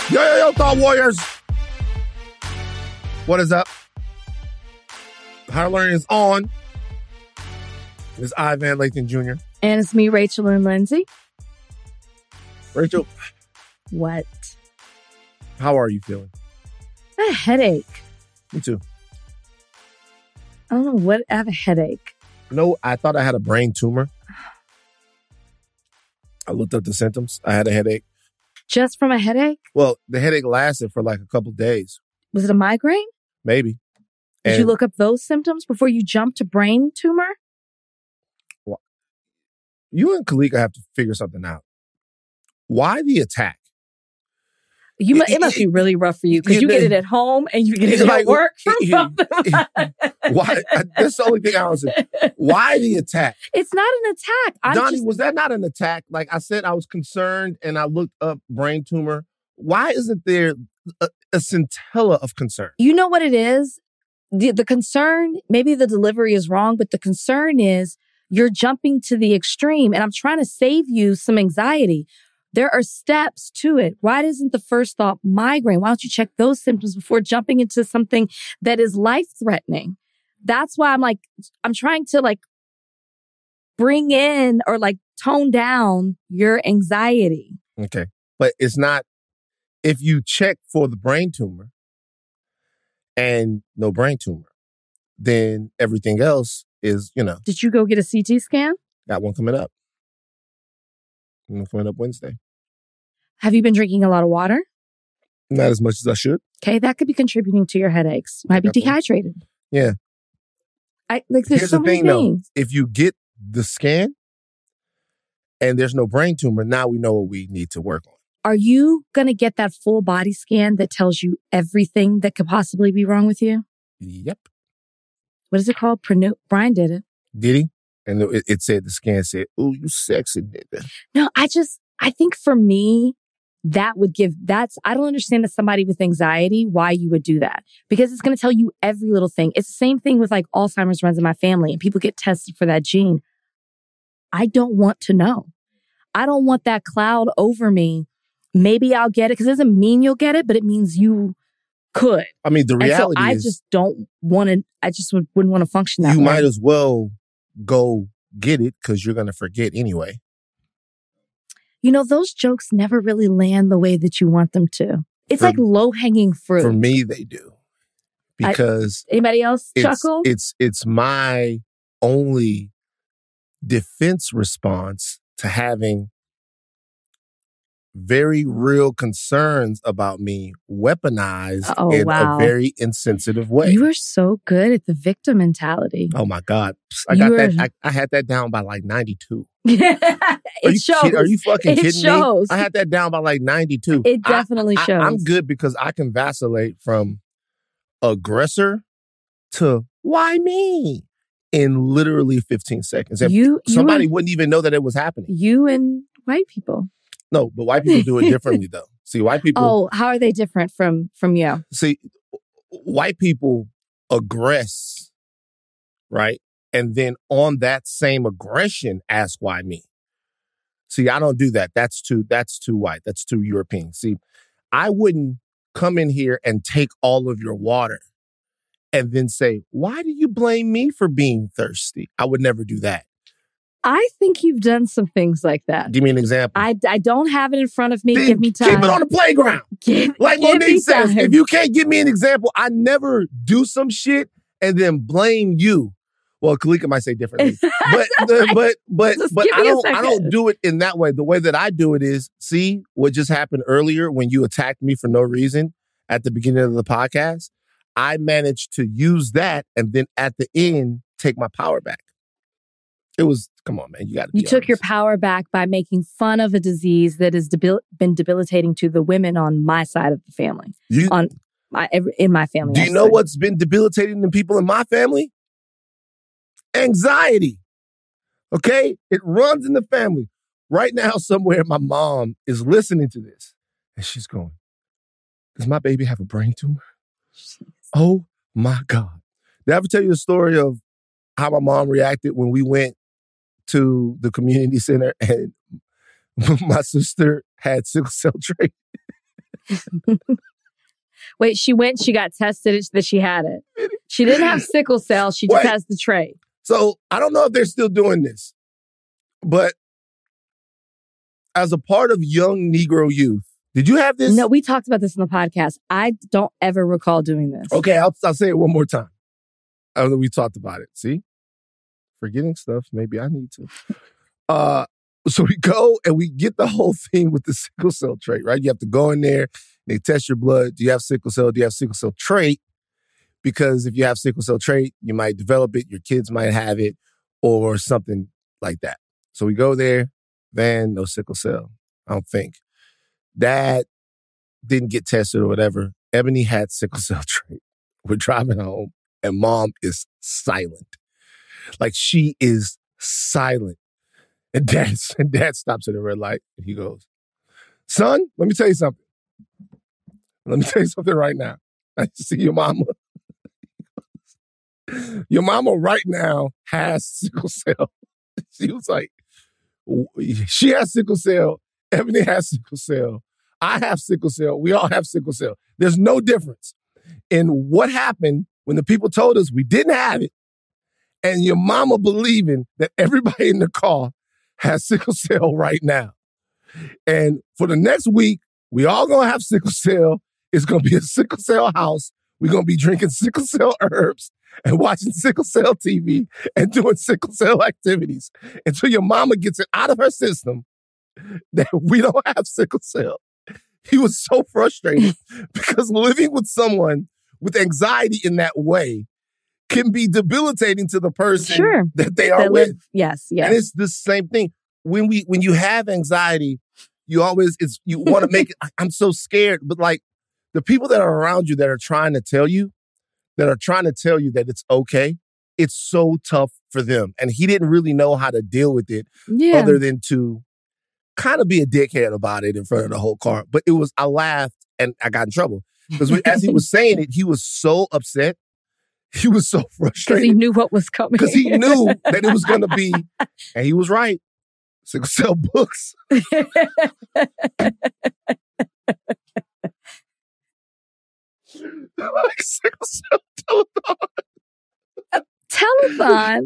Yo, Thought Warriors. What is up? Higher Learning is on. It's Ivan Lathan Jr. And it's me, Rachel and Lindsay. Rachel. What? How are you feeling? A headache. Me too. I don't know what. I have a headache. No, I thought I had a brain tumor. I looked up the symptoms. I had a headache. Just from a headache? Well, the headache lasted for like a couple days. Was it a migraine? Maybe. Did you look up those symptoms before you jumped to brain tumor? Well, you and Kalika have to figure something out. Why the attack? It must be really rough for you because you get it at home and you get it at work from something. Why? That's the only thing I was saying. Why the attack? It's not an attack. Donnie, was that not an attack? Like I said, I was concerned and I looked up brain tumor. Why isn't there a scintilla of concern? You know what it is? The concern, maybe the delivery is wrong, but the concern is you're jumping to the extreme and I'm trying to save you some anxiety. There are steps to it. Why isn't the first thought migraine? Why don't you check those symptoms before jumping into something that is life-threatening? That's why I'm trying to bring in or tone down your anxiety. Okay. But it's not, if you check for the brain tumor and no brain tumor, then everything else is, Did you go get a CT scan? Got one coming up. Coming up Wednesday. Have you been drinking a lot of water? Not as much as I should. Okay, that could be contributing to your headaches. Might be dehydrated. Yeah. Here's the thing, though. If you get the scan and there's no brain tumor, now we know what we need to work on. Are you going to get that full body scan that tells you everything that could possibly be wrong with you? Yep. What is it called? Brian did it. Did he? And it said, the scan said, "Ooh, you sexy nigga." No, I think for me, I don't understand as somebody with anxiety why you would do that. Because it's going to tell you every little thing. It's the same thing with Alzheimer's runs in my family and people get tested for that gene. I don't want to know. I don't want that cloud over me. Maybe I'll get it because it doesn't mean you'll get it, but it means you could. I mean, the reality is I just don't want to, wouldn't want to function that way. You might as well go get it because you're going to forget anyway. Those jokes never really land the way that you want them to. It's like low-hanging fruit. For me, they do. Because anybody else chuckle? It's my only defense response to having very real concerns about me weaponized in a very insensitive way. You are so good at the victim mentality. Oh my God. I had that down by 92. It shows. Are you fucking kidding shows. me? I had that down by 92. It definitely shows. I'm good because I can vacillate from aggressor to why me in literally 15 seconds. And somebody wouldn't even know that it was happening. You and white people. No, but white people do it differently, though. See, white people... Oh, how are they different from you? See, white people aggress, right? And then on that same aggression, ask why me. See, I don't do that. That's too white. That's too European. See, I wouldn't come in here and take all of your water and then say, why do you blame me for being thirsty? I would never do that. I think you've done some things like that. Give me an example. I don't have it in front of me. Then give me time. Keep it on the playground. Like Monique says, if you can't give me an example, I never do some shit and then blame you. Well, Kalika might say differently, but I don't do it in that way. The way that I do it is, see what just happened earlier when you attacked me for no reason at the beginning of the podcast. I managed to use that and then at the end take my power back. It was, come on, man, you got to be honest. You took your power back by making fun of a disease that has been debilitating to the women on my side of the family. In my family. Do you know what's been debilitating to people in my family? Anxiety. Okay? It runs in the family. Right now, somewhere, my mom is listening to this. And she's going, does my baby have a brain tumor? Jeez. Oh, my God. Did I ever tell you the story of how my mom reacted when we went to the community center and my sister had sickle cell trait? Wait, she got tested that she had it. She didn't have sickle cell. She just has the trait. So I don't know if they're still doing this, but as a part of young Negro youth, did you have this? No, we talked about this in the podcast. I don't ever recall doing this. Okay, I'll say it one more time. I know we talked about it. See? Forgetting stuff. Maybe I need to. So we go and we get the whole thing with the sickle cell trait, right? You have to go in there. They test your blood. Do you have sickle cell? Do you have sickle cell trait? Because if you have sickle cell trait, you might develop it. Your kids might have it or something like that. So we go there. Van, no sickle cell. I don't think. Dad didn't get tested or whatever. Ebony had sickle cell trait. We're driving home and mom is silent. Like she is silent. And dad stops at a red light and he goes, son, let me tell you something. Let me tell you something right now. I see your mama. Your mama right now has sickle cell. She was like, she has sickle cell. Ebony has sickle cell. I have sickle cell. We all have sickle cell. There's no difference in what happened when the people told us we didn't have it and your mama believing that everybody in the car has sickle cell right now. And for the next week, we all going to have sickle cell. It's going to be a sickle cell house. We're going to be drinking sickle cell herbs and watching sickle cell TV and doing sickle cell activities until your mama gets it out of her system that we don't have sickle cell. He was so frustrated because living with someone with anxiety in that way can be debilitating to the person that they are with. Yes. And it's the same thing. When you have anxiety, you want to make it, I'm so scared, but like the people that are around you that are trying to tell you that it's okay, it's so tough for them. And he didn't really know how to deal with it other than to kind of be a dickhead about it in front of the whole car. But I laughed and I got in trouble because as he was saying it, he was so upset. He was so frustrated. Because he knew what was coming. Because he knew that it was going to be, and he was right, sickle cell books. Like sickle cell telethon. Telethon?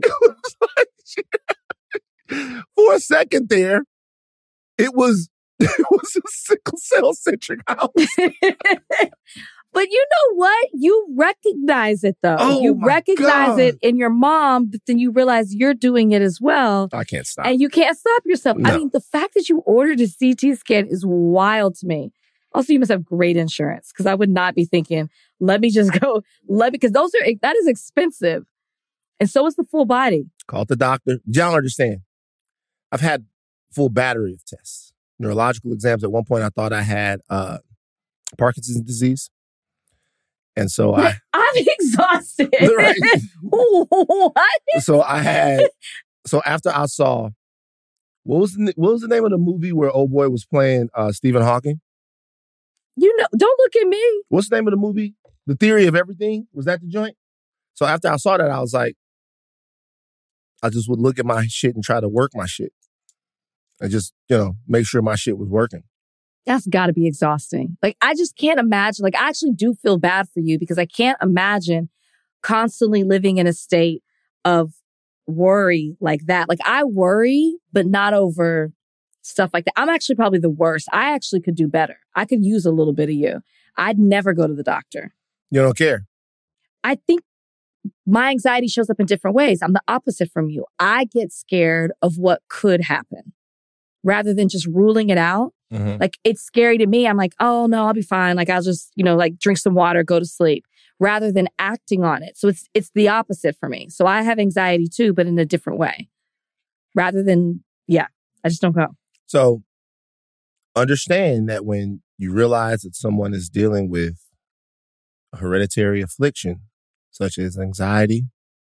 For a second there, it was a sickle cell centric house. But you know what? You recognize it, though. Oh, you recognize it in your mom, but then you realize you're doing it as well. I can't stop. And you can't stop yourself. No. I mean, the fact that you ordered a CT scan is wild to me. Also, you must have great insurance because I would not be thinking, because that is expensive. And so is the full body. Call the doctor. Y'all understand. I've had full battery of tests. Neurological exams. At one point, I thought I had Parkinson's disease. And so I'm exhausted. Right. What? So after I saw, what was the name of the movie where old boy was playing Stephen Hawking? Don't look at me. What's the name of the movie? The Theory of Everything? Was that the joint? So after I saw that, I was like, I just would look at my shit and try to work my shit. And just, make sure my shit was working. That's got to be exhausting. Like, I just can't imagine. Like, I actually do feel bad for you because I can't imagine constantly living in a state of worry like that. Like, I worry, but not over stuff like that. I'm actually probably the worst. I actually could do better. I could use a little bit of you. I'd never go to the doctor. You don't care? I think my anxiety shows up in different ways. I'm the opposite from you. I get scared of what could happen rather than just ruling it out. Mm-hmm. Like, it's scary to me. I'm like, oh no, I'll be fine. Like, I'll just, drink some water, go to sleep rather than acting on it. So it's the opposite for me. So I have anxiety too, but in a different way rather than, I just don't go. So understand that when you realize that someone is dealing with a hereditary affliction, such as anxiety,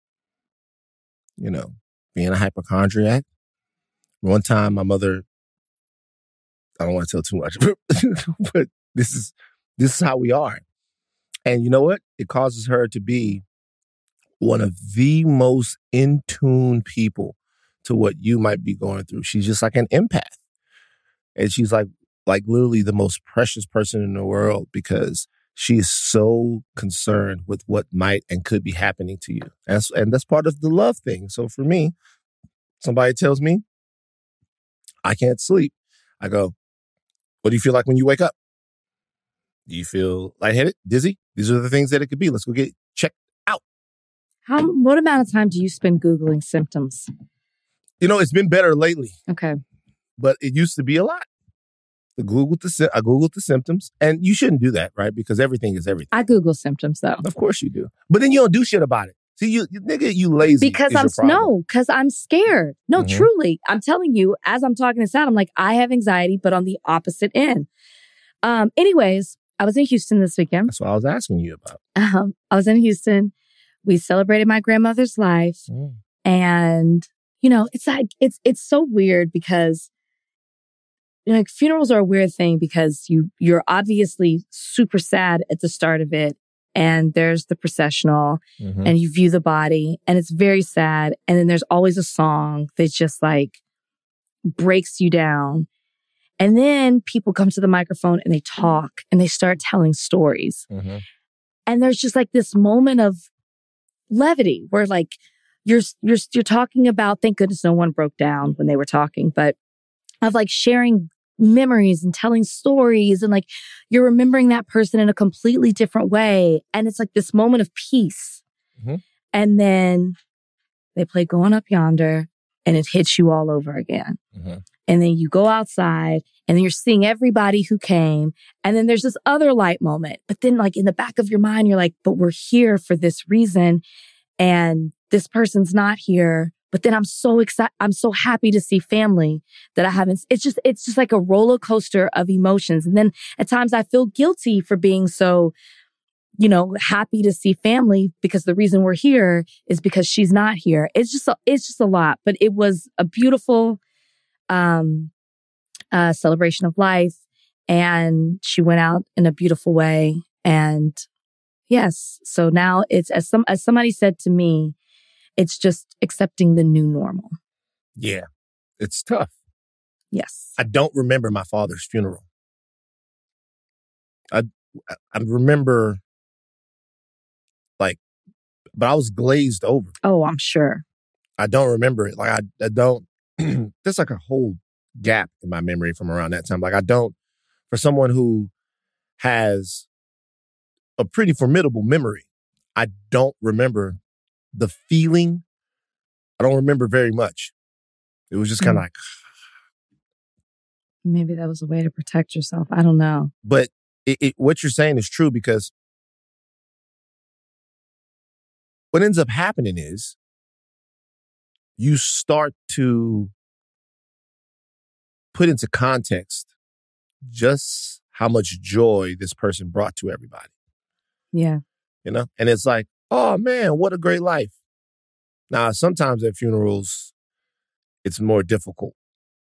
being a hypochondriac. One time, my mother, I don't want to tell too much, but this is how we are. And you know what? It causes her to be one of the most in tune people to what you might be going through. She's just like an empath. And she's like, like literally the most precious person in the world because she is so concerned with what might and could be happening to you. And that's part of the love thing. So for me, somebody tells me I can't sleep. I go, what do you feel like when you wake up? Do you feel lightheaded, dizzy? These are the things that it could be. Let's go get checked out. What amount of time do you spend Googling symptoms? It's been better lately. Okay. But it used to be a lot. I googled the symptoms, and you shouldn't do that, right? Because everything is everything. I Google symptoms, though. Of course you do. But then you don't do shit about it. See, you lazy. Because I'm scared. No, truly. I'm telling you, as I'm talking this out, I'm like, I have anxiety, but on the opposite end. Anyways, I was in Houston this weekend. That's what I was asking you about. I was in Houston. We celebrated my grandmother's life. And, it's like, it's so weird because like funerals are a weird thing because you're obviously super sad at the start of it. And there's the processional and you view the body and it's very sad. And then there's always a song that just like breaks you down. And then people come to the microphone and they talk and they start telling stories. And there's just like this moment of levity where like you're talking about, thank goodness no one broke down when they were talking, but of like sharing memories and telling stories and like you're remembering that person in a completely different way. And it's like this moment of peace. And then they play Going Up Yonder and it hits you all over again. And then you go outside and then you're seeing everybody who came. And then there's this other light moment. But then like in the back of your mind, you're like, but we're here for this reason. And this person's not here. But then I'm so excited. I'm so happy to see family that I haven't. It's just like a roller coaster of emotions. And then at times I feel guilty for being so, happy to see family because the reason we're here is because she's not here. It's just a lot. But it was a beautiful celebration of life, and she went out in a beautiful way. And yes, so now it's as somebody said to me. It's just accepting the new normal. Yeah, it's tough. Yes. I don't remember my father's funeral. I remember, like, but I was glazed over. Oh, I'm sure. I don't remember it. Like, I don't, there's like a whole gap in my memory from around that time. Like, for someone who has a pretty formidable memory, I don't remember the feeling. I don't remember very much. It was just kind of like... Maybe that was a way to protect yourself. I don't know. But what you're saying is true because what ends up happening is you start to put into context just how much joy this person brought to everybody. Yeah. And it's like, oh man, what a great life. Now, sometimes at funerals, it's more difficult.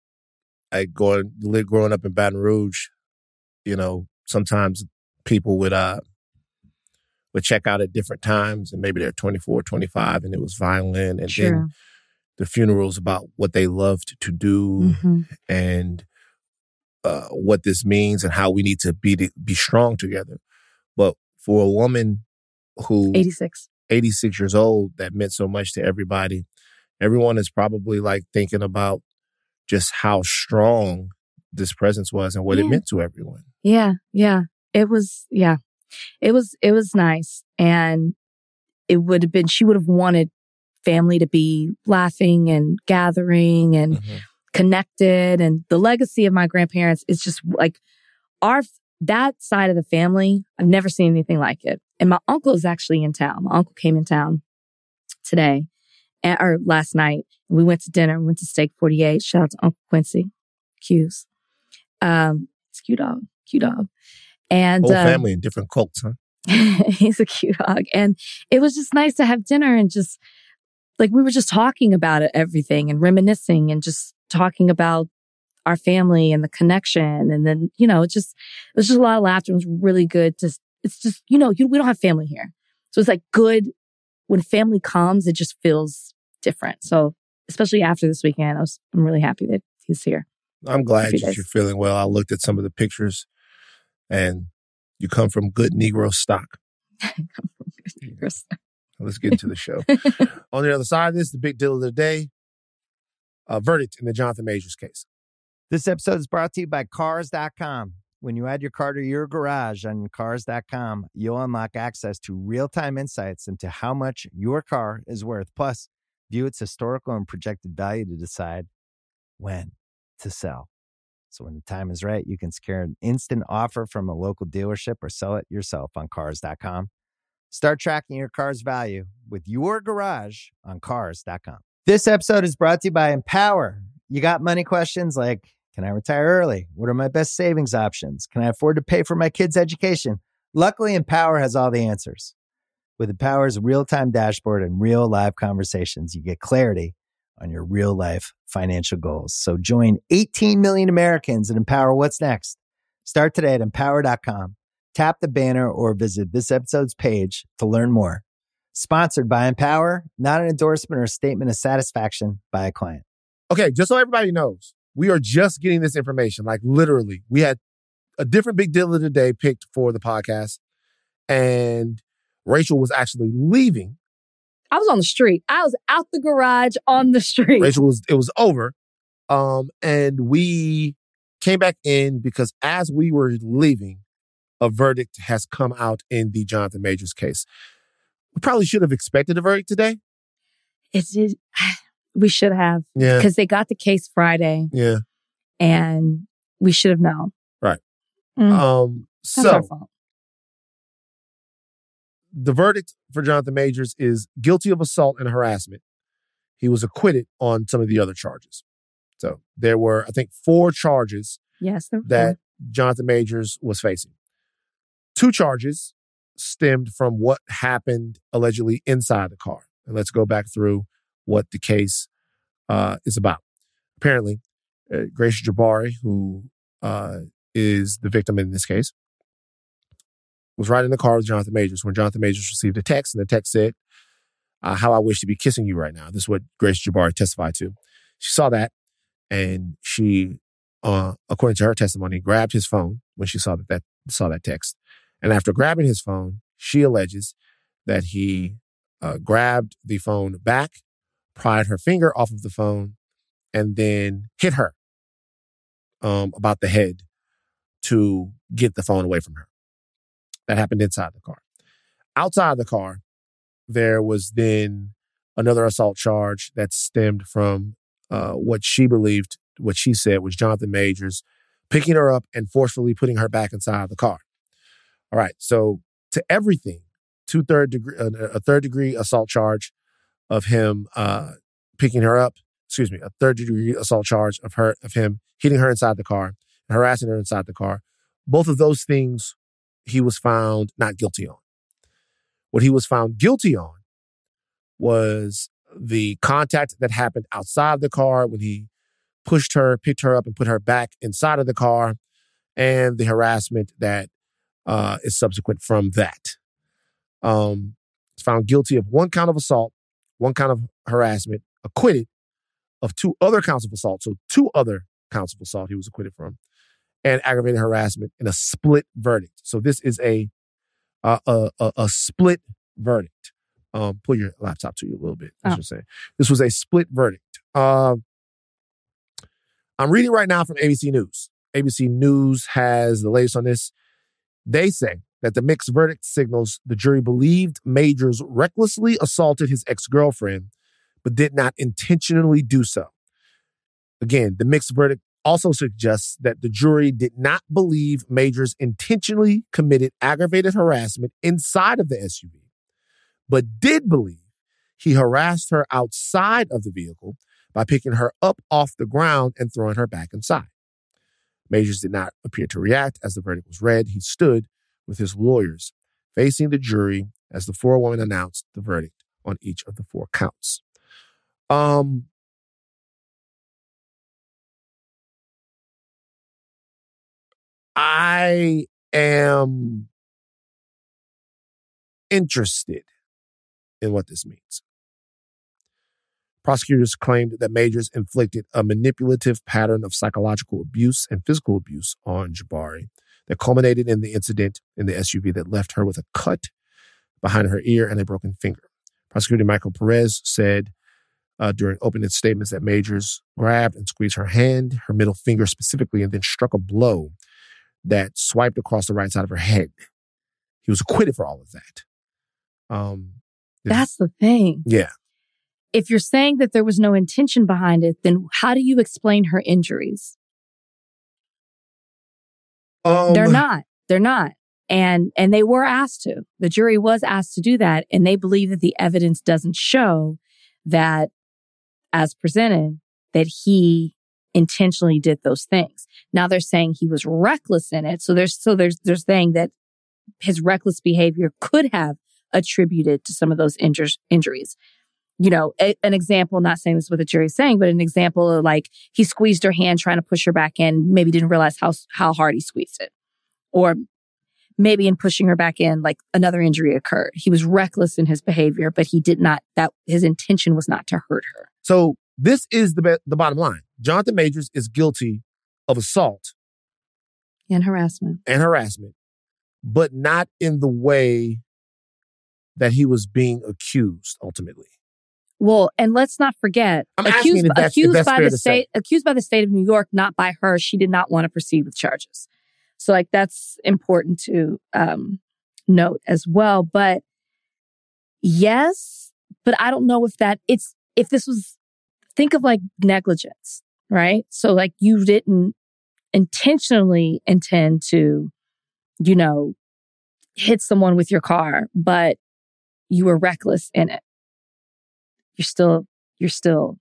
Growing up in Baton Rouge, sometimes people would check out at different times and maybe they're 24, 25 and it was violent. And then the funeral's about what they loved to do and what this means and how we need to be strong together. But for a woman who 86 years old, that meant so much to everybody. Everyone is probably like thinking about just how strong this presence was and what it meant to everyone. Yeah. Yeah. It was nice. And she would have wanted family to be laughing and gathering and connected. And the legacy of my grandparents is just like that side of the family. I've never seen anything like it. And my uncle is actually in town. My uncle came in town today or last night. We went to dinner. We went to Steak 48. Shout out to Uncle Quincy. Q's. It's cute dog. And whole family in different cults, huh? He's a cute dog. And it was just nice to have dinner and just like we were just talking about everything and reminiscing and just talking about our family and the connection. And then, it was just a lot of laughter. It was really good. It's just, we don't have family here. So it's like good when family comes, it just feels different. So especially after this weekend, I'm really happy that he's here. I'm glad that you're feeling well. I looked at some of the pictures, and you come from good Negro stock. Let's get into the show. On the other side of this, the big deal of the day, a verdict in the Jonathan Majors case. This episode is brought to you by Cars.com. When you add your car to your garage on Cars.com, you'll unlock access to real-time insights into how much your car is worth. Plus, view its historical and projected value to decide when to sell. So when the time is right, you can secure an instant offer from a local dealership or sell it yourself on Cars.com. Start tracking your car's value with your garage on Cars.com. This episode is brought to you by Empower. You got money questions like, can I retire early? What are my best savings options? Can I afford to pay for my kids' education? Luckily, Empower has all the answers. With Empower's real-time dashboard and real live conversations, you get clarity on your real life financial goals. So join 18 million Americans and empower what's next. Start today at empower.com. Tap the banner or visit this episode's page to learn more. Sponsored by Empower, not an endorsement or statement of satisfaction by a client. Okay, just so everybody knows, we are just getting this information. Like literally, we had a different big deal of the day picked for the podcast, and Rachel was actually leaving. I was on the street. I was out the garage on the street. It was over. And we came back in because as we were leaving, a verdict has come out in the Jonathan Majors case. We probably should have expected a verdict today. We should have. Yeah. Because they got the case Friday. Yeah. And we should have known. Right. That's our fault. The verdict for Jonathan Majors is guilty of assault and harassment. He was acquitted on some of the other charges. So there were, I think, 4 charges that Jonathan Majors was facing. 2 charges stemmed from what happened allegedly inside the car. And let's go back through what the case is about. Apparently, Grace Jabari, who is the victim in this case, was riding in the car with Jonathan Majors when Jonathan Majors received a text, and the text said, how I wish to be kissing you right now. This is what Grace Jabari testified to. She saw that, and she, according to her testimony, grabbed his phone when she saw that text. And after grabbing his phone, she alleges that he grabbed the phone back, pried her finger off of the phone, and then hit her about the head to get the phone away from her. That happened inside the car. Outside the car, there was then another assault charge that stemmed from what she said was Jonathan Majors picking her up and forcefully putting her back inside the car. All right. So to everything, a third degree assault charge of him picking her up. A third degree assault charge of him hitting her inside the car and harassing her inside the car. Both of those things he was found not guilty on. What he was found guilty on was the contact that happened outside the car when he pushed her, picked her up, and put her back inside of the car, and the harassment that is subsequent from that. He's found guilty of 1 count of assault, 1 count of harassment, acquitted of 2 other counts of assault. So 2 other counts of assault he was acquitted from, and aggravated harassment in a split verdict. So this is a split verdict. Pull your laptop to you a little bit. That's what I'm saying. This was a split verdict. I'm reading right now from ABC News. ABC News has the latest on this. They say that the mixed verdict signals the jury believed Majors recklessly assaulted his ex-girlfriend, but did not intentionally do so. Again, the mixed verdict also suggests that the jury did not believe Majors intentionally committed aggravated harassment inside of the SUV, but did believe he harassed her outside of the vehicle by picking her up off the ground and throwing her back inside. Majors did not appear to react as the verdict was read. He stood with his lawyers facing the jury as the forewoman announced the verdict on each of the 4 counts. I am interested in what this means. Prosecutors claimed that Majors inflicted a manipulative pattern of psychological abuse and physical abuse on Jabari that culminated in the incident in the SUV that left her with a cut behind her ear and a broken finger. Prosecutor Michael Perez said during opening statements that Majors grabbed and squeezed her hand, her middle finger specifically, and then struck a blow that swiped across the right side of her head. He was acquitted for all of that. That's the thing. Yeah. If you're saying that there was no intention behind it, then how do you explain her injuries? They're not. And they were asked to. The jury was asked to do that. And they believe that the evidence doesn't show that, as presented, that he intentionally did those things. Now they're saying he was reckless in it. So they're saying that his reckless behavior could have attributed to some of those injuries. You know, an example, not saying this is what the jury is saying, but an example of like he squeezed her hand trying to push her back in, maybe didn't realize how hard he squeezed it. Or maybe in pushing her back in, like another injury occurred. He was reckless in his behavior, but his intention was not to hurt her. So this is the bottom line. Jonathan Majors is guilty of assault. And harassment. But not in the way that he was being accused ultimately. Well, and let's not forget, accused by the state of New York, not by her. She did not want to proceed with charges. So like that's important to note as well. But yes, but I don't know if this was, think of like negligence, right? So like you didn't intentionally intend to, you know, hit someone with your car, but you were reckless in it. You're still.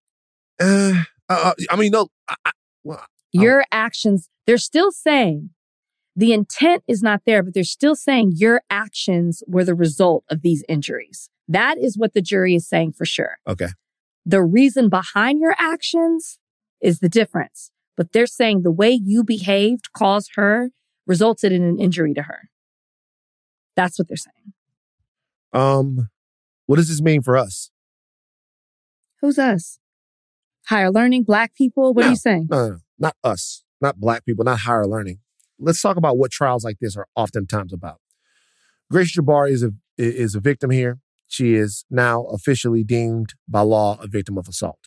Your actions, they're still saying the intent is not there, but they're still saying your actions were the result of these injuries. That is what the jury is saying for sure. Okay. The reason behind your actions is the difference. But they're saying the way you behaved resulted in an injury to her. That's what they're saying. What does this mean for us? Who's us? Higher learning, Black people? What are you saying? No, not us. Not Black people, not higher learning. Let's talk about what trials like this are oftentimes about. Grace Jabari is a victim here. She is now officially deemed by law a victim of assault.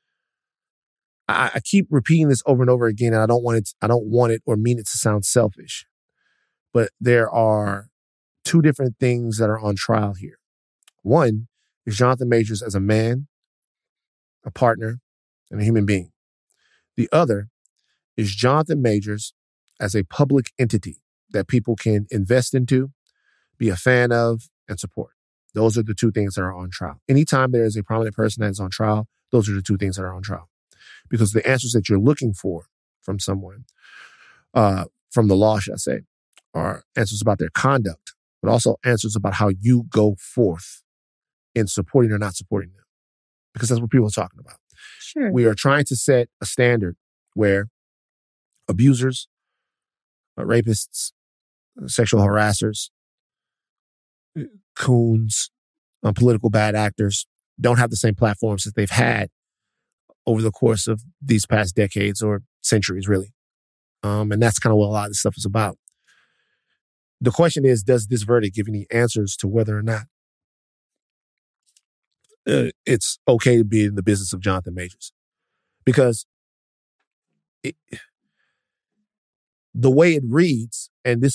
I keep repeating this over and over again, and I don't want it or mean it to sound selfish. But there are two different things that are on trial here. One is Jonathan Majors as a man, a partner, and a human being. The other is Jonathan Majors as a public entity that people can invest into, be a fan of, and support. Those are the two things that are on trial. Anytime there is a prominent person that is on trial, those are the two things that are on trial. Because the answers that you're looking for from someone, from the law, should I say, are answers about their conduct, but also answers about how you go forth in supporting or not supporting them. Because that's what people are talking about. Sure. We are trying to set a standard where abusers, rapists, sexual harassers, coons, political bad actors don't have the same platforms that they've had over the course of these past decades or centuries, really. And that's kind of what a lot of this stuff is about. The question is, does this verdict give any answers to whether or not it's okay to be in the business of Jonathan Majors? Because the way it reads, and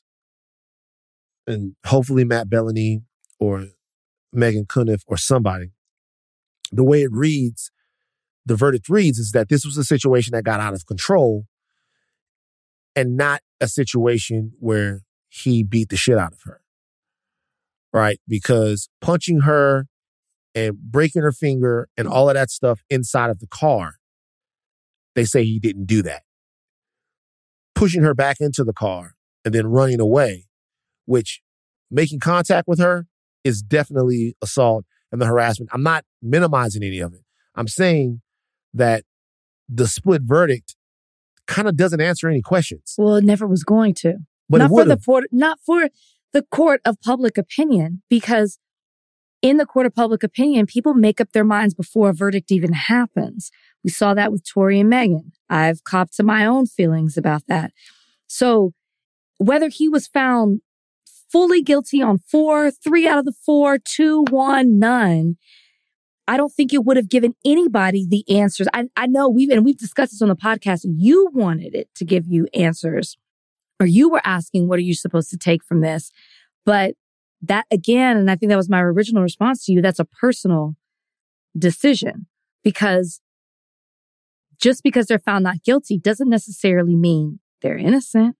hopefully Matt Bellany or Megan Cuniff or somebody, the way it reads, the verdict reads is that this was a situation that got out of control and not a situation where he beat the shit out of her. Right? Because punching her and breaking her finger and all of that stuff inside of the car, they say he didn't do that. Pushing her back into the car and then running away, which making contact with her is definitely assault and the harassment. I'm not minimizing any of it. I'm saying that the split verdict kind of doesn't answer any questions. Well, it never was going to. But not for the court of public opinion, because in the court of public opinion, people make up their minds before a verdict even happens. We saw that with Tory and Meghan. I've copped to my own feelings about that. So whether he was found fully guilty on 4, 3 out of the 4, 2, 1, none, I don't think it would have given anybody the answers. I know we've discussed this on the podcast. You wanted it to give you answers, or you were asking, what are you supposed to take from this? But that again, and I think that was my original response to you, that's a personal decision, because just because they're found not guilty doesn't necessarily mean they're innocent.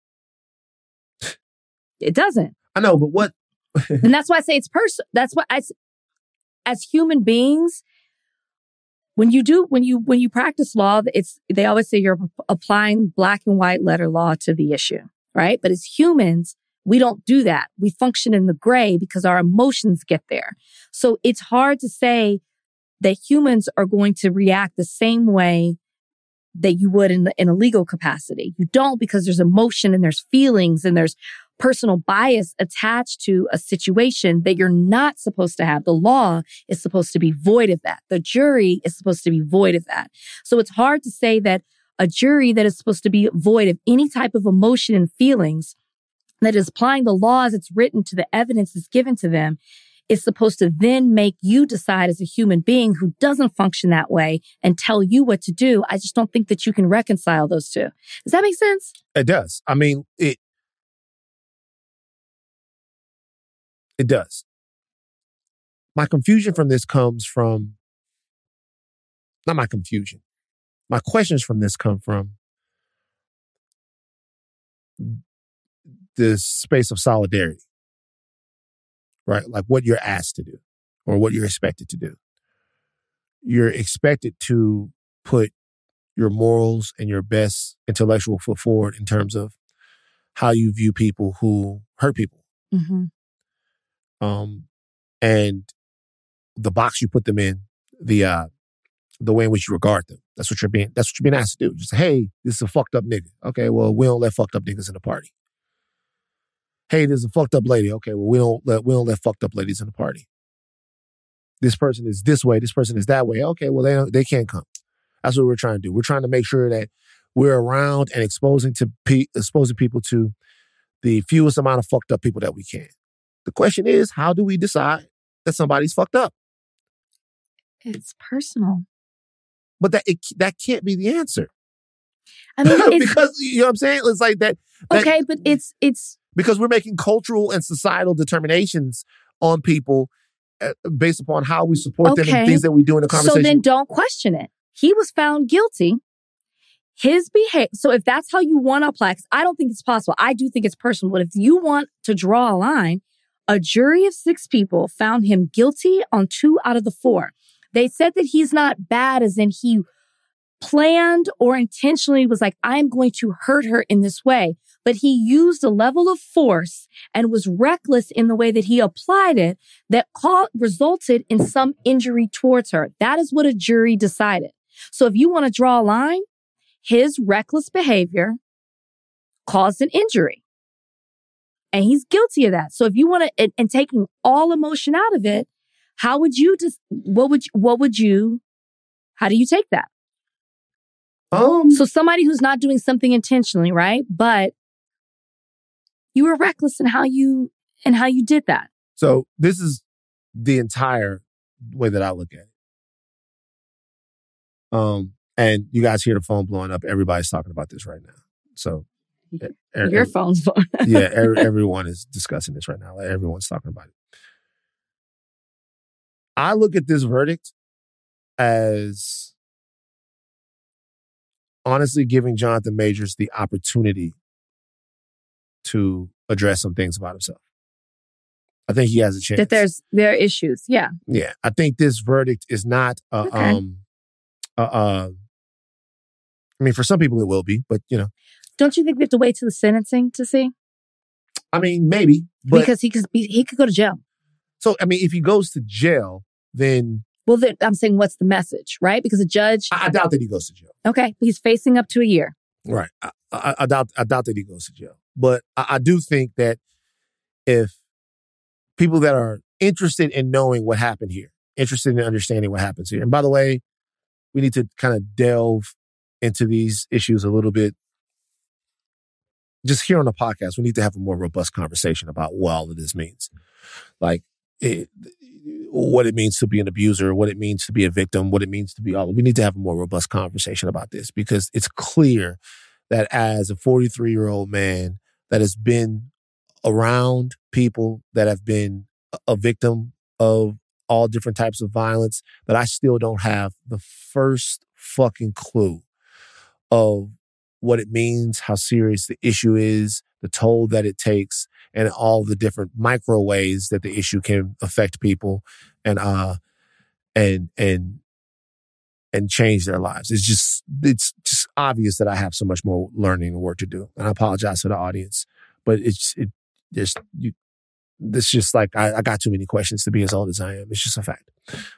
It doesn't. I know, but what? And that's why I say it's personal. That's why as human beings, when you practice law, they always say you're applying black and white letter law to the issue, right? But as humans, we don't do that. We function in the gray because our emotions get there. So it's hard to say that humans are going to react the same way that you would in a legal capacity. You don't, because there's emotion and there's feelings and there's personal bias attached to a situation that you're not supposed to have. The law is supposed to be void of that. The jury is supposed to be void of that. So it's hard to say that a jury that is supposed to be void of any type of emotion and feelings, that is applying the law as it's written to the evidence that's given to them, is supposed to then make you decide as a human being who doesn't function that way and tell you what to do. I just don't think that you can reconcile those two. Does that make sense? It does. I mean, it does. My confusion from this comes from, not my confusion. My questions from this come from this space of solidarity, right? Like what you're asked to do or what you're expected to do. You're expected to put your morals and your best intellectual foot forward in terms of how you view people who hurt people. Mm-hmm. And the box you put them in, the way in which you regard them. That's what you're being asked to do. Just say, hey, this is a fucked up nigga. Okay, well, we don't let fucked up niggas in the party. Hey, there's a fucked up lady. Okay, well, we don't let fucked up ladies in the party. This person is this way. This person is that way. Okay, well, they can't come. That's what we're trying to do. We're trying to make sure that we're around and exposing people to the fewest amount of fucked up people that we can. The question is, how do we decide that somebody's fucked up? It's personal. But that can't be the answer. I mean, because you know what I'm saying? It's like that. Okay, but it's because we're making cultural and societal determinations on people based upon how we support them and things that we do in a conversation. So then don't question it. He was found guilty. His behavior. So if that's how you want to apply, because I don't think it's possible. I do think it's personal. But if you want to draw a line, a jury of 6 people found him guilty on 2 out of the 4. They said that he's not bad as in he planned or intentionally was like, I'm going to hurt her in this way. But he used a level of force and was reckless in the way that he applied it that resulted in some injury towards her. That is what a jury decided. So if you want to draw a line, his reckless behavior caused an injury. And he's guilty of that. So if you want to, and taking all emotion out of it, how do you take that? So somebody who's not doing something intentionally, right? But you were reckless in how you did that. So this is the entire way that I look at it. And you guys hear the phone blowing up. Everybody's talking about this right now. So your phone's blowing up. Yeah, everyone is discussing this right now. Like, everyone's talking about it. I look at this verdict as honestly giving Jonathan Majors the opportunity to address some things about himself. I think he has a chance. That there are issues, yeah. Yeah, I think this verdict is not. I mean, for some people it will be, but you know. Don't you think we have to wait till the sentencing to see? I mean, maybe, but because he could go to jail. So, I mean, if he goes to jail, then. Well, then I'm saying, what's the message, right? Because a judge. I doubt that he goes to jail. Okay, he's facing up to a year. Right. I doubt that he goes to jail. But I do think that if people that are interested in knowing what happened here, interested in understanding what happens here. And by the way, we need to kind of delve into these issues a little bit. Just here on the podcast, we need to have a more robust conversation about what all of this means. Like, what it means to be an abuser, what it means to be a victim, what it means to be all. We need to have a more robust conversation about this, because it's clear that as a 43-year-old man that has been around people that have been a victim of all different types of violence, that I still don't have the first fucking clue of what it means, how serious the issue is, the toll that it takes, and all the different micro ways that the issue can affect people and change their lives. It's just obvious that I have so much more learning and work to do. And I apologize to the audience, but it's just like I got too many questions to be as old as I am. It's just a fact.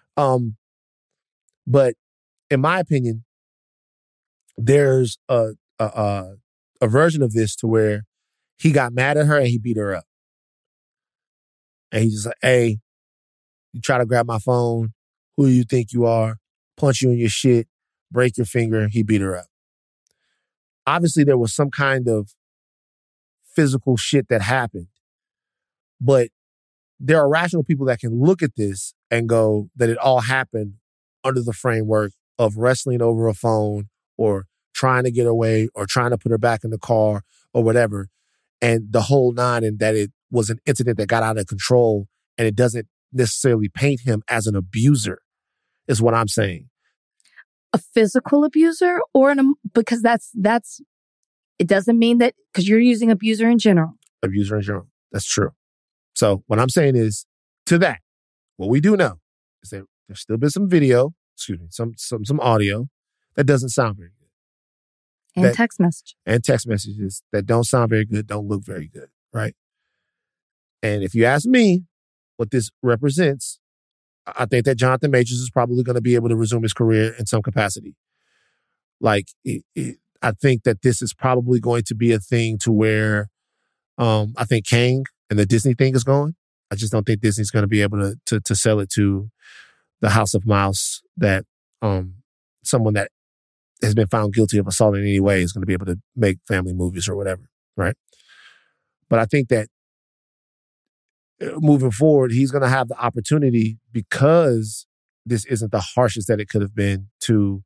But in my opinion, there's a version of this to where he got mad at her and he beat her up. And he's just like, hey, you try to grab my phone. Who do you think you are? Punch you in your shit, break your finger. He beat her up. Obviously, there was some kind of physical shit that happened. But there are rational people that can look at this and go that it all happened under the framework of wrestling over a phone or trying to get away or trying to put her back in the car or whatever. And the whole nine, and that it was an incident that got out of control, and it doesn't necessarily paint him as an abuser, is what I'm saying. A physical abuser, or because that's it doesn't mean that, because you're using abuser in general. Abuser in general. That's true. So what I'm saying is, to that, what we do know is that there's still been some video, some audio that doesn't sound very good. And text messages. And text messages that don't sound very good, don't look very good, right? And if you ask me what this represents, I think that Jonathan Majors is probably going to be able to resume his career in some capacity. Like, I think that this is probably going to be a thing to where I think Kang and the Disney thing is going. I just don't think Disney's going to be able to sell it to the House of Mouse, that someone that has been found guilty of assault in any way is going to be able to make family movies or whatever, right? But I think that moving forward, he's going to have the opportunity, because this isn't the harshest that it could have been, to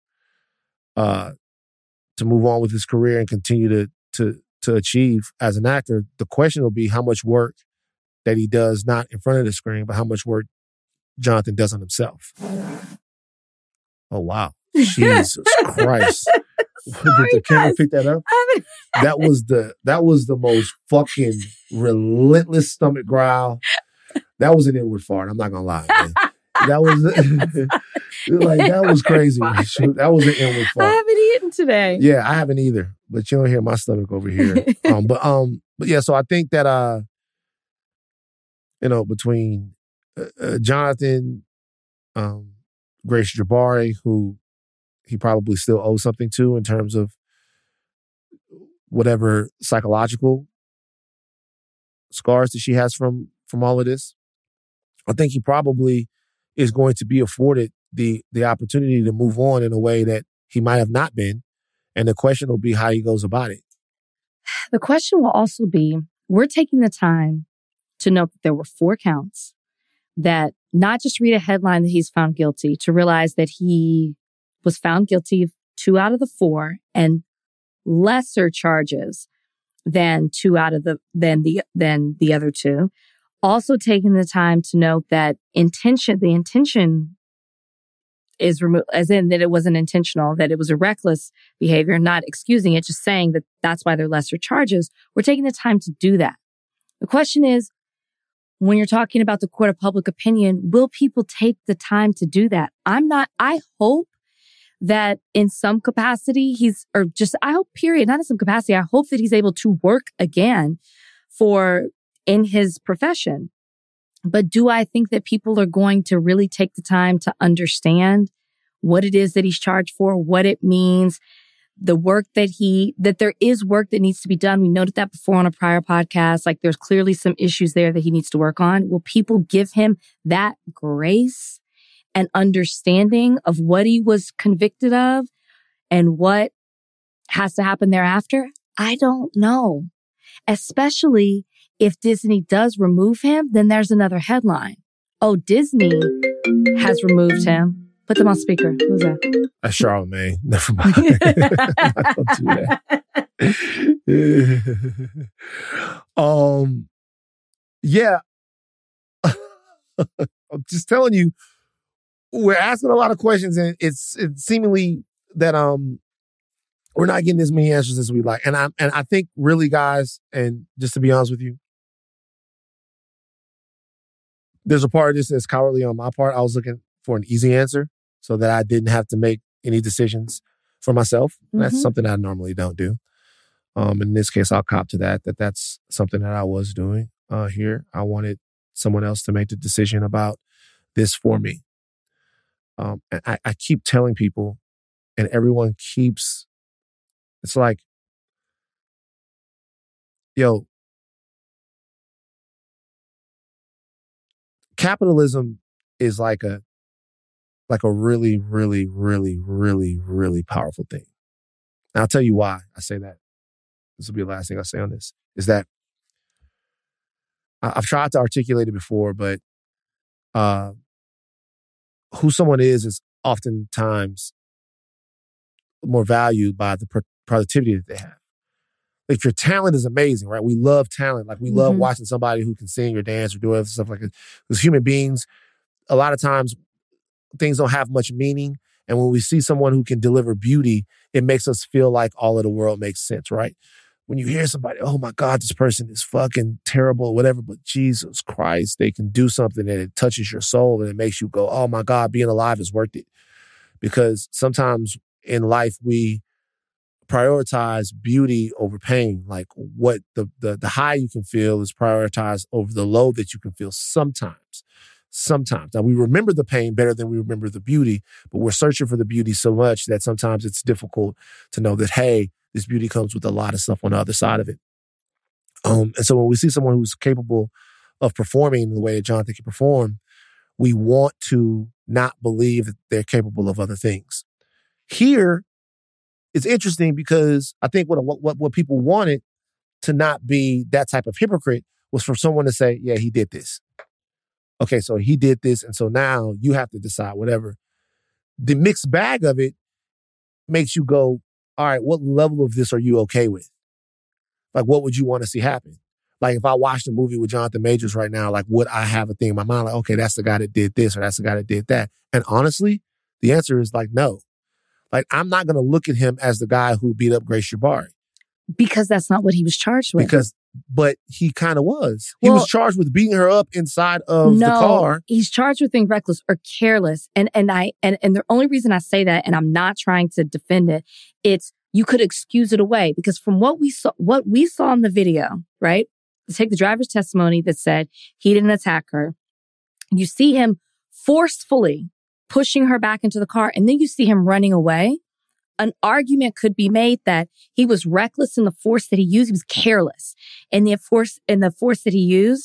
move on with his career and continue to achieve as an actor. The question will be how much work that he does, not in front of the screen, but how much work Jonathan does on himself. Oh, wow. Jesus Christ. Did the camera pick that up? That was the most fucking relentless stomach growl. That was an inward fart. I'm not gonna lie, man. That was crazy. That was an inward fart. I haven't eaten today. Yeah, I haven't either. But you don't hear my stomach over here. But yeah, so I think that between Jonathan, Grace Jabbari, who he probably still owes something to in terms of whatever psychological scars that she has from all of this. I think he probably is going to be afforded the opportunity to move on in a way that he might have not been. And the question will be how he goes about it. The question will also be, we're taking the time to note that there were 4 counts, that not just read a headline that he's found guilty, to realize that he was found guilty of 2 out of the 4 and lesser charges than 2 out of the other 2. Also taking the time to note that the intention is removed, as in that it wasn't intentional, that it was a reckless behavior, not excusing it, just saying that that's why they're lesser charges. We're taking the time to do that. The question is, when you're talking about the court of public opinion, will people take the time to do that? I hope that in some capacity I hope that he's able to work again in his profession. But do I think that people are going to really take the time to understand what it is that he's charged for, what it means, the work that there is work that needs to be done. We noted that before on a prior podcast. Like there's clearly some issues there that he needs to work on. Will people give him that grace and understanding of what he was convicted of and what has to happen thereafter? I don't know. Especially if Disney does remove him, then there's another headline. Oh, Disney has removed him. Put them on speaker. Who's that? That's Charlamagne. Never mind. Don't do that. Yeah. I'm just telling you, we're asking a lot of questions, and it's seemingly that we're not getting as many answers as we like. And I think really, guys, and just to be honest with you, there's a part of this that's cowardly on my part. I was looking for an easy answer so that I didn't have to make any decisions for myself. That's something I normally don't do. In this case, I'll cop to that's something that I was doing here. I wanted someone else to make the decision about this for me. And I keep telling people, and everyone keeps, it's like, yo, capitalism is like a really, really, really, really, really powerful thing. And I'll tell you why I say that. This will be the last thing I say on this, is that I've tried to articulate it before, but who someone is oftentimes more valued by the productivity that they have. If your talent is amazing, right? We love talent. Like we love watching somebody who can sing or dance or do other stuff like that. Because human beings, a lot of times things don't have much meaning. And when we see someone who can deliver beauty, it makes us feel like all of the world makes sense, right? When you hear somebody, oh my God, this person is fucking terrible or whatever, but Jesus Christ, they can do something and it touches your soul and it makes you go, oh my God, being alive is worth it. Because sometimes in life, we prioritize beauty over pain. Like what the high you can feel is prioritized over the low that you can feel sometimes. Now, we remember the pain better than we remember the beauty, but we're searching for the beauty so much that sometimes it's difficult to know that, hey, this beauty comes with a lot of stuff on the other side of it. And so when we see someone who's capable of performing in the way that Jonathan can perform, we want to not believe that they're capable of other things. Here, it's interesting because I think what people wanted to not be that type of hypocrite was for someone to say, yeah, he did this. Okay, so he did this, and so now you have to decide whatever. The mixed bag of it makes you go, all right, what level of this are you okay with? Like, what would you want to see happen? Like, if I watched a movie with Jonathan Majors right now, like, would I have a thing in my mind like, okay, that's the guy that did this or that's the guy that did that? And honestly, the answer is like, no. Like, I'm not going to look at him as the guy who beat up Grace Jabari. Because that's not what he was charged with. But he kind of was. He was charged with beating her up inside of the car. He's charged with being reckless or careless. And the only reason I say that, and I'm not trying to defend it, it's you could excuse it away because from what we saw in the video, right? Let's take the driver's testimony that said he didn't attack her. You see him forcefully pushing her back into the car, and then you see him running away. An argument could be made that he was reckless in the force that he used. He was careless in the force that he used.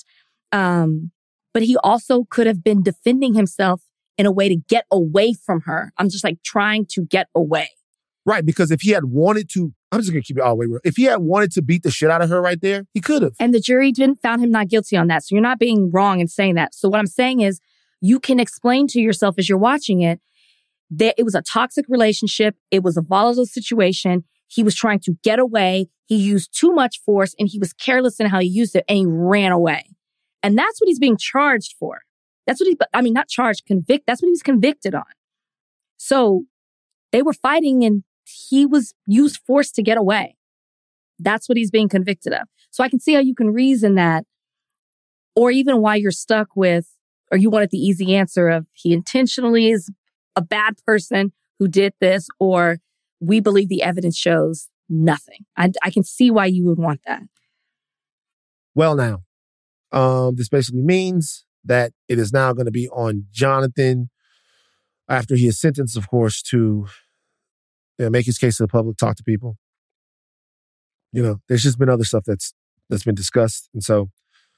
But he also could have been defending himself in a way to get away from her. I'm just like trying to get away. Right. Because if he had wanted to, I'm just going to keep it all the way real. If he had wanted to beat the shit out of her right there, he could have. And the jury found him not guilty on that. So you're not being wrong in saying that. So what I'm saying is you can explain to yourself as you're watching it that it was a toxic relationship. It was a volatile situation. He was trying to get away. He used too much force and he was careless in how he used it and he ran away. And that's what he's being charged for. That's what not charged, that's what he was convicted on. So they were fighting and he used force to get away. That's what he's being convicted of. So I can see how you can reason that, or even why you're stuck with, or you wanted the easy answer of he intentionally is a bad person who did this, or we believe the evidence shows nothing. I can see why you would want that. Well, now, this basically means that it is now going to be on Jonathan after he is sentenced, of course, to make his case to the public, talk to people. You know, there's just been other stuff that's been discussed. And so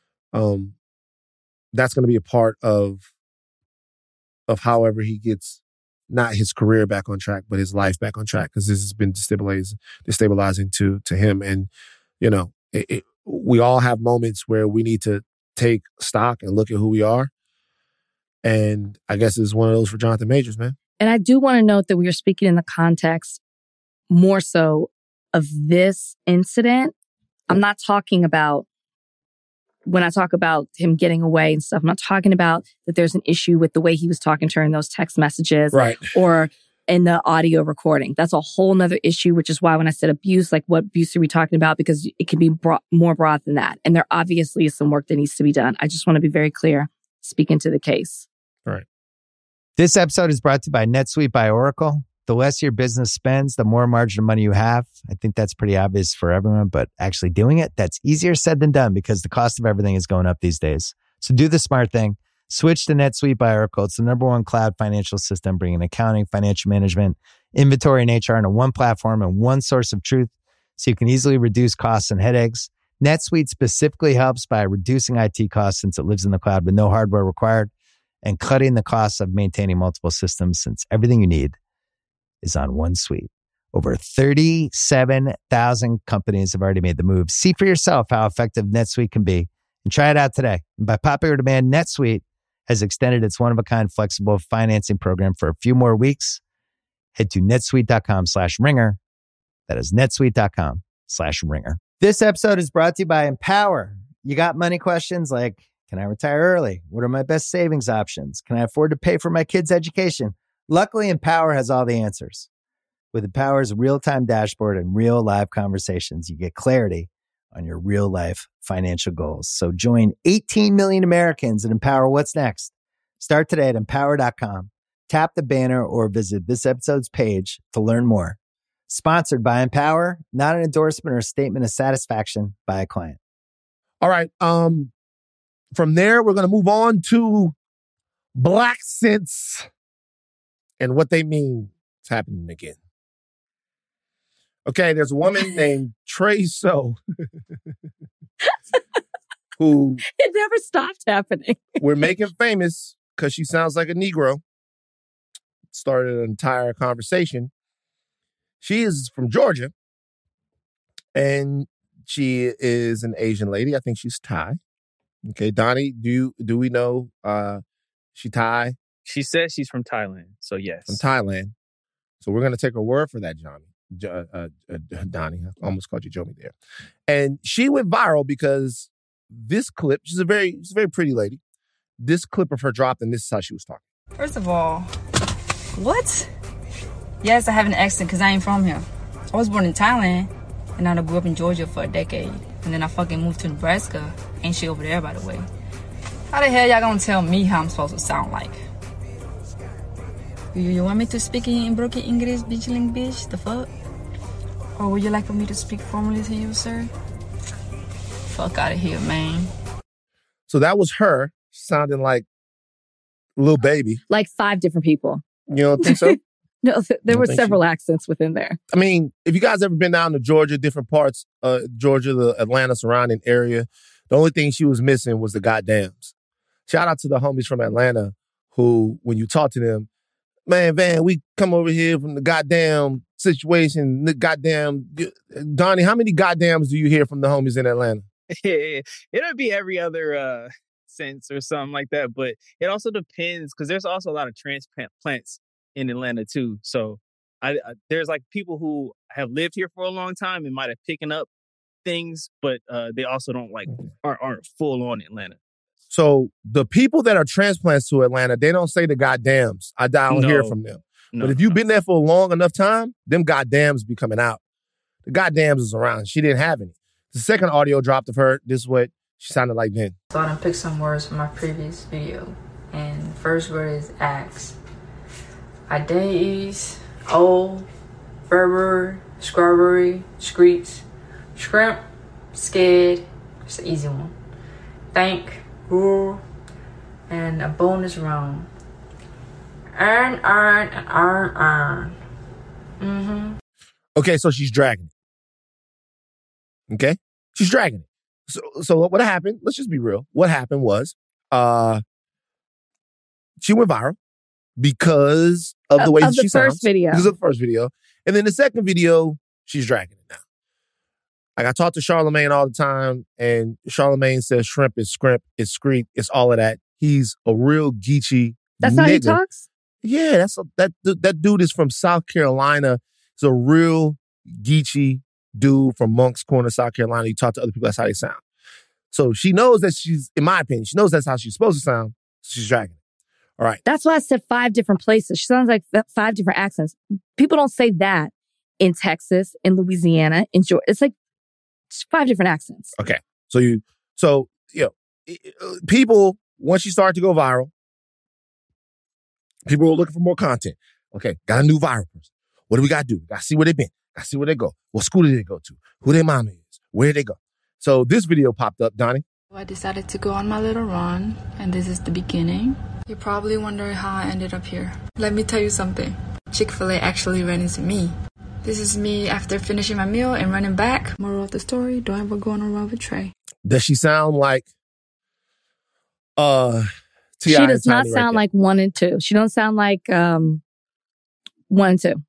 that's going to be a part of however he gets not his career back on track, but his life back on track, because this has been destabilizing to him. And, you know, we all have moments where we need to take stock and look at who we are. And I guess it's one of those for Jonathan Majors, man. And I do want to note that we are speaking in the context more so of this incident. I'm not talking about, when I talk about him getting away and stuff, I'm not talking about that there's an issue with the way he was talking to her in those text messages, right, or in the audio recording. That's a whole nother issue, which is why when I said abuse, like what abuse are we talking about? Because it can be more broad than that. And there obviously is some work that needs to be done. I just want to be very clear, speaking to the case. All right. This episode is brought to you by NetSuite by Oracle. The less your business spends, the more margin of money you have. I think that's pretty obvious for everyone, but actually doing it, that's easier said than done because the cost of everything is going up these days. So do the smart thing. Switch to NetSuite by Oracle. It's the #1 cloud financial system, bringing accounting, financial management, inventory, and HR into one platform and one source of truth so you can easily reduce costs and headaches. NetSuite specifically helps by reducing IT costs since it lives in the cloud with no hardware required, and cutting the costs of maintaining multiple systems since everything you need is on one suite. Over 37,000 companies have already made the move. See for yourself how effective NetSuite can be and try it out today. And by popular demand, NetSuite has extended its one-of-a-kind flexible financing program for a few more weeks. Head to netsuite.com/ringer. That is netsuite.com/ringer. This episode is brought to you by Empower. You got money questions like, can I retire early? What are my best savings options? Can I afford to pay for my kids' education? Luckily, Empower has all the answers. With Empower's real-time dashboard and real live conversations, you get clarity on your real-life financial goals. So join 18 million Americans and Empower what's next. Start today at empower.com. Tap the banner or visit this episode's page to learn more. Sponsored by Empower, not an endorsement or a statement of satisfaction by a client. All right. From there, we're going to move on to black scents and what they mean. It's happening again. Okay, there's a woman named Trey So who... It never stopped happening. We're making famous because she sounds like a Negro. Started an entire conversation. She is from Georgia, and she is an Asian lady. I think she's Thai. Okay, Donnie, do we know she Thai? She says she's from Thailand, so yes. From Thailand. So we're going to take her word for that, Donnie. I almost called you Jomi there. And she went viral because this clip, she's a very pretty lady. This clip of her dropped, and this is how she was talking. First of all, what? Yes, I have an accent because I ain't from here. I was born in Thailand, and I grew up in Georgia for a decade. And then I fucking moved to Nebraska. Ain't shit over there, by the way. How the hell y'all gonna tell me how I'm supposed to sound like? You want me to speak in broken English, bitch? The fuck? Or would you like for me to speak formally to you, sir? Fuck out of here, man. So that was her sounding like Lil Baby. Like 5 different people. You don't think so? No, there were several accents within there. I mean, if you guys ever been down to Georgia, different parts, Georgia, the Atlanta surrounding area, the only thing she was missing was the goddams. Shout out to the homies from Atlanta who, when you talk to them, man, Van, we come over here from the goddamn situation, the goddamn... Donnie, how many goddams do you hear from the homies in Atlanta? It'll be every other sense or something like that, but it also depends because there's also a lot of transplants in Atlanta too. So there's like people who have lived here for a long time and might have picked up things, but they also don't like aren't full on Atlanta. So the people that are transplants to Atlanta, they don't say the goddams. I don't hear from them. But if you've been there for a long enough time, them goddams be coming out. The goddams is around. She didn't have any. The second audio dropped of her, this is what she sounded like then. So I done picked some words from my previous video. And the first word is axe. I days, old, Burberry, Scrubbery, Screech, Shrimp, Sked. It's an easy one. Thank, rule, and a bonus round. Earn, and earn. Mm-hmm. Okay, so she's dragging it. Okay? She's dragging it. So what happened? Let's just be real. What happened was she went viral because of the way that she sounds. Because of the first video. And then the second video, she's dragging it now. Like, I talk to Charlamagne all the time, and Charlamagne says shrimp is scrimp, it's screet, it's all of that. He's a real geechee That's nigga. how he talks? Yeah, that dude is from South Carolina. He's a real geechee dude from Moncks Corner, South Carolina. You talk to other people, that's how they sound. So she knows that she's, in my opinion, she knows that's how she's supposed to sound. So she's dragging it. All right. That's why I said 5 different places. She sounds like 5 different accents. People don't say that in Texas, in Louisiana, in Georgia. It's like 5 different accents. Okay. So people, once she started to go viral, people were looking for more content. Okay, got a new viral person. What do we got to do? Got to see where they've been. Got to see where they go. What school did they go to? Who their mama is? Where did they go? So this video popped up, Donnie. I decided to go on my little run, and this is the beginning. You're probably wondering how I ended up here. Let me tell you something. Chick-fil-A actually ran into me. This is me after finishing my meal and running back. Moral of the story, don't ever go on a run with Trey. Does she sound like T.I. She does not sound like 1 and 2. She don't sound like 1 and 2.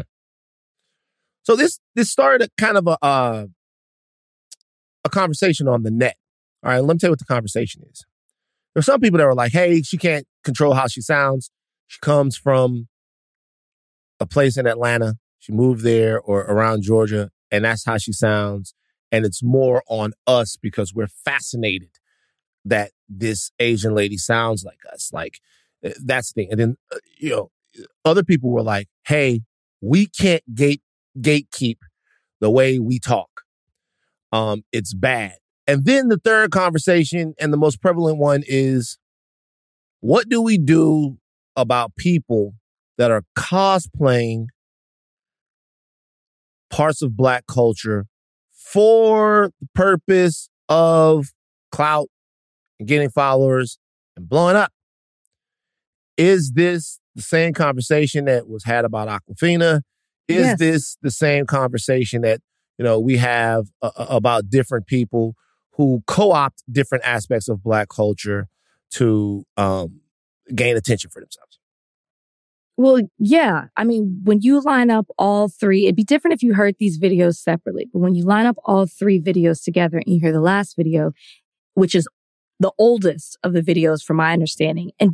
So this started kind of a conversation on the net. All right, let me tell you what the conversation is. There are some people that were like, hey, she can't control how she sounds. She comes from a place in Atlanta. She moved there or around Georgia, and that's how she sounds. And it's more on us because we're fascinated that this Asian lady sounds like us. Like, that's the thing. And then, other people were like, hey, we can't gatekeep the way we talk. It's bad. And then the third conversation, and the most prevalent one, is what do we do about people that are cosplaying parts of Black culture for the purpose of clout and getting followers and blowing up? Is this the same conversation that was had about Awkwafina? Is this the same conversation that, we have about different people who co-opt different aspects of Black culture to gain attention for themselves? Well, yeah. I mean, when you line up all 3, it'd be different if you heard these videos separately. But when you line up all 3 videos together and you hear the last video, which is the oldest of the videos from my understanding, and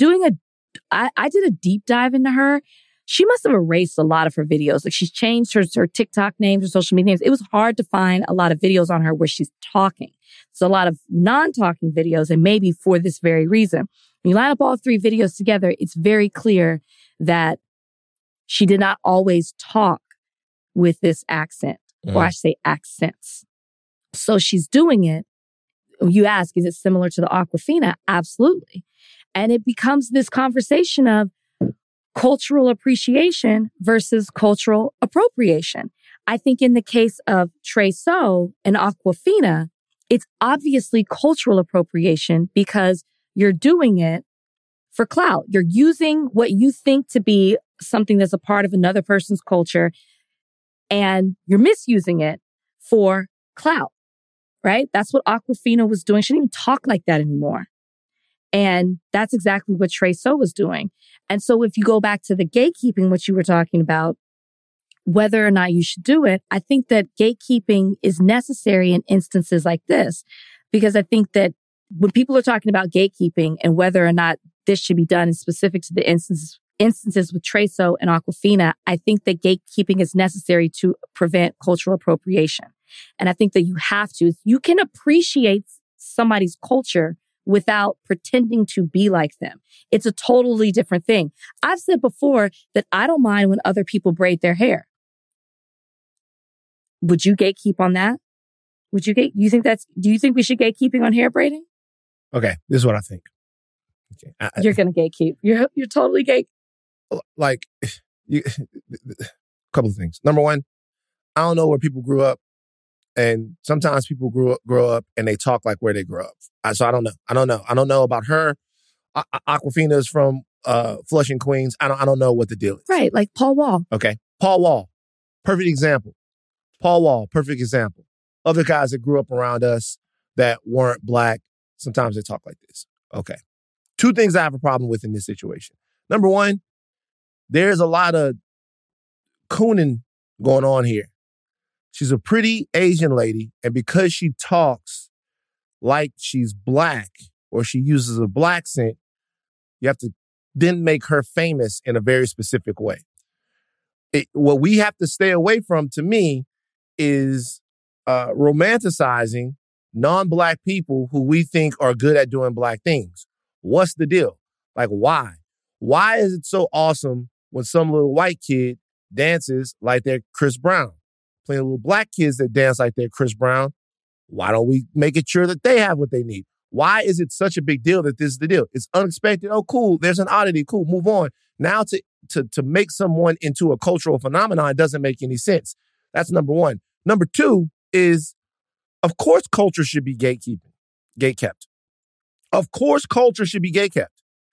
I did a deep dive into her. She must have erased a lot of her videos. Like, she's changed her TikTok names, her social media names. It was hard to find a lot of videos on her where she's talking. So a lot of non-talking videos, and maybe for this very reason. When you line up all 3 videos together, it's very clear that she did not always talk with this accent, or I should say accents. So she's doing it. You ask, is it similar to the Awkwafina? Absolutely. And it becomes this conversation of cultural appreciation versus cultural appropriation. I think in the case of Trey Songz and Awkwafina, it's obviously cultural appropriation because you're doing it for clout. You're using what you think to be something that's a part of another person's culture, and you're misusing it for clout, right? That's what Awkwafina was doing. She didn't even talk like that anymore. And that's exactly what Trey Songz was doing. And so if you go back to the gatekeeping, which you were talking about, whether or not you should do it, I think that gatekeeping is necessary in instances like this, because I think that when people are talking about gatekeeping and whether or not this should be done in specific to the instances with Trey Songz and Awkwafina, I think that gatekeeping is necessary to prevent cultural appropriation. And I think that you can appreciate somebody's culture without pretending to be like them. It's a totally different thing. I've said before that I don't mind when other people braid their hair. Would you gatekeep on that? Do you think we should gatekeeping on hair braiding? Okay, this is what I think. Okay, you're going to gatekeep. You're totally gate. Like, a couple of things. Number one, I don't know where people grew up. And sometimes people grow up and they talk like where they grew up. So I don't know. I don't know about her. Awkwafina is from Flushing, Queens. I don't know what the deal is. Right, like Paul Wall. Okay, Paul Wall. Perfect example. Paul Wall, perfect example. Other guys that grew up around us that weren't black, sometimes they talk like this. Okay. 2 things I have a problem with in this situation. Number one, there's a lot of cooning going on here. She's a pretty Asian lady, and because she talks like she's black or she uses a black accent, you have to then make her famous in a very specific way. What we have to stay away from, to me, is romanticizing non-black people who we think are good at doing black things. What's the deal? Like, why? Why is it so awesome when some little white kid dances like they're Chris Brown? Plenty of little black kids that dance like they're Chris Brown. Why don't we make it sure that they have what they need? Why is it such a big deal that this is the deal? It's unexpected. Oh, cool. There's an oddity. Cool. Move on. Now to make someone into a cultural phenomenon doesn't make any sense. That's number one. Number two is, of course, culture should be gatekept. Of course, culture should be gatekept.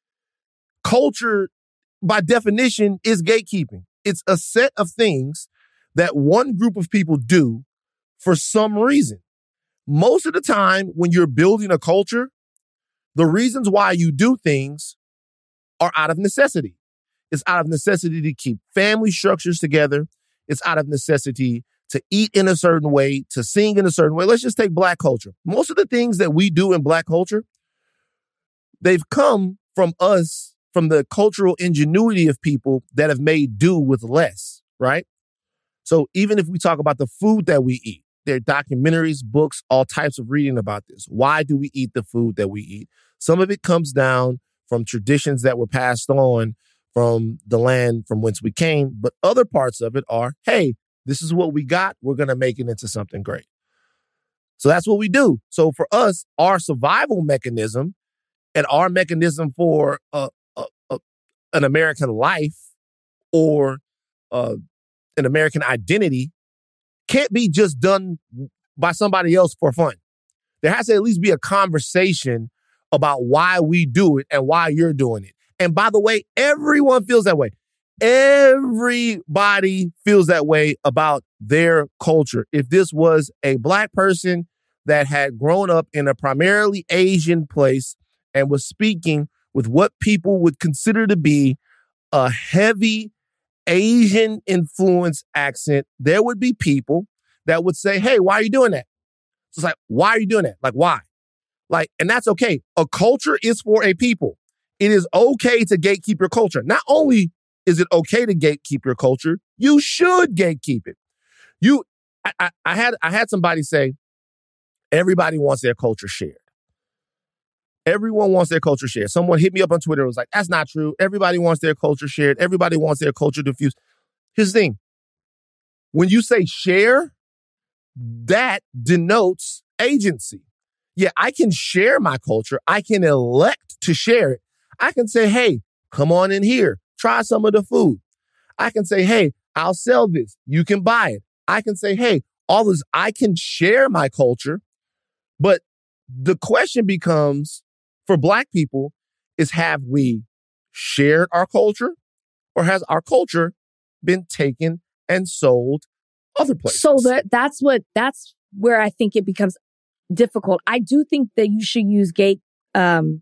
Culture, by definition, is gatekeeping. It's a set of things that one group of people do for some reason. Most of the time, when you're building a culture, the reasons why you do things are out of necessity. It's out of necessity to keep family structures together. It's out of necessity to eat in a certain way, to sing in a certain way. Let's just take black culture. Most of the things that we do in black culture, they've come from us, from the cultural ingenuity of people that have made do with less, right? So even if we talk about the food that we eat, there are documentaries, books, all types of reading about this. Why do we eat the food that we eat? Some of it comes down from traditions that were passed on from the land from whence we came, but other parts of it are, hey, this is what we got. We're going to make it into something great. So that's what we do. So for us, our survival mechanism and our mechanism for an American life or an American identity can't be just done by somebody else for fun. There has to at least be a conversation about why we do it and why you're doing it. And by the way, everyone feels that way. Everybody feels that way about their culture. If this was a black person that had grown up in a primarily Asian place and was speaking with what people would consider to be a heavy Asian influence accent, there would be people that would say, hey, why are you doing that? So it's like, why are you doing that? Like, why? Like, and that's okay. A culture is for a people. It is okay to gatekeep your culture. Not only is it okay to gatekeep your culture, you should gatekeep it. I had somebody say, everybody wants their culture shared. Everyone wants their culture shared. Someone hit me up on Twitter and was like, that's not true. Everybody wants their culture shared. Everybody wants their culture diffused. Here's the thing. When you say share, that denotes agency. Yeah, I can share my culture. I can elect to share it. I can say, hey, come on in here. Try some of the food. I can say, hey, I'll sell this. You can buy it. I can say, hey, all this, I can share my culture. But the question becomes, for black people, is have we shared our culture or has our culture been taken and sold other places? So that's where I think it becomes difficult. I do think that you should use gatekeeping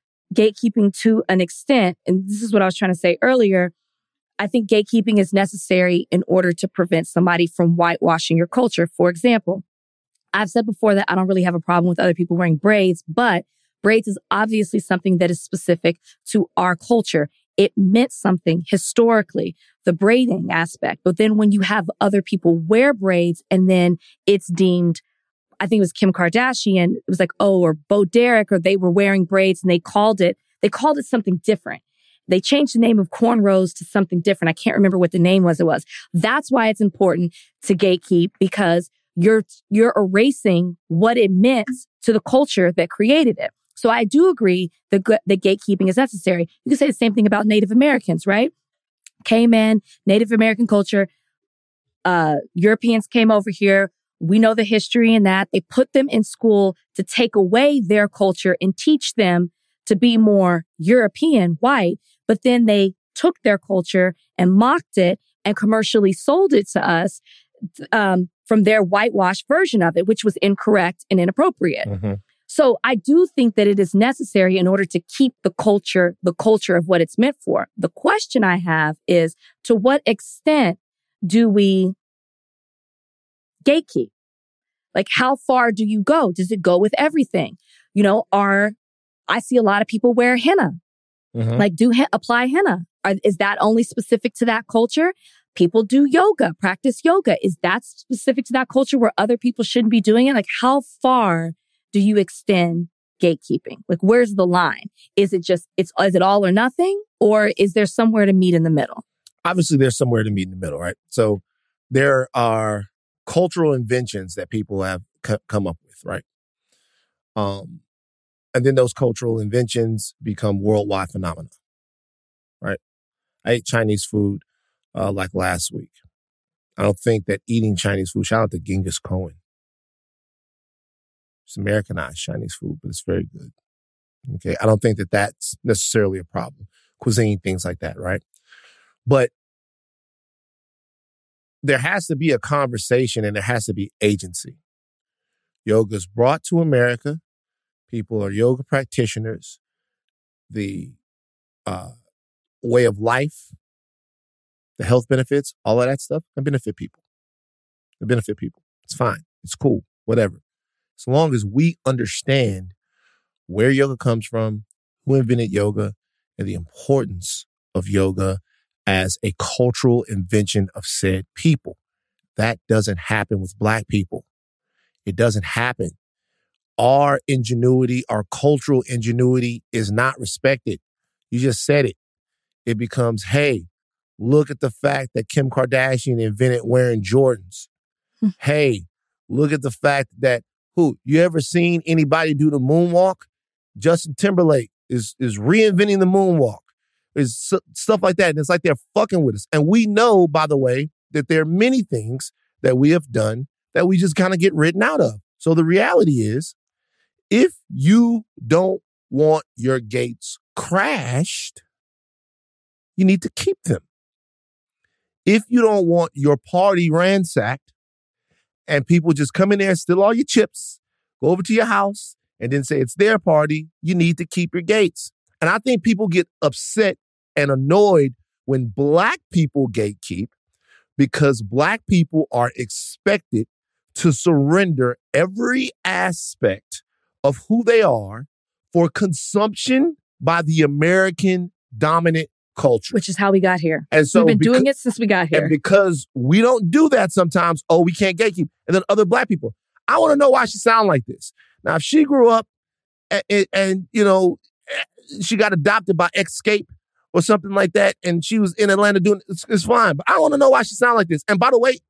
to an extent. And this is what I was trying to say earlier. I think gatekeeping is necessary in order to prevent somebody from whitewashing your culture. For example, I've said before that I don't really have a problem with other people wearing braids, but braids is obviously something that is specific to our culture. It meant something historically, the braiding aspect. But then when you have other people wear braids and then it's deemed, I think it was Kim Kardashian, it was like, oh, or Bo Derek, or they were wearing braids and they called it something different. They changed the name of cornrows to something different. I can't remember what the name was. That's why it's important to gatekeep, because you're erasing what it meant to the culture that created it. So I do agree that gatekeeping is necessary. You can say the same thing about Native Americans, right? Came in, Native American culture, Europeans came over here. We know the history in that. They put them in school to take away their culture and teach them to be more European, white. But then they took their culture and mocked it and commercially sold it to us from their whitewashed version of it, which was incorrect and inappropriate. Mm-hmm. So I do think that it is necessary in order to keep the culture of what it's meant for. The question I have is, to what extent do we gatekeep? Like, how far do you go? Does it go with everything? You know, I see a lot of people wear henna. Mm-hmm. Like, apply henna. Is that only specific to that culture? People do yoga, practice yoga. Is that specific to that culture where other people shouldn't be doing it? Like, how far do you extend gatekeeping? Like, where's the line? Is it all or nothing? Or is there somewhere to meet in the middle? Obviously, there's somewhere to meet in the middle, right? So there are cultural inventions that people have come up with, right? And then those cultural inventions become worldwide phenomena, right? I ate Chinese food like last week. I don't think that eating Chinese food, shout out to Genghis Khan. It's Americanized Chinese food, but it's very good. Okay. I don't think that that's necessarily a problem. Cuisine, things like that, right? But there has to be a conversation and there has to be agency. Yoga's brought to America. People are yoga practitioners. The way of life, the health benefits, all of that stuff, can benefit people. It benefit people. It's fine. It's cool. Whatever. As long as we understand where yoga comes from, who invented yoga, and the importance of yoga as a cultural invention of said people. That doesn't happen with Black people. It doesn't happen. Our ingenuity, our cultural ingenuity is not respected. You just said it. It becomes, hey, look at the fact that Kim Kardashian invented wearing Jordans. Hey, look at the fact that you ever seen anybody do the moonwalk? Justin Timberlake is reinventing the moonwalk. There's stuff like that. And it's like they're fucking with us. And we know, by the way, that there are many things that we have done that we just kind of get written out of. So the reality is, if you don't want your gates crashed, you need to keep them. If you don't want your party ransacked and people just come in there and steal all your chips, go over to your house, and then say it's their party, you need to keep your gates. And I think people get upset and annoyed when Black people gatekeep because Black people are expected to surrender every aspect of who they are for consumption by the American dominant culture. Which is how we got here. And so we've been doing it since we got here. And because we don't do that sometimes, we can't gatekeep. And then other Black people, I want to know why she sound like this. Now, if she grew up and you know, she got adopted by Escape or something like that, and she was in Atlanta doing it's fine. But I want to know why she sound like this. And by the way,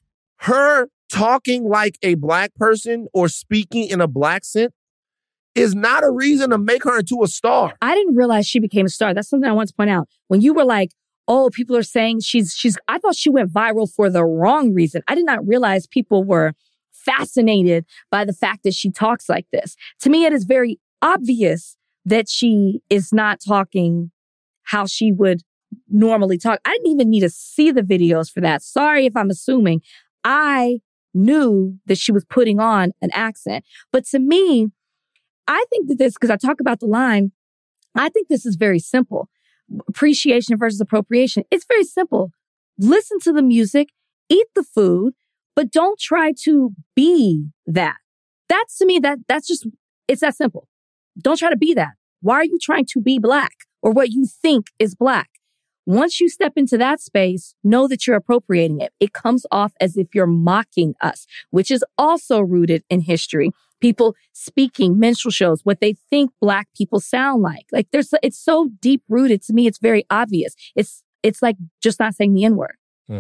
her talking like a Black person or speaking in a Black accent is not a reason to make her into a star. I didn't realize she became a star. That's something I want to point out. When you were like, oh, people are saying I thought she went viral for the wrong reason. I did not realize people were fascinated by the fact that she talks like this. To me, it is very obvious that she is not talking how she would normally talk. I didn't even need to see the videos for that. Sorry if I'm assuming. I knew that she was putting on an accent. But to me, I think that because I talk about the line, I think this is very simple. Appreciation versus appropriation. It's very simple. Listen to the music, eat the food, but don't try to be that. That's to me, that's just, it's that simple. Don't try to be that. Why are you trying to be Black or what you think is Black? Once you step into that space, know that you're appropriating it. It comes off as if you're mocking us, which is also rooted in history. People speaking minstrel shows, what they think Black people sound like. Like it's so deep rooted to me. It's very obvious. It's like just not saying the N-word.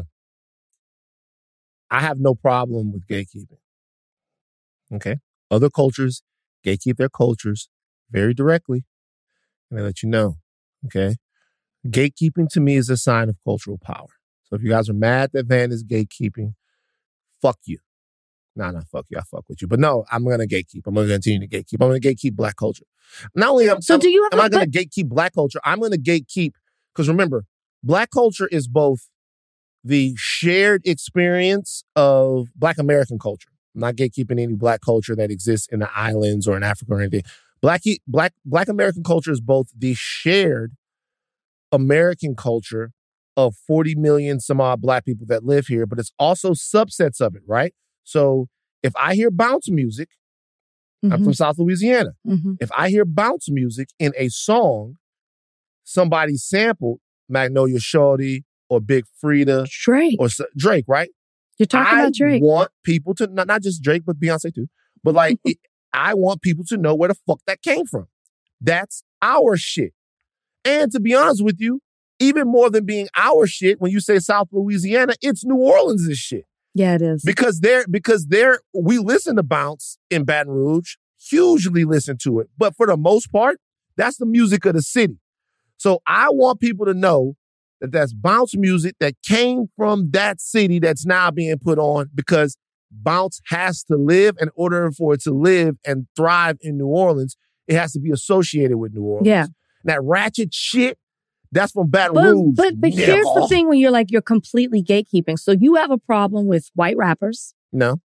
I have no problem with gatekeeping. Okay. Other cultures gatekeep their cultures very directly. And they let you know. Okay. Gatekeeping to me is a sign of cultural power. So if you guys are mad that Van is gatekeeping, fuck you. Nah, fuck you. I fuck with you. But no, I'm going to gatekeep. I'm going to continue to gatekeep. I'm going to gatekeep Black culture. Not only am I going to gatekeep Black culture, I'm going to gatekeep, because remember, Black culture is both the shared experience of Black American culture. I'm not gatekeeping any Black culture that exists in the islands or in Africa or anything. Black American culture is both the shared American culture of 40 million some odd Black people that live here, but it's also subsets of it, right? So if I hear bounce music, I'm from South Louisiana. If I hear bounce music in a song, somebody sampled Magnolia Shorty or Big Frida. Drake. Or Drake, right? You're talking about Drake. I want people to, not just Drake, but Beyonce too. But like, I want people to know where the fuck that came from. That's our shit. And to be honest with you, even more than being our shit, when you say South Louisiana, it's New Orleans' shit. Yeah, it is. Because we listen to bounce in Baton Rouge, hugely listen to it. But for the most part, that's the music of the city. So I want people to know that that's bounce music that came from that city that's now being put on, because bounce has to live. In order for it to live and thrive in New Orleans, it has to be associated with New Orleans. Yeah. That ratchet shit, that's from Baton Rouge. But here's the thing when you're completely gatekeeping. So you have a problem with white rappers. No.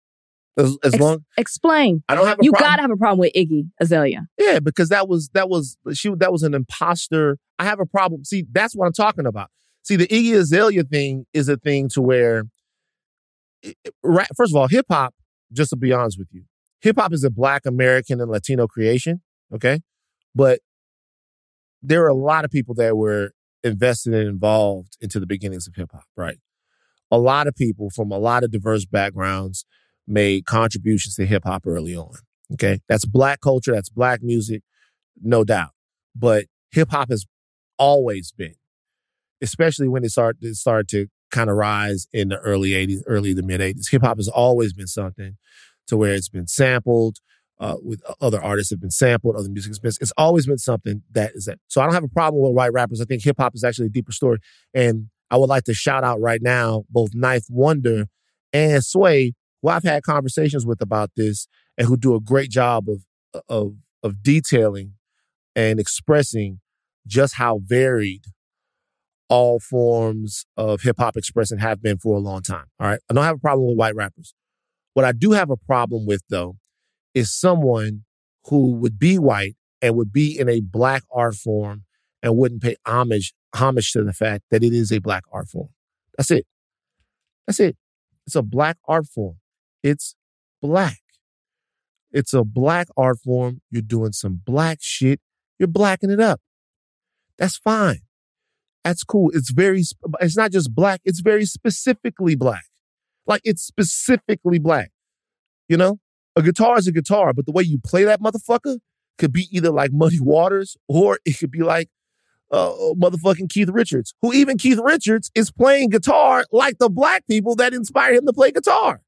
Explain. I don't have a problem. You gotta have a problem with Iggy Azalea. Yeah, because that was an imposter. I have a problem. See, that's what I'm talking about. See, the Iggy Azalea thing is a thing to where, first of all, hip hop, just to be honest with you, hip hop is a Black American and Latino creation, okay? But there are a lot of people that were invested and involved into the beginnings of hip hop, right? A lot of people from a lot of diverse backgrounds made contributions to hip hop early on, okay? That's Black culture, that's Black music, no doubt. But hip hop has always been, especially when it started to kind of rise in the early to mid 80s. Hip hop has always been something to where it's been sampled, with other artists have been sampled, other music has been, it's always been something that is that. So I don't have a problem with white rappers. I think hip hop is actually a deeper story. And I would like to shout out right now, both Knife Wonder and Sway, who I've had conversations with about this and who do a great job of detailing and expressing just how varied all forms of hip hop expression have been for a long time. All right. I don't have a problem with white rappers. What I do have a problem with, though, is someone who would be white and would be in a Black art form and wouldn't pay homage to the fact that it is a Black art form. That's it. That's it. It's a Black art form. It's Black. It's a Black art form. You're doing some Black shit. You're blacking it up. That's fine. That's cool. It's not just Black. It's very specifically Black. Like, it's specifically Black. You know? A guitar is a guitar, but the way you play that motherfucker could be either like Muddy Waters or it could be like motherfucking Keith Richards, who even Keith Richards is playing guitar like the Black people that inspired him to play guitar.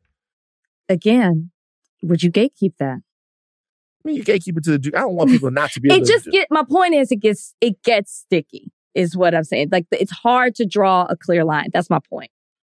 Again, would you gatekeep that? I mean, you gatekeep it to the degree. I don't want people not to be able to. My point is, it gets sticky, is what I'm saying. Like, it's hard to draw a clear line. That's my point.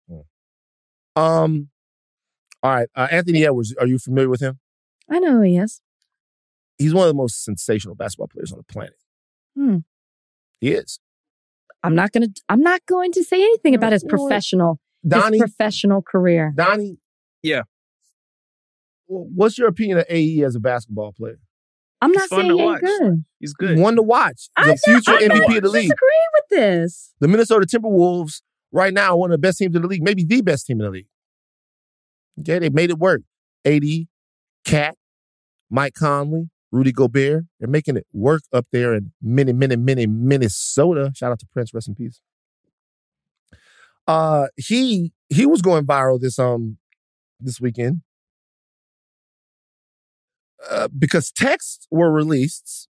All right. Anthony Edwards, are you familiar with him? I know who he is. He's one of the most sensational basketball players on the planet. He is. I'm not going to say anything about his professional career. Donnie? Yeah. What's your opinion of AE as a basketball player? I'm not saying he's good. He's good. One to watch. He's a future MVP of the league. I disagree with this. The Minnesota Timberwolves right now are one of the best teams in the league, maybe the best team in the league. Okay, they made it work. AD, Cat, Mike Conley, Rudy Gobert. They're making it work up there in Minnesota. Shout out to Prince, rest in peace. He was going viral this weekend because texts were released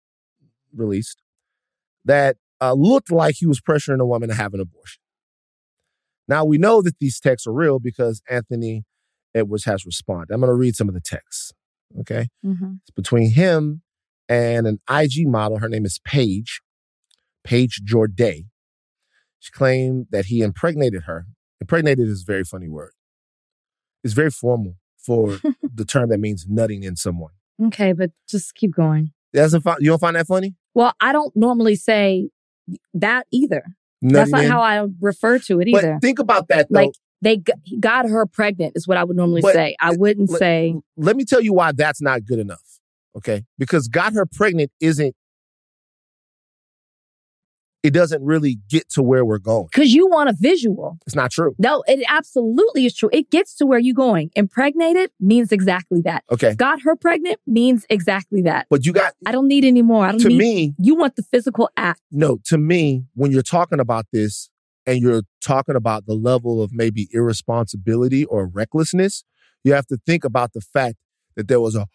that looked like he was pressuring a woman to have an abortion. Now, we know that these texts are real because Anthony Edwards has responded. I'm going to read some of the texts, okay? Mm-hmm. It's between him and an IG model. Her name is Paige Jorday. She claimed that he impregnated her. Impregnated is a very funny word. It's very formal for the term that means nutting in someone. Okay, but just keep going. You don't find that funny? Well, I don't normally say that either. That's not how I refer to it either. But think about that, though. Like, they got her pregnant is what I would normally say. I wouldn't say. Let me tell you why that's not good enough, okay? Because got her pregnant it doesn't really get to where we're going. Because you want a visual. It's not true. No, it absolutely is true. It gets to where you're going. Impregnated means exactly that. Okay. Got her pregnant means exactly that. But I don't need any more. You want the physical act. No, to me, when you're talking about this and you're talking about the level of maybe irresponsibility or recklessness, you have to think about the fact that there was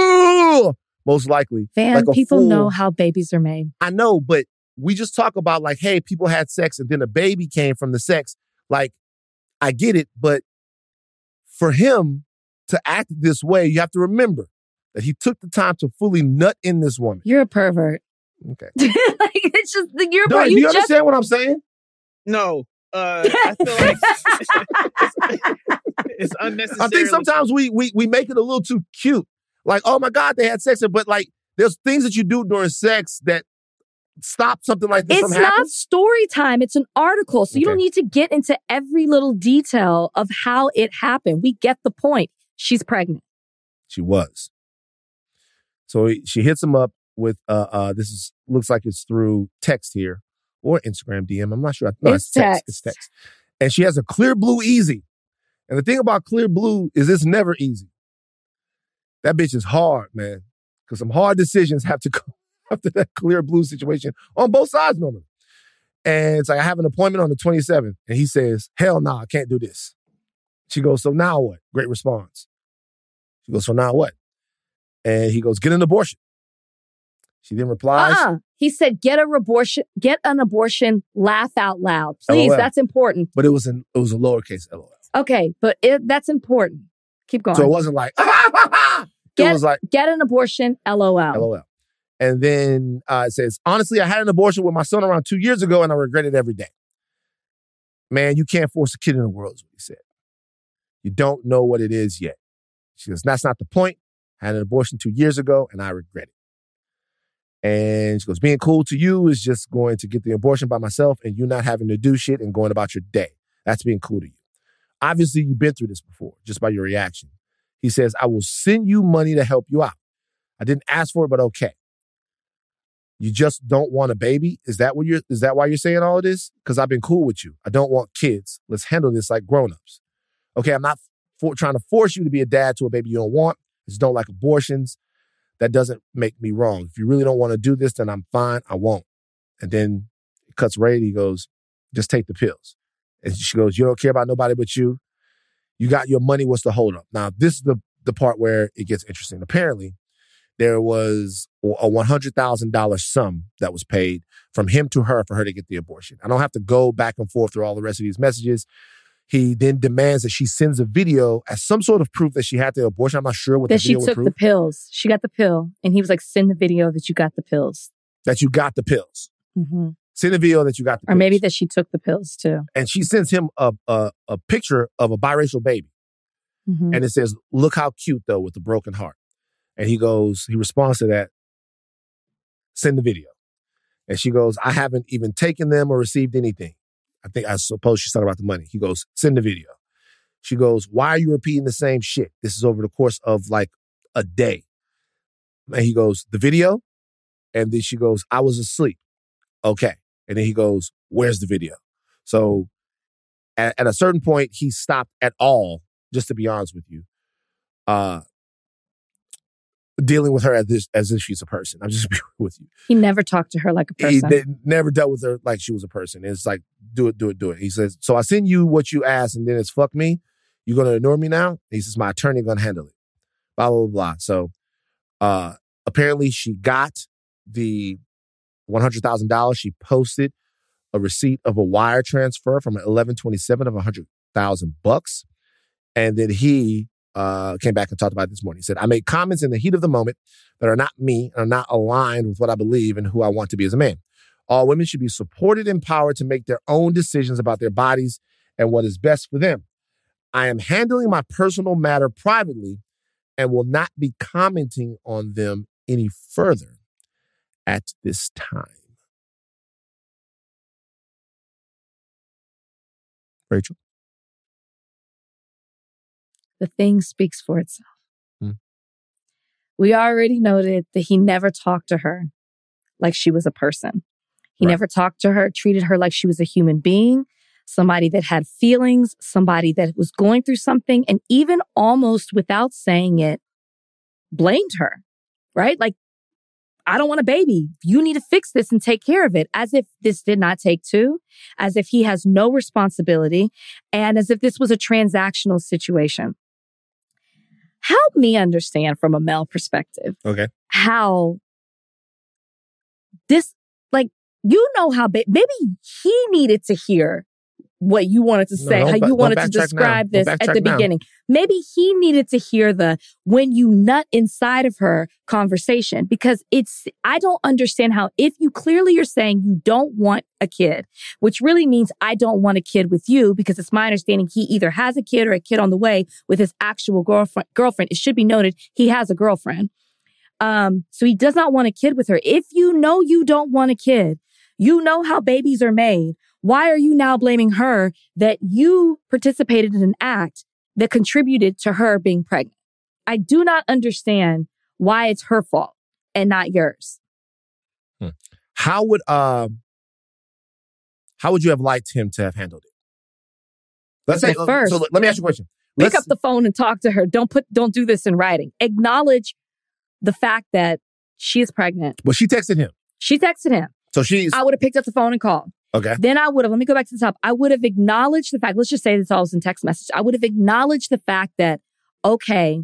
most likely. People know how babies are made. I know, but we just talk about like, hey, people had sex and then a baby came from the sex. Like, I get it, but for him to act this way, you have to remember that he took the time to fully nut in this woman. You're a pervert. Okay. Like, it's just, you're a pervert. Do you understand what I'm saying? No. I feel like it's unnecessary. I think sometimes we make it a little too cute. Like, oh my God, they had sex. But like, there's things that you do during sex that stop something like this from happening. It's not story time. It's an article. So you don't need to get into every little detail of how it happened. We get the point. She's pregnant. She was. So she hits him up with, looks like it's through text here or Instagram DM. I'm not sure. No, it's text. It's text. And she has a Clear Blue Easy. And the thing about Clear Blue is it's never easy. That bitch is hard, man. Because some hard decisions have to come after that Clear Blue situation on both sides normally. And it's like, I have an appointment on the 27th. And he says, hell no, I can't do this. She goes, so now what? Great response. She goes, so now what? And he goes, get an abortion. She then replies. He said, get an abortion, laugh out loud. Please, LOL. That's important. But it was a lowercase LOL. Okay, but that's important. Keep going. So it wasn't like, it was like, get an abortion, LOL. LOL. And then it says, honestly, I had an abortion with my son around 2 years ago and I regret it every day. Man, you can't force a kid in the world, is what he said. You don't know what it is yet. She goes, that's not the point. I had an abortion 2 years ago and I regret it. And she goes, being cool to you is just going to get the abortion by myself and you not having to do shit and going about your day. That's being cool to you. Obviously, you've been through this before, just by your reaction. He says, I will send you money to help you out. I didn't ask for it, but okay. You just don't want a baby? Is that why you're saying all of this? Because I've been cool with you. I don't want kids. Let's handle this like grown-ups. Okay, I'm not trying to force you to be a dad to a baby you don't want. I just don't like abortions. That doesn't make me wrong. If you really don't want to do this, then I'm fine. I won't. And then it cuts right. He goes, just take the pills. And she goes, you don't care about nobody but you. You got your money. What's the holdup? Now, this is the part where it gets interesting. Apparently, there was a $100,000 sum that was paid from him to her for her to get the abortion. I don't have to go back and forth through all the rest of these messages. He then demands that she sends a video as some sort of proof that she had the abortion. I'm not sure what the video would prove. That she took the pills. She got the pill. And he was like, send the video that you got the pills. That you got the pills. Mm-hmm. Send the video that you got the pills. Or maybe that she took the pills too. And she sends him a picture of a biracial baby. Mm-hmm. And it says, look how cute though with the broken heart. And he responds to that, send the video. And she goes, I haven't even taken them or received anything. I suppose she's talking about the money. He goes, send the video. She goes, why are you repeating the same shit? This is over the course of like a day. And he goes, the video? And then she goes, I was asleep. Okay. And then he goes, where's the video? So at a certain point, he stopped at all, just to be honest with you, dealing with her as if she's a person. I'm just being with you. He never talked to her like a person. He never dealt with her like she was a person. It's like, do it. He says, so I send you what you asked and then it's fuck me. You going to ignore me now? And he says, my attorney going to handle it. Blah, blah, blah. So apparently she got the $100,000. She posted a receipt of a wire transfer from 11/27 of $100,000. And then he came back and talked about it this morning. He said, I made comments in the heat of the moment that are not me and are not aligned with what I believe and who I want to be as a man. All women should be supported and empowered to make their own decisions about their bodies and what is best for them. I am handling my personal matter privately and will not be commenting on them any further at this time. Rachel? The thing speaks for itself. Hmm. We already noted that he never talked to her like she was a person. He never talked to her, treated her like she was a human being, somebody that had feelings, somebody that was going through something, and even almost without saying it, blamed her, right? Like, I don't want a baby. You need to fix this and take care of it, as if this did not take two, as if he has no responsibility, and as if this was a transactional situation. Help me understand from a male perspective. Okay. How this, like, you know how maybe he needed to hear what you wanted to say, how you wanted to describe this at the beginning. Maybe he needed to hear the when you nut inside of her conversation, because I don't understand how, if you clearly are saying you don't want a kid, which really means I don't want a kid with you, because it's my understanding he either has a kid or a kid on the way with his actual girlfriend. It should be noted he has a girlfriend. So he does not want a kid with her. If you know you don't want a kid, you know how babies are made. Why are you now blaming her that you participated in an act that contributed to her being pregnant? I do not understand why it's her fault and not yours. How would you have liked him to have handled it? Let's say first. So let me ask you a question. Pick up the phone and talk to her. Don't do this in writing. Acknowledge the fact that she is pregnant. Well, she texted him. So I would have picked up the phone and called. Okay. Then I would have, let me go back to the top. I would have acknowledged the fact, let's just say this all was in text message. I would have acknowledged the fact that, okay,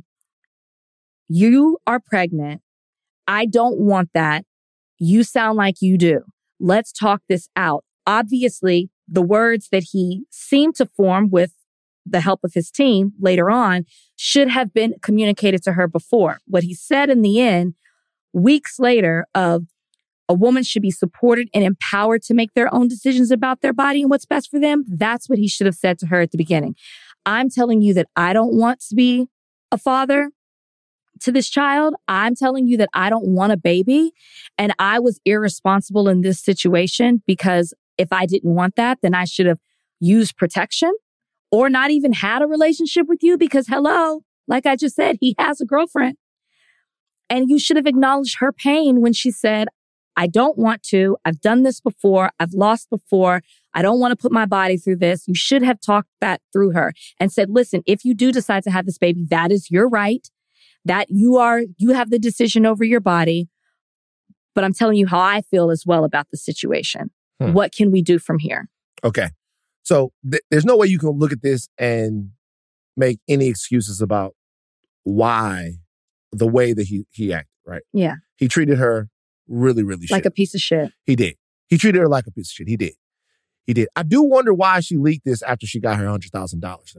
you are pregnant. I don't want that. You sound like you do. Let's talk this out. Obviously, the words that he seemed to form with the help of his team later on should have been communicated to her before. What he said in the end, weeks later, of a woman should be supported and empowered to make their own decisions about their body and what's best for them. That's what he should have said to her at the beginning. I'm telling you that I don't want to be a father to this child. I'm telling you that I don't want a baby. And I was irresponsible in this situation, because if I didn't want that, then I should have used protection or not even had a relationship with you, because hello, like I just said, he has a girlfriend. And you should have acknowledged her pain when she said, I don't want to. I've done this before. I've lost before. I don't want to put my body through this. You should have talked that through her and said, listen, if you do decide to have this baby, that is your right. That you have the decision over your body. But I'm telling you how I feel as well about the situation. What can we do from here? Okay. So there's no way you can look at this and make any excuses about why the way that he acted, right? Yeah. He treated her really, really like shit. A piece of shit. He did. He treated her like a piece of shit. He did. I do wonder why she leaked this after she got her $100,000 though.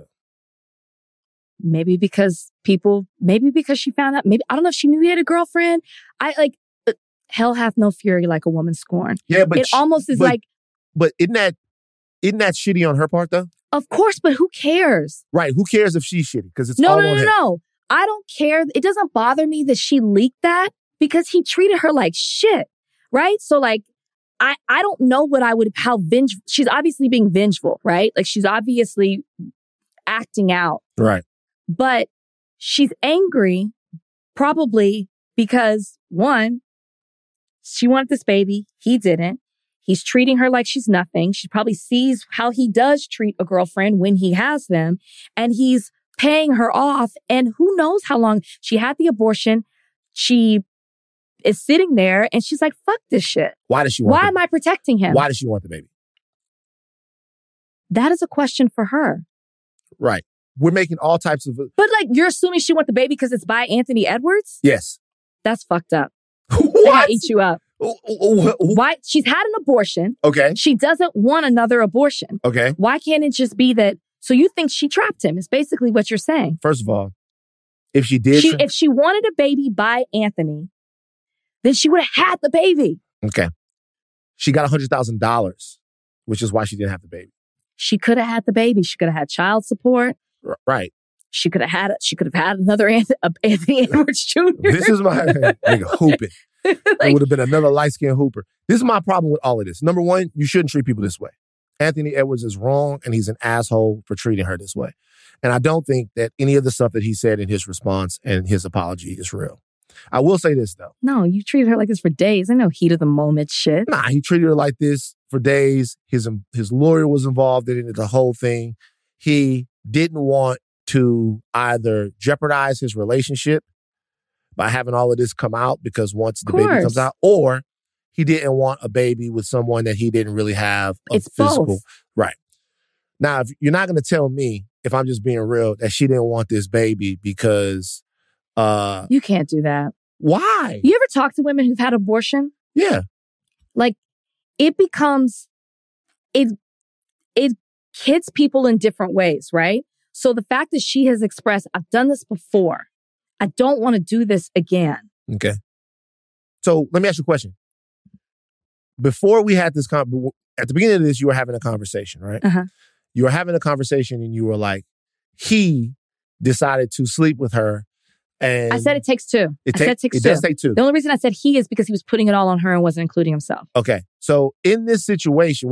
Maybe because she found out. Maybe, I don't know if she knew he had a girlfriend. Hell hath no fury like a woman scorned. Yeah, but it almost is like. But isn't that shitty on her part though? Of course, but who cares? Right. Who cares if she's shitty? Because it's all on him. No. I don't care. It doesn't bother me that she leaked that, because he treated her like shit, right? So like, I don't know how vengeful, she's obviously being vengeful, right? Like she's obviously acting out. Right. But she's angry probably because, one, she wanted this baby. He didn't. He's treating her like she's nothing. She probably sees how he does treat a girlfriend when he has them, and he's paying her off. And who knows how long she had the abortion. She is sitting there and she's like, fuck this shit. Why does she want Why am I protecting him? Why does she want the baby? That is a question for her. Right. We're making all types of... But like, you're assuming she wants the baby because it's by Anthony Edwards? Yes. That's fucked up. What? They eat you up. Why? She's had an abortion. Okay. She doesn't want another abortion. Okay. Why can't it just be that? So you think she trapped him is basically what you're saying. First of all, if she did... if she wanted a baby by Anthony, then she would have had the baby. Okay. She got $100,000, which is why she didn't have the baby. She could have had the baby. She could have had child support. Right. She could have had another Anthony Edwards Jr. This is my nigga hooping. It would have been another light-skinned hooper. This is my problem with all of this. Number one, you shouldn't treat people this way. Anthony Edwards is wrong and he's an asshole for treating her this way. And I don't think that any of the stuff that he said in his response and his apology is real. I will say this, though. No, you treated her like this for days. I know heat of the moment shit. Nah, he treated her like this for days. His lawyer was involved in it, the whole thing. He didn't want to either jeopardize his relationship by having all of this come out, because once the baby comes out, or he didn't want a baby with someone that he didn't really have a physical. Both. Right. Now, if you're not going to tell me, if I'm just being real, that she didn't want this baby because... you can't do that. Why? You ever talk to women who've had abortion? Yeah. Like, it becomes... It hits people in different ways, right? So the fact that she has expressed, I've done this before. I don't want to do this again. Okay. So let me ask you a question. Before we had this, at the beginning of this, you were having a conversation, right? Uh-huh. You were having a conversation and you were like, he decided to sleep with her. And I said it takes two. It does take two. The only reason I said he is because he was putting it all on her and wasn't including himself. Okay. So in this situation,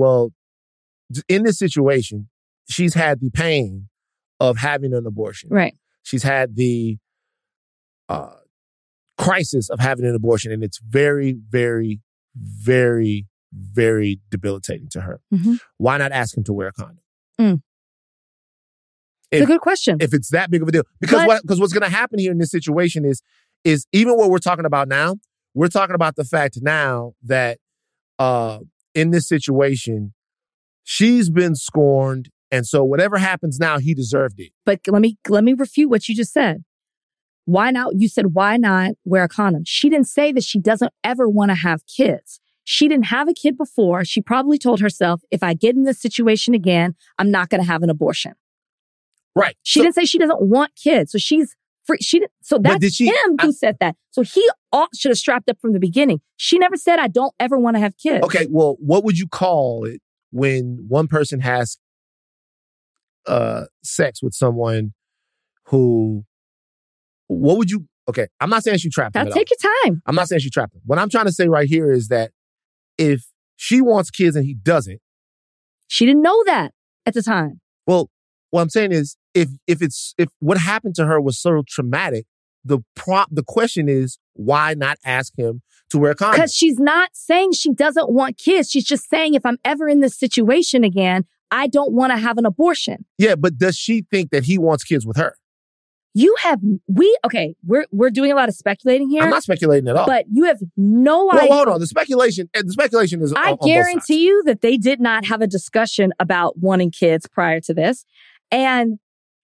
she's had the pain of having an abortion. Right. She's had the crisis of having an abortion, and it's very, very, very, very debilitating to her. Mm-hmm. Why not ask him to wear a condom? It's a good question. If it's that big of a deal. Because what's going to happen here in this situation is even what we're talking about now, we're talking about the fact now that in this situation, she's been scorned, and so whatever happens now, he deserved it. But let me refute what you just said. Why not? You said, why not wear a condom? She didn't say that she doesn't ever want to have kids. She didn't have a kid before. She probably told herself, if I get in this situation again, I'm not going to have an abortion. Right. She didn't say she doesn't want kids. So she's free. So that's him who said that. So he should have strapped up from the beginning. She never said, I don't ever want to have kids. Okay. Well, what would you call it when one person has sex with someone who... What would you... Okay, I'm not saying she trapped him. Now take your time. I'm not saying she trapped him. What I'm trying to say right here is that if she wants kids and he doesn't... She didn't know that at the time. Well, what I'm saying is, if what happened to her was so traumatic, the question is, why not ask him to wear a condom? Because she's not saying she doesn't want kids. She's just saying, if I'm ever in this situation again, I don't want to have an abortion. Yeah, but does she think that he wants kids with her? We're doing a lot of speculating here. I'm not speculating at all. But you have no idea. Well, hold on. The speculation is I guarantee you that they did not have a discussion about wanting kids prior to this. And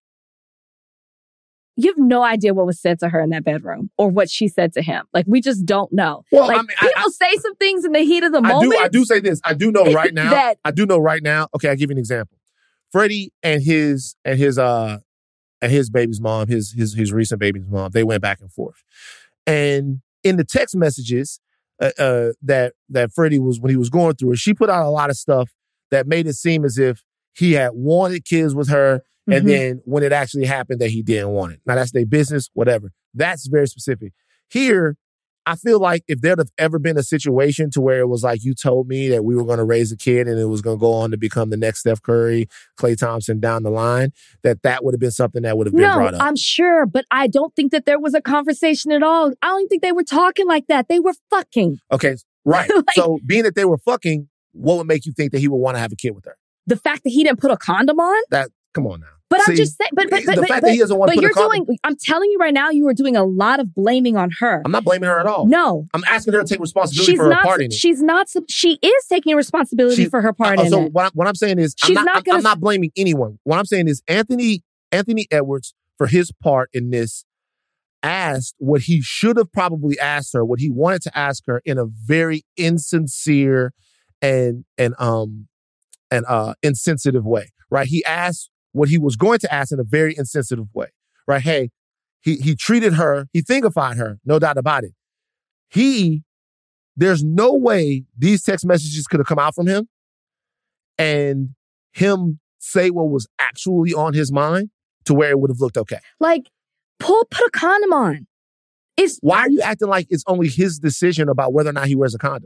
you have no idea what was said to her in that bedroom or what she said to him. Like, we just don't know. Well, like, people say some things in the heat of the moment. I do say this. I do know right now. Okay, I'll give you an example. Freddie and his baby's mom, his recent baby's mom, they went back and forth. And in the text messages that Freddie when he was going through it, she put out a lot of stuff that made it seem as if he had wanted kids with her, and then when it actually happened that he didn't want it. Now, that's their business, whatever. That's very specific. Here, I feel like if there'd have ever been a situation to where it was like, you told me that we were going to raise a kid and it was going to go on to become the next Steph Curry, Klay Thompson down the line, that would have been something that would have been brought up. No, I'm sure, but I don't think that there was a conversation at all. I don't think they were talking like that. They were fucking. Okay, right. So being that they were fucking, what would make you think that he would want to have a kid with her? The fact that he didn't put a condom on? Come on now. But I'm just saying, but the fact that he doesn't want to put a condom. I'm telling you right now, you are doing a lot of blaming on her. I'm not blaming her at all. No. I'm asking her to take responsibility for her part in it. She is taking responsibility for her part in it. So what I'm saying is, I'm not blaming anyone. What I'm saying is Anthony Edwards, for his part in this, asked what he should have probably asked her, what he wanted to ask her in a very insincere and insensitive way, right? He asked what he was going to ask in a very insensitive way, right? Hey, he treated her, he thingified her, no doubt about it. There's no way these text messages could have come out from him and him say what was actually on his mind to where it would have looked okay. Like, put a condom on. Why are you acting like it's only his decision about whether or not he wears a condom?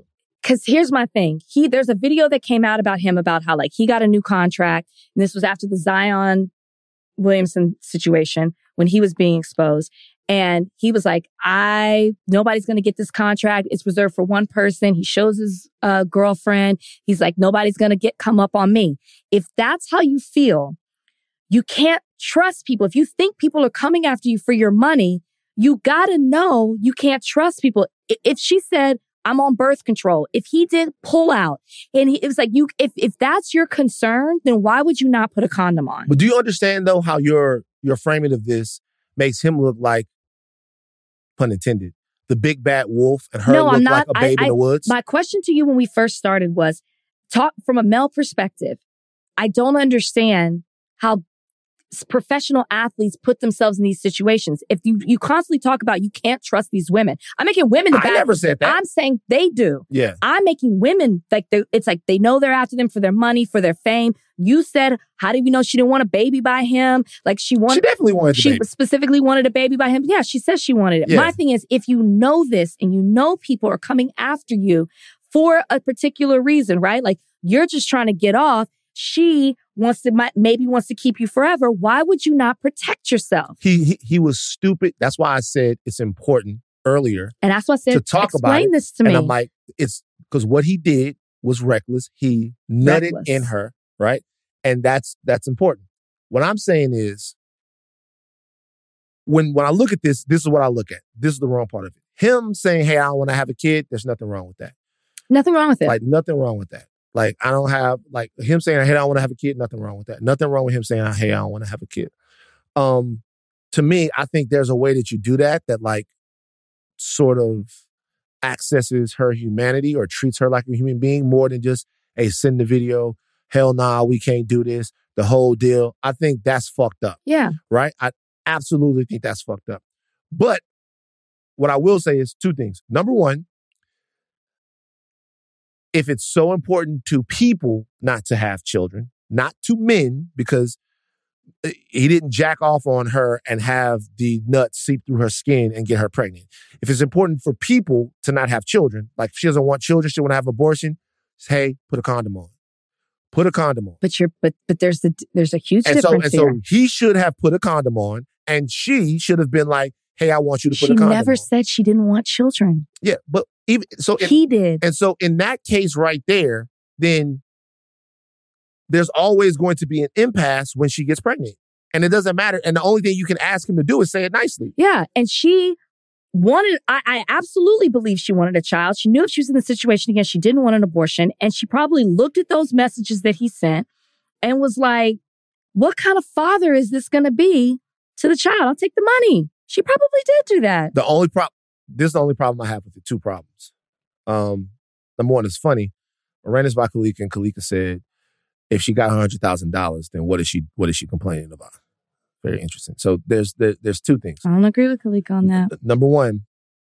Because here's my thing. There's a video that came out about him about how like he got a new contract. And this was after the Zion Williamson situation when he was being exposed. And he was like, nobody's going to get this contract. It's reserved for one person. He shows his girlfriend. He's like, nobody's going to come up on me. If that's how you feel, you can't trust people. If you think people are coming after you for your money, you got to know you can't trust people. If she said, I'm on birth control, if he did pull out and it was like, if that's your concern, then why would you not put a condom on? But do you understand though how your framing of this makes him look like, pun intended, the big bad wolf and her look like a babe in the woods? My question to you when we first started was, talk from a male perspective. I don't understand how professional athletes put themselves in these situations. If you constantly talk about you can't trust these women. I'm making women I never said that. I'm saying they do. Yeah. I'm making women like it's like they know they're after them for their money, for their fame. You said, how do we know she didn't want a baby by him? Like she definitely wanted the baby. She specifically wanted a baby by him. Yeah, she says she wanted it. Yeah. My thing is, if you know this and you know people are coming after you for a particular reason, right? Like you're just trying to get off. She maybe wants to keep you forever. Why would you not protect yourself? He was stupid. That's why I said it's important earlier. And that's why I said, to talk explain about this to me. And I'm like, it's because what he did was reckless. He nutted in her, right? And that's important. What I'm saying is, when I look at this is what I look at. This is the wrong part of it. Him saying, hey, I don't want to have a kid, there's nothing wrong with that. Nothing wrong with it. Like, nothing wrong with that. Like, I don't have, like, him saying, hey, I don't want to have a kid, nothing wrong with that. Nothing wrong with him saying, hey, I don't want to have a kid. To me, I think there's a way that you do that like, sort of accesses her humanity or treats her like a human being more than just, hey, send the video, hell nah, we can't do this, the whole deal. I think that's fucked up. Yeah. Right? I absolutely think that's fucked up. But what I will say is two things. Number one, if it's so important to people not to have children, not to men, because he didn't jack off on her and have the nuts seep through her skin and get her pregnant. If it's important for people to not have children, like if she doesn't want children, she want to have abortion, hey, put a condom on. Put a condom on. But there's a huge difference here. So he should have put a condom on, and she should have been like, hey, I want you to put a condom on. She never said she didn't want children. Yeah, but even so, he did. And so in that case right there, then there's always going to be an impasse when she gets pregnant. And it doesn't matter. And the only thing you can ask him to do is say it nicely. Yeah. And she wanted, I absolutely believe she wanted a child. She knew if she was in the situation again, she didn't want an abortion. And she probably looked at those messages that he sent and was like, what kind of father is this going to be to the child? I'll take the money. She probably did do that. This is the only problem I have with it. Two problems. Number one, is funny. I ran this by Kalika, and Kalika said, if she got $100,000, then what is she complaining about? Very interesting. So there's two things. I don't agree with Kalika on that. Number one,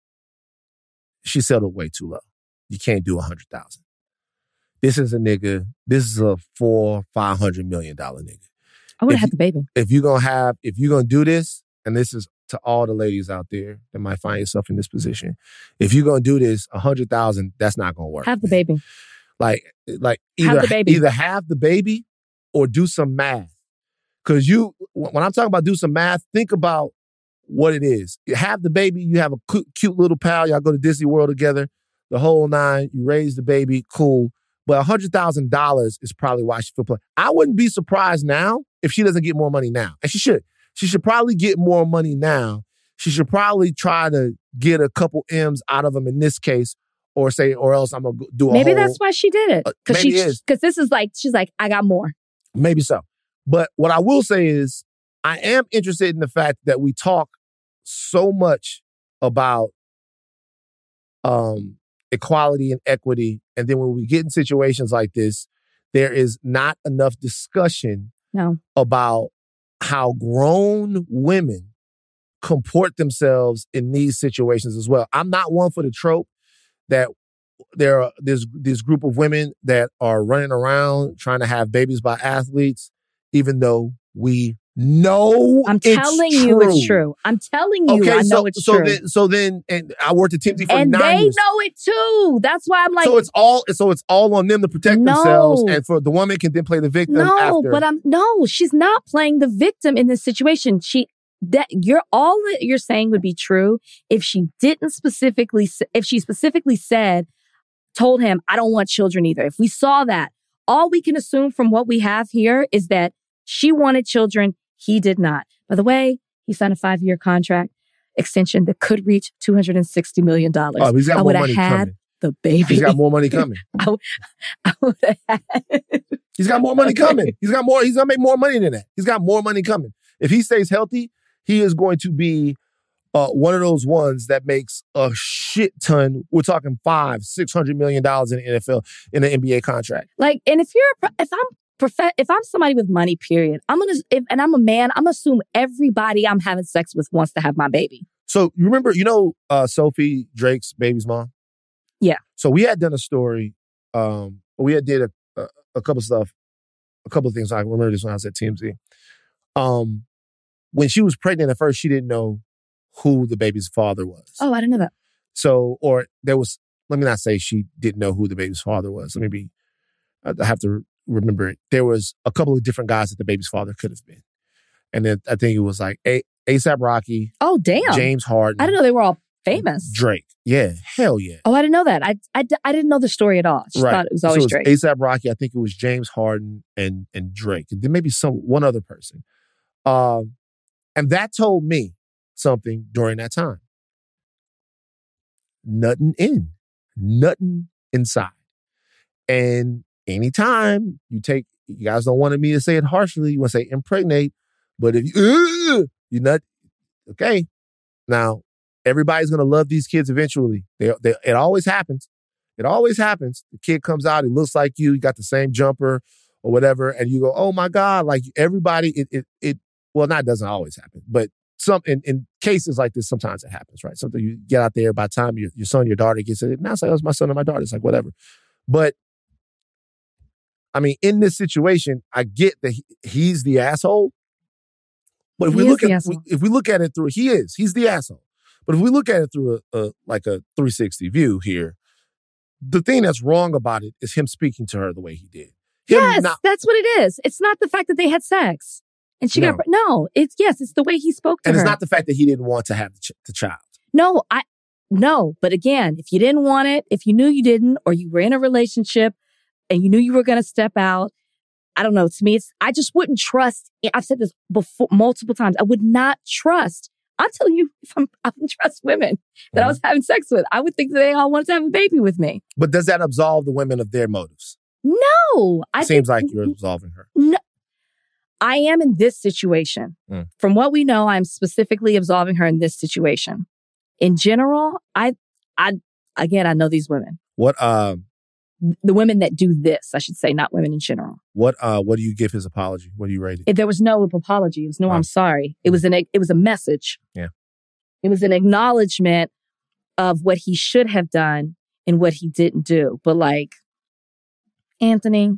she settled way too low. You can't do $100,000. This is a nigga. This is a $400-500 million nigga. I would have had the baby. If you're gonna do this, and this is to all the ladies out there that might find yourself in this position, if you're gonna do this, $100,000, that's not gonna work. Have the baby. Like either have the baby or do some math. Because when I'm talking about do some math, think about what it is. You have the baby, you have a cute little pal, y'all go to Disney World together, the whole nine, you raise the baby, cool. But $100,000 is probably why she feel. I wouldn't be surprised now if she doesn't get more money now. And she should. She should probably get more money now. She should probably try to get a couple M's out of him in this case, or else I'm going to do a Maybe that's why she did it. Because this is like, she's like, I got more. Maybe so. But what I will say is, I am interested in the fact that we talk so much about equality and equity. And then when we get in situations like this, there is not enough discussion about how grown women comport themselves in these situations as well. I'm not one for the trope that there's this group of women that are running around trying to have babies by athletes, even though we No, I'm telling you it's true. I'm telling you I know it's true. So then, and I worked at TMZ for 9 years. And they know it too. That's why I'm like. So it's all on them to protect themselves, and for the woman can then play the victim. No, she's not playing the victim in this situation. All that you're saying would be true if she specifically told him, I don't want children either. If we saw that, all we can assume from what we have here is that she wanted children. He did not. By the way, he signed a 5-year contract extension that could reach $260 million. Oh, he's got more money coming. The baby. He's got more money coming. I would have had. He's got more money coming. He's going to make more money than that. He's got more money coming. If he stays healthy, he is going to be one of those ones that makes a shit ton. We're talking $500-600 million in the NFL in an NBA contract. Like, and if I'm somebody with money, period, and I'm a man, I'm assume everybody I'm having sex with wants to have my baby. So you remember, Sophie, Drake's baby's mom? Yeah. So we had done a story. We had did a couple stuff, a couple of things. I remember this when I was at TMZ. When she was pregnant at first, she didn't know who the baby's father was. Oh, I didn't know that. So, or there was, let me not say she didn't know who the baby's father was. I have to remember it. There was a couple of different guys that the baby's father could have been. And then I think it was like A$AP Rocky. Oh, damn. James Harden. I didn't know they were all famous. Drake. Yeah. Hell yeah. Oh, I didn't know that. I didn't know the story at all. I just thought it was always Drake. A$AP Rocky. I think it was James Harden and Drake. There may be one other person. And that told me something during that time. Nothing inside. And anytime you guys don't want me to say it harshly, you want to say impregnate, but if you're not, okay. Now, everybody's going to love these kids eventually. It always happens. It always happens. The kid comes out, he looks like you got the same jumper or whatever, and you go, oh my God, like everybody, well, that doesn't always happen, but in cases like this, sometimes it happens, right? Something you get out there, by the time your son, your daughter gets it, now it's like, oh, it's my son and my daughter. It's like, whatever. But I mean, in this situation, I get that he's the asshole. But if we look at it through, he's the asshole. But if we look at it through a 360 view here, the thing that's wrong about it is him speaking to her the way he did. That's what it is. It's not the fact that they had sex. And she it's the way he spoke to her. And it's not the fact that he didn't want to have the child. No, but again, if you didn't want it, if you knew you didn't, or you were in a relationship and you knew you were going to step out, I don't know. To me, I just wouldn't trust. I've said this before multiple times. I would not trust. I'm telling you, I wouldn't trust women that I was having sex with. I would think that they all wanted to have a baby with me. But does that absolve the women of their motives? No. Seems like you're absolving her. No. I am in this situation. From what we know, I'm specifically absolving her in this situation. In general, I know these women. What the women that do this, I should say, not women in general. What do you give his apology? What do you rate it? If there was no apology, it was no, I'm sorry. It was a message. Yeah. It was an acknowledgement of what he should have done and what he didn't do. But like, Anthony,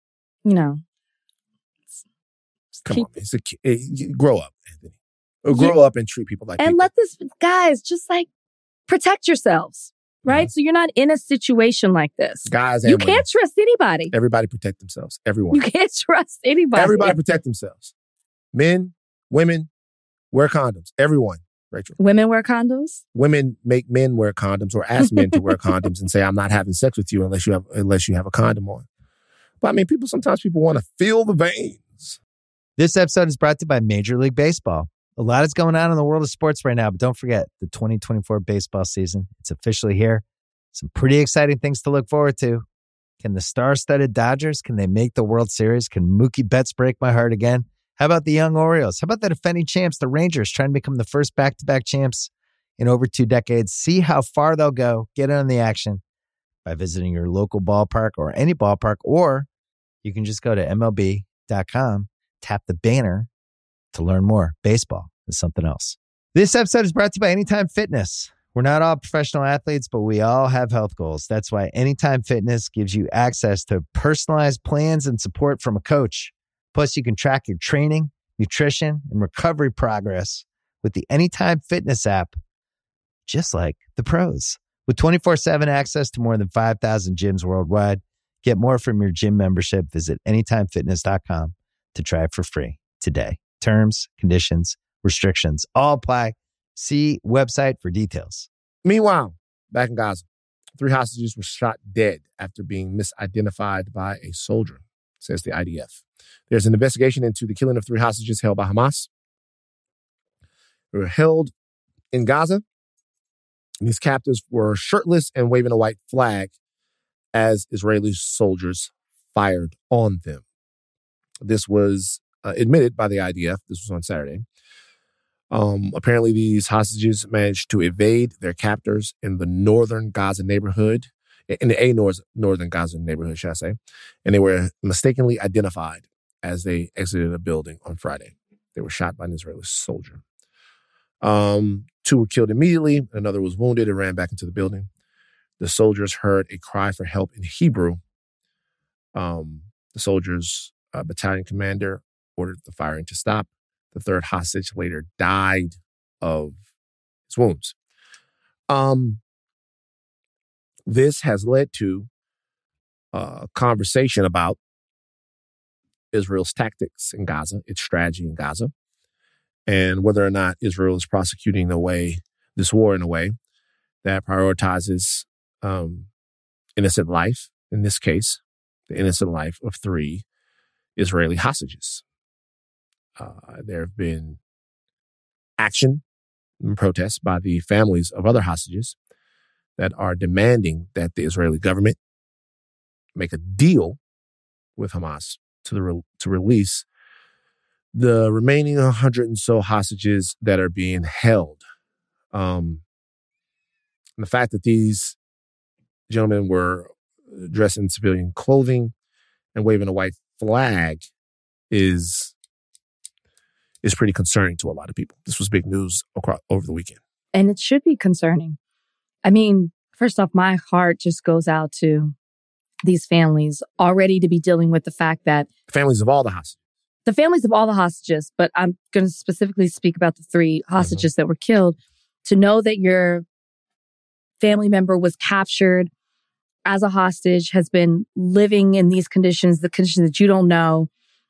come on, grow up, Anthony. Or grow up and treat people like and people. Guys, just like protect yourselves. Right? So you're not in a situation like this. Guys and you can't trust anybody. Everybody protect themselves. Everyone. You can't trust anybody. Everybody protect themselves. Men, women, wear condoms. Everyone, Rachel. Women wear condoms? Women make men wear condoms or ask men to wear condoms and say, I'm not having sex with you unless you have a condom on. But I mean, sometimes people want to feel the veins. This episode is brought to you by Major League Baseball. A lot is going on in the world of sports right now, but don't forget the 2024 baseball season. It's officially here. Some pretty exciting things to look forward to. Can the star-studded Dodgers, can they make the World Series? Can Mookie Betts break my heart again? How about the young Orioles? How about the defending champs, the Rangers, trying to become the first back-to-back champs in over 2 decades? See how far they'll go. Get in on the action by visiting your local ballpark or any ballpark, or you can just go to MLB.com, tap the banner to learn more. Baseball is something else. This episode is brought to you by Anytime Fitness. We're not all professional athletes, but we all have health goals. That's why Anytime Fitness gives you access to personalized plans and support from a coach. Plus, you can track your training, nutrition, and recovery progress with the Anytime Fitness app, just like the pros. With 24/7 access to more than 5,000 gyms worldwide, get more from your gym membership. Visit anytimefitness.com to try it for free today. Terms, conditions, restrictions all apply. See website for details. Meanwhile, back in Gaza, 3 hostages were shot dead after being misidentified by a soldier, says the IDF. There's an investigation into the killing of 3 hostages held by Hamas. They were held in Gaza. These captives were shirtless and waving a white flag as Israeli soldiers fired on them. This was admitted by the IDF. This was on Saturday. Apparently, these hostages managed to evade their captors in the northern Gaza neighborhood, northern Gaza neighborhood, should I say, and they were mistakenly identified as they exited a building on Friday. They were shot by an Israeli soldier. 2 were killed immediately. Another was wounded and ran back into the building. The soldiers heard a cry for help in Hebrew. The soldiers' battalion commander ordered the firing to stop. The 3rd hostage later died of his wounds. This has led to a conversation about Israel's tactics in Gaza, its strategy in Gaza, and whether or not Israel is prosecuting this war in a way that prioritizes innocent life, in this case, the innocent life of 3 Israeli hostages. There have been action and protests by the families of other hostages that are demanding that the Israeli government make a deal with Hamas to release the remaining 100 and so hostages that are being held. And the fact that these gentlemen were dressed in civilian clothing and waving a white flag is pretty concerning to a lot of people. This was big news over the weekend. And it should be concerning. I mean, first off, my heart just goes out to these families already to be dealing with the fact that... Families of all the hostages. The families of all the hostages, but I'm going to specifically speak about the 3 hostages that were killed. To know that your family member was captured as a hostage, has been living in these conditions, the conditions that you don't know,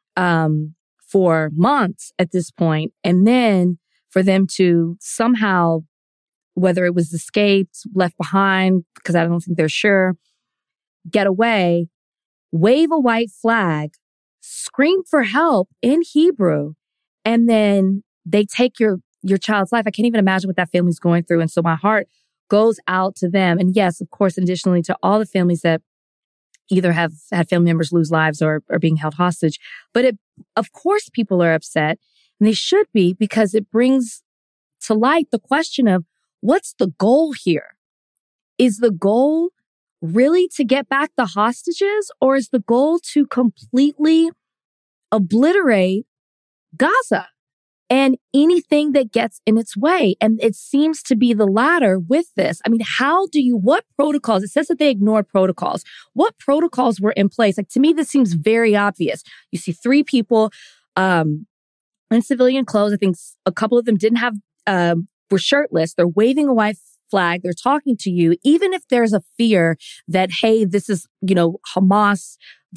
for months at this point. And then for them to somehow, whether it was escaped, left behind, because I don't think they're sure, get away, wave a white flag, scream for help in Hebrew, and then they take your child's life. I can't even imagine what that family's going through. And so my heart goes out to them. And yes, of course, additionally to all the families that either have had family members lose lives or are being held hostage. But of course, people are upset, and they should be, because it brings to light the question of what's the goal here? Is the goal really to get back the hostages, or is the goal to completely obliterate Gaza and anything that gets in its way? And it seems to be the latter with this. I mean, what protocols? It says that they ignored protocols. What protocols were in place? Like, to me, this seems very obvious. You see 3 people in civilian clothes. I think a couple of them were shirtless. They're waving a white flag. They're talking to you. Even if there's a fear that, hey, this is, Hamas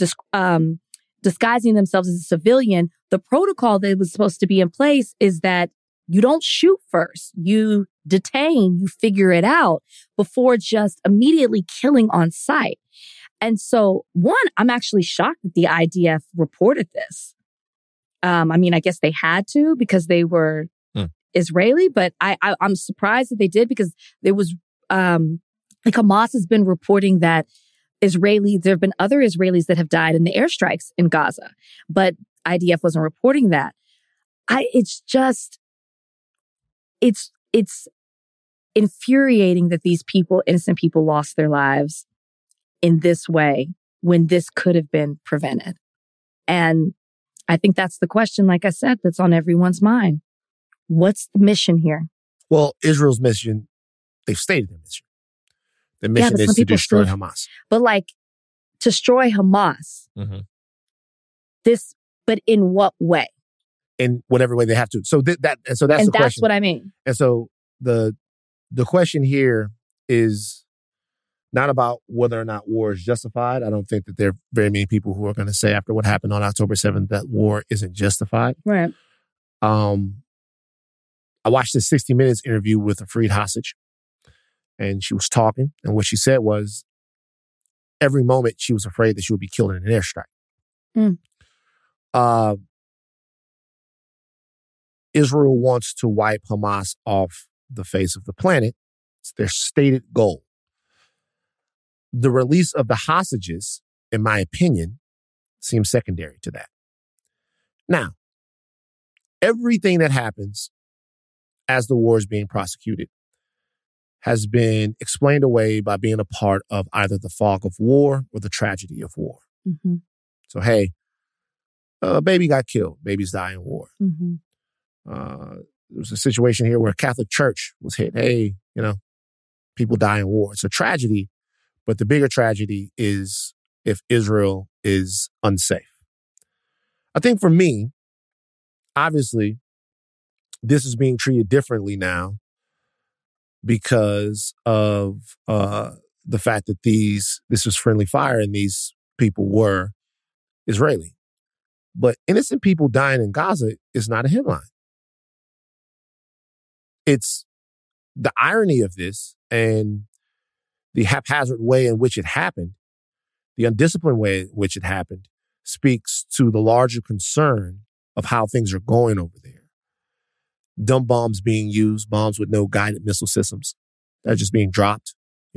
disguising themselves as a civilian, the protocol that was supposed to be in place is that you don't shoot first. You detain, you figure it out before just immediately killing on sight. And so, one, I'm actually shocked that the IDF reported this. I guess they had to because they were Israeli, but I'm surprised that they did, because there was, Hamas has been reporting that there have been other Israelis that have died in the airstrikes in Gaza, but IDF wasn't reporting that. It's infuriating that these innocent people lost their lives in this way when this could have been prevented. And I think that's the question, like I said, that's on everyone's mind. What's the mission here? Well, Israel's mission, they've stated their mission. The mission is to destroy Hamas. But destroy Hamas. Mm-hmm. But in what way? in whatever way they have to. So that's the question. That's what I mean. And so the question here is not about whether or not war is justified. I don't think that there are very many people who are going to say after what happened on October 7th that war isn't justified. Right. I watched this 60 Minutes interview with a freed hostage, and she was talking, and what she said was every moment she was afraid that she would be killed in an airstrike. Israel wants to wipe Hamas off the face of the planet. It's their stated goal. The release of the hostages, in my opinion, seems secondary to that. Now, everything that happens as the war is being prosecuted has been explained away by being a part of either the fog of war or the tragedy of war. Mm-hmm. So, hey, a baby got killed. Babies die in war. Mm-hmm. There was a situation here where a Catholic church was hit. Hey, people die in war. It's a tragedy, but the bigger tragedy is if Israel is unsafe. I think for me, obviously, this is being treated differently now because of the fact that this was friendly fire and these people were Israeli. But innocent people dying in Gaza is not a headline. It's the irony of this and the haphazard way in which it happened, the undisciplined way in which it happened, speaks to the larger concern of how things are going over there. Dumb bombs being used, bombs with no guided missile systems that are just being dropped,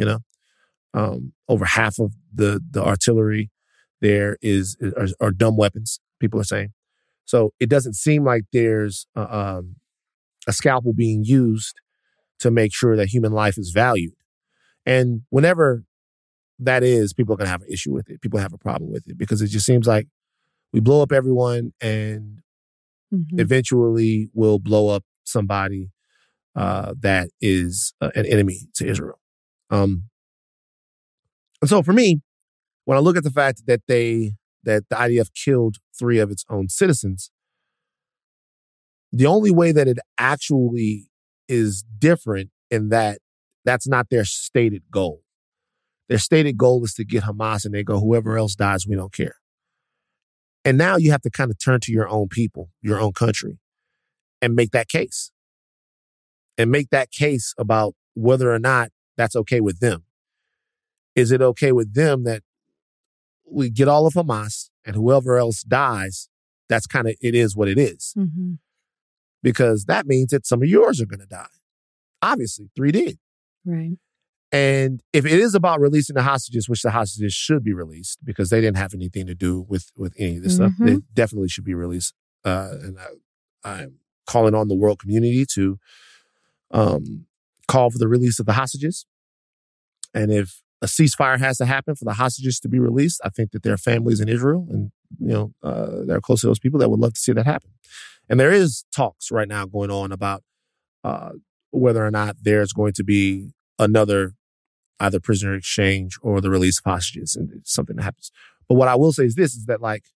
over half of the artillery there are dumb weapons, people are saying. So it doesn't seem like there's a scalpel being used to make sure that human life is valued. And whenever that is, people are going to have an issue with it. People have a problem with it because it just seems like we blow up everyone and eventually we'll blow up somebody that is an enemy to Israel. And so for me, when I look at the fact that the IDF killed 3 of its own citizens, the only way that it actually is different in that that's not their stated goal. Their stated goal is to get Hamas, and they go, whoever else dies, we don't care. And now you have to kind of turn to your own people, your own country, and make that case. And make that case about whether or not that's okay with them. Is it okay with them that we get all of Hamas and whoever else dies, that's kind of, it is what it is. Mm-hmm. Because that means that some of yours are going to die. Obviously, 3 did. Right. And if it is about releasing the hostages, which the hostages should be released because they didn't have anything to do with any of this stuff, they definitely should be released. And I'm calling on the world community to call for the release of the hostages. And if a ceasefire has to happen for the hostages to be released, I think that there are families in Israel and, that are close to those people that would love to see that happen. And there is talks right now going on about whether or not there's going to be another either prisoner exchange or the release of hostages and something that happens. But what I will say is this, is that like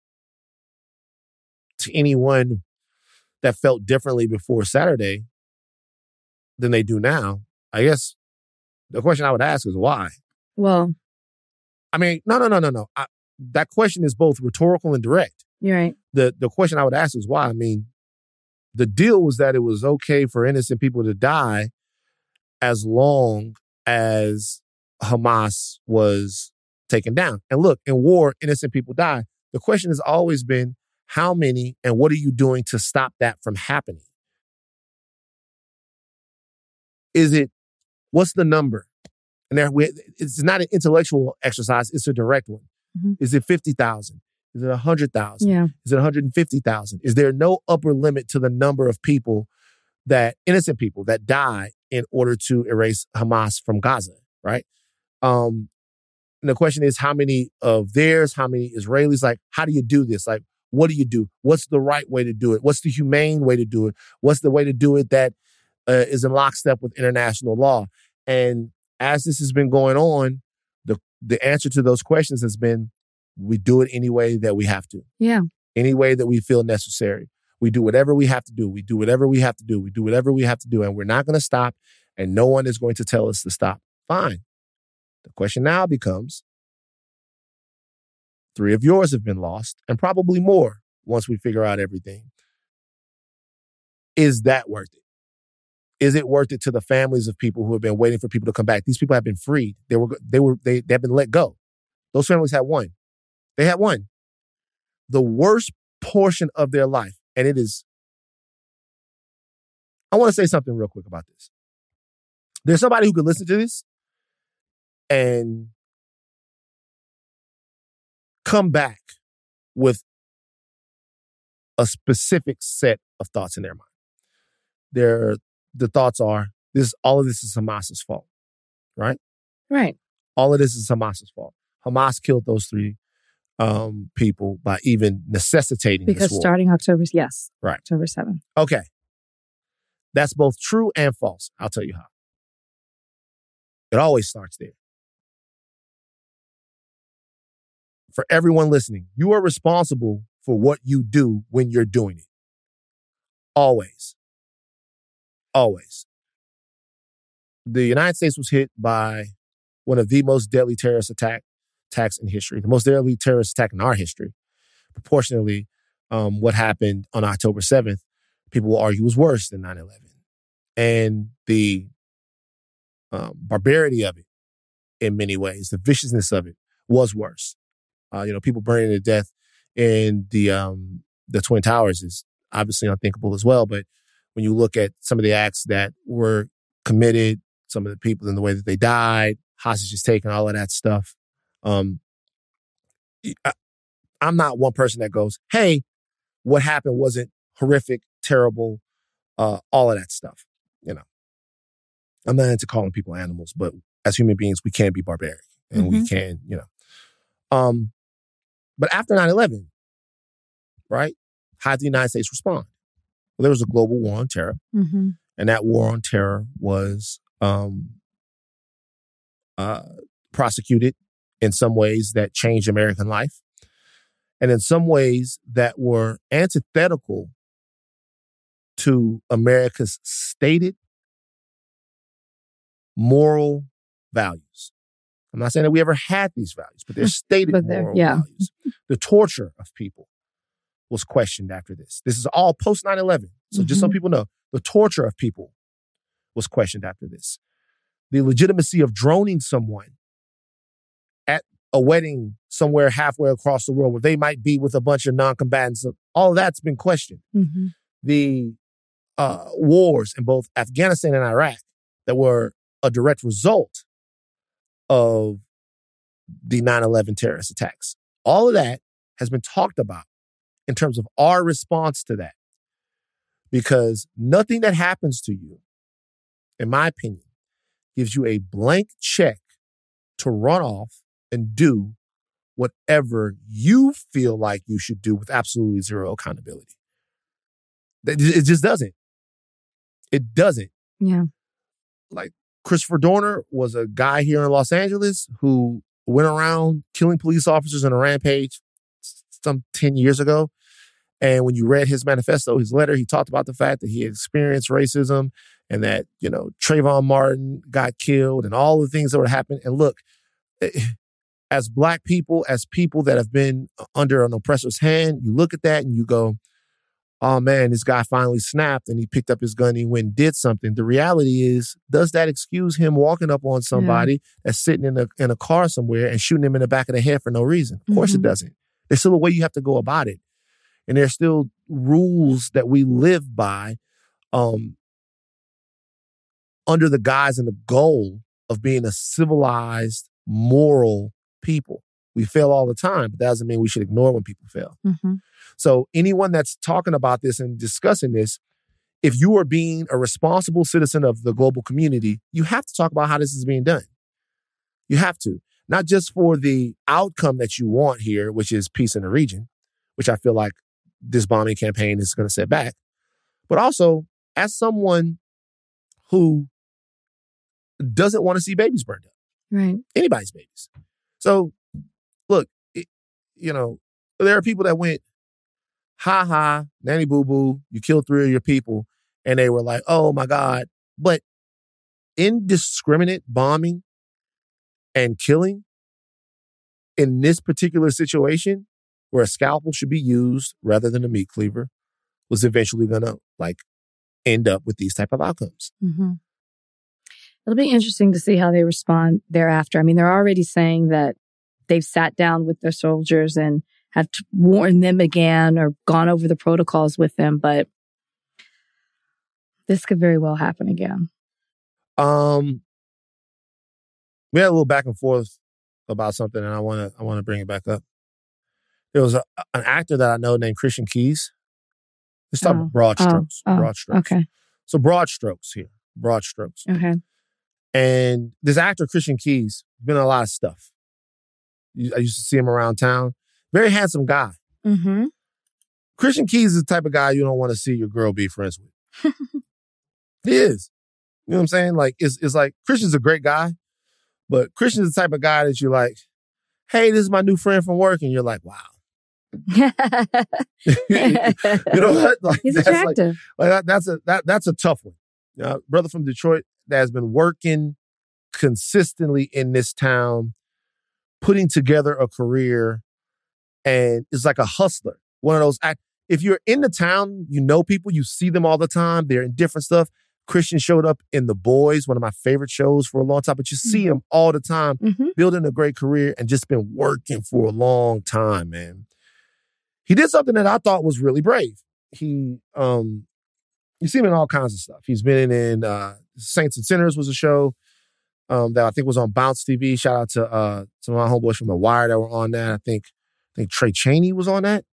to anyone that felt differently before Saturday than they do now, I guess the question I would ask is why? Well, I mean, no. That question is both rhetorical and direct. You're right. The question I would ask is why? I mean, the deal was that it was okay for innocent people to die as long as Hamas was taken down. And look, in war, innocent people die. The question has always been, how many and what are you doing to stop that from happening? What's the number? And it's not an intellectual exercise, it's a direct one. Mm-hmm. Is it 50,000? Is it 100,000? Yeah. Is it 150,000? Is there no upper limit to the number of people innocent people that die in order to erase Hamas from Gaza, right? And the question is, how many of theirs, how many Israelis, like, how do you do this? Like, what do you do? What's the right way to do it? What's the humane way to do it? What's the way to do it that is in lockstep with international law? And as this has been going on, the answer to those questions has been, we do it any way that we have to. Yeah. Any way that we feel necessary. We do whatever we have to do. We do whatever we have to do. We do whatever we have to do. And we're not going to stop. And no one is going to tell us to stop. Fine. The question now becomes, 3 of yours have been lost, and probably more once we figure out everything. Is that worth it? Is it worth it to the families of people who have been waiting for people to come back? These people have been freed. They have been let go. Those families had won. They had won. The worst portion of their life, and it is, I want to say something real quick about this. There's somebody who could listen to this and come back with a specific set of thoughts in their mind. The thoughts are, all of this is Hamas's fault, right? Right. All of this is Hamas's fault. Hamas killed those 3 people by even necessitating this war. Because starting October 7th. Okay. That's both true and false. I'll tell you how. It always starts there. For everyone listening, you are responsible for what you do when you're doing it. Always. Always. The United States was hit by one of the most deadly terrorist attacks in history, the most deadly terrorist attack in our history. Proportionally, what happened on October 7th, people will argue was worse than 9/11. And the barbarity of it, in many ways, the viciousness of it was worse. People burning to death in the Twin Towers is obviously unthinkable as well. But when you look at some of the acts that were committed, some of the people in the way that they died, hostages taken, all of that stuff, I'm not one person that goes, hey, what happened wasn't horrific, terrible, all of that stuff. I'm not into calling people animals, but as human beings, we can be barbaric and we can, But after 9/11, right, how did the United States respond? Well, there was a global war on terror, and that war on terror was prosecuted in some ways that changed American life, and in some ways that were antithetical to America's stated moral values. I'm not saying that we ever had these values, but they're stated moral values. The torture of people was questioned after this. This is all post 9/11. So just so people know, the torture of people was questioned after this. The legitimacy of droning someone at a wedding somewhere halfway across the world where they might be with a bunch of non-combatants, all of that's been questioned. The wars in both Afghanistan and Iraq that were a direct result of the 9/11 terrorist attacks. All of that has been talked about in terms of our response to that. Because nothing that happens to you, in my opinion, gives you a blank check to run off and do whatever you feel like you should do with absolutely zero accountability. It just doesn't. It doesn't. Yeah. Like, Christopher Dorner was a guy here in Los Angeles who went around killing police officers in a rampage some 10 years ago. And when you read his manifesto, his letter, he talked about the fact that he had experienced racism and that, Trayvon Martin got killed and all the things that were happening. And look, as Black people, as people that have been under an oppressor's hand, you look at that and you go, oh man, this guy finally snapped and he picked up his gun and he went and did something. The reality is, does that excuse him walking up on somebody that's sitting in a car somewhere and shooting him in the back of the head for no reason? Of course it doesn't. There's still a way you have to go about it. And there's still rules that we live by under the guise and the goal of being a civilized, moral people. We fail all the time, but that doesn't mean we should ignore when people fail. So anyone that's talking about this and discussing this, if you are being a responsible citizen of the global community, you have to talk about how this is being done. You have to. Not just for the outcome that you want here, which is peace in the region, which I feel like this bombing campaign is going to set back, but also as someone who doesn't want to see babies burned up. Right. Anybody's babies. So, look, there are people that went ha ha, nanny boo boo, you killed 3 of your people. And they were like, oh my God. But indiscriminate bombing and killing in this particular situation, where a scalpel should be used rather than a meat cleaver, was eventually going to end up with these type of outcomes. Mm-hmm. It'll be interesting to see how they respond thereafter. I mean, they're already saying that they've sat down with their soldiers and have warned them again or gone over the protocols with them, but this could very well happen again. We had a little back and forth about something, and I want to bring it back up. There was an actor that I know named Christian Keys. Let's talk about broad strokes. Broad strokes. Okay. So broad strokes here. Broad strokes. Okay. And this actor, Christian Keys, been in a lot of stuff. I used to see him around town. Very handsome guy. Mm-hmm. Christian Keys is the type of guy you don't want to see your girl be friends with. He is. You know what I'm saying? Like, it's like, Christian's a great guy, but Christian's the type of guy that you're like, hey, this is my new friend from work. And you're like, wow. You know what? Like, he's attractive. That's a tough one. Brother from Detroit that has been working consistently in this town, putting together a career, and is like a hustler. One of those, if you're in the town, you know people, you see them all the time. They're in different stuff. Christian showed up in The Boys, one of my favorite shows for a long time, but you see him all the time, building a great career and just been working for a long time, man. He did something that I thought was really brave. You see him in all kinds of stuff. He's been in Saints and Sinners was a show that I think was on Bounce TV. Shout out to some of my homeboys from The Wire that were on that. I think Trey Chaney was on that.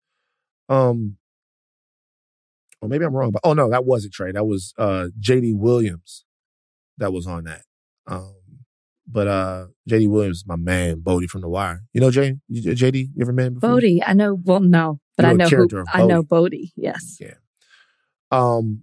Or maybe I'm wrong, but no, that wasn't Trey. That was J.D. Williams that was on that. But J.D. Williams is my man, Bodie from The Wire. You know J.D.? You ever met him before? Bodie, I know. Well, no, but I know Bodie. Yes. Yeah. And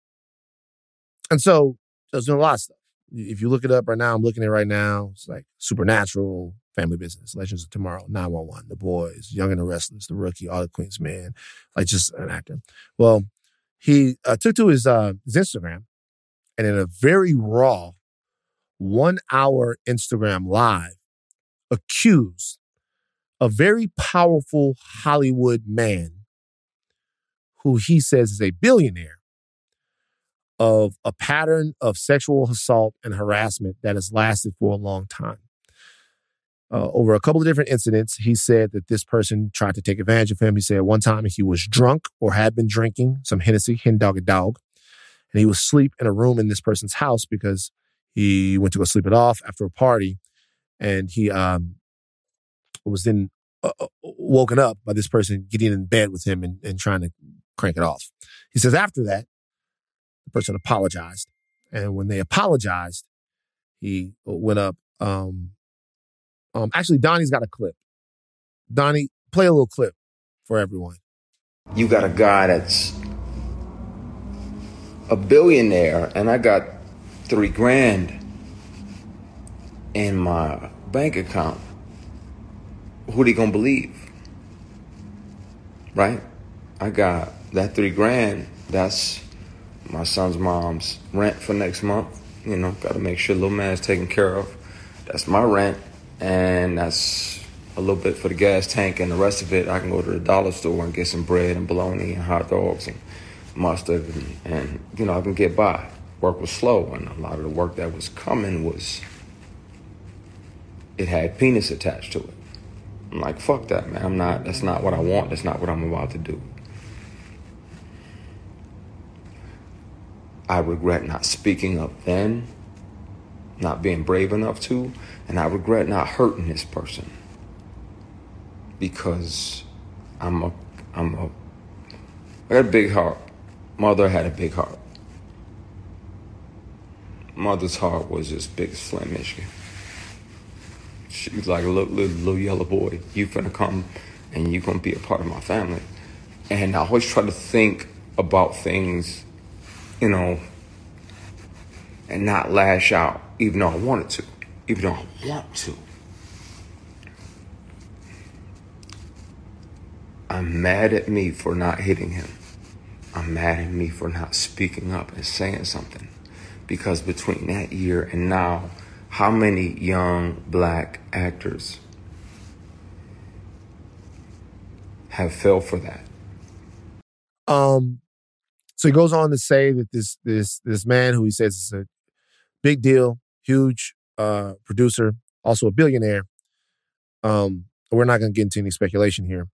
so there's doing a lot of stuff. If you look it up right now, I'm looking at it right now. It's like Supernatural, Family Business, Legends of Tomorrow, 911, The Boys, Young and the Restless, The Rookie, All the Queen's Men, like just an actor. Well, he took to his Instagram, and in a very raw 1-hour Instagram live, accused a very powerful Hollywood man who he says is a billionaire of a pattern of sexual assault and harassment that has lasted for a long time. Over a couple of different incidents, he said that this person tried to take advantage of him. He said one time he was drunk or had been drinking some Hennessy, hen dog a dog, and he was asleep in a room in this person's house because he went to go sleep it off after a party, and he was then woken up by this person getting in bed with him and trying to crank it off. He says after that, the person apologized. And when they apologized, he went up. Actually, Donnie's got a clip. Donnie, play a little clip for everyone. You got a guy that's a billionaire, and I got $3,000 in my bank account. Who they gonna believe? Right? I got that $3,000. That's my son's mom's rent for next month. You know, got to make sure little man's taken care of. That's my rent, and that's a little bit for the gas tank, and the rest of it I can go to the dollar store and get some bread and bologna and hot dogs and mustard, and you know, I can get by. Work was slow, and a lot of the work that was coming it had penis attached to it. I'm like, fuck that, man. That's not what I want. That's not what I'm about to do. I regret not speaking up then, not being brave enough to, and I regret not hurting this person. Because I got a big heart. Mother had a big heart. Mother's heart was as big as Flint, Michigan. She was like a little yellow boy. You finna come and you gonna be a part of my family. And I always try to think about things, you know, and not lash out, even though I wanted to, even though I want to. I'm mad at me for not hitting him. I'm mad at me for not speaking up and saying something. Because between that year and now, how many young black actors have fell for that? So he goes on to say that this man who he says is a big deal, huge producer, also a billionaire. We're not going to get into any speculation here.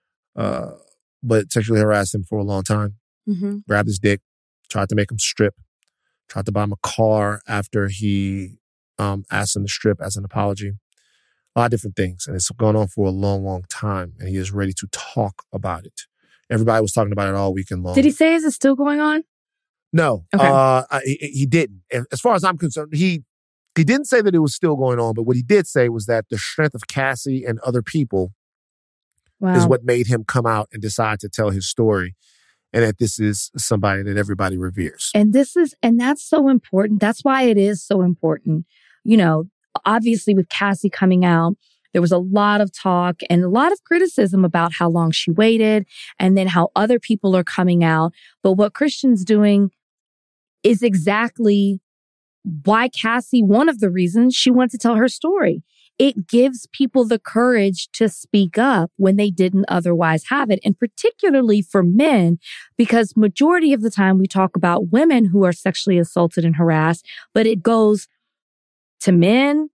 But sexually harassed him for a long time. Mm-hmm. Grabbed his dick, tried to make him strip, tried to buy him a car after he asked him to strip as an apology. A lot of different things. And it's gone on for a long, long time. And he is ready to talk about it. Everybody was talking about it all weekend long. Did he say, is it still going on? No. Okay. He didn't. And as far as I'm concerned, he didn't say that it was still going on. But what he did say was that the strength of Cassie and other people is what made him come out and decide to tell his story. And that this is somebody that everybody reveres. And that's so important. That's why it is so important. You know, obviously with Cassie coming out, there was a lot of talk and a lot of criticism about how long she waited and then how other people are coming out. But what Christian's doing is exactly why Cassie, one of the reasons she wanted to tell her story. It gives people the courage to speak up when they didn't otherwise have it. And particularly for men, because majority of the time we talk about women who are sexually assaulted and harassed, but it goes to men,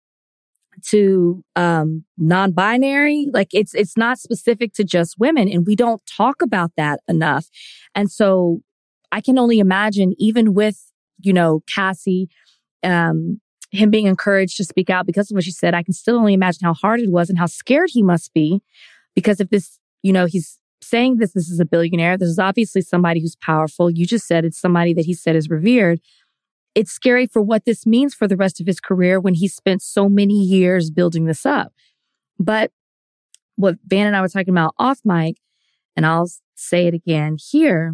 to non-binary. Like it's not specific to just women. And we don't talk about that enough. And so I can only imagine, even with, you know, Cassie, him being encouraged to speak out because of what she said, I can still only imagine how hard it was and how scared he must be. Because if this, you know, he's saying this is a billionaire. This is obviously somebody who's powerful. You just said it's somebody that he said is revered. It's scary for what this means for the rest of his career when he spent so many years building this up. But what Van and I were talking about off mic, and I'll say it again here,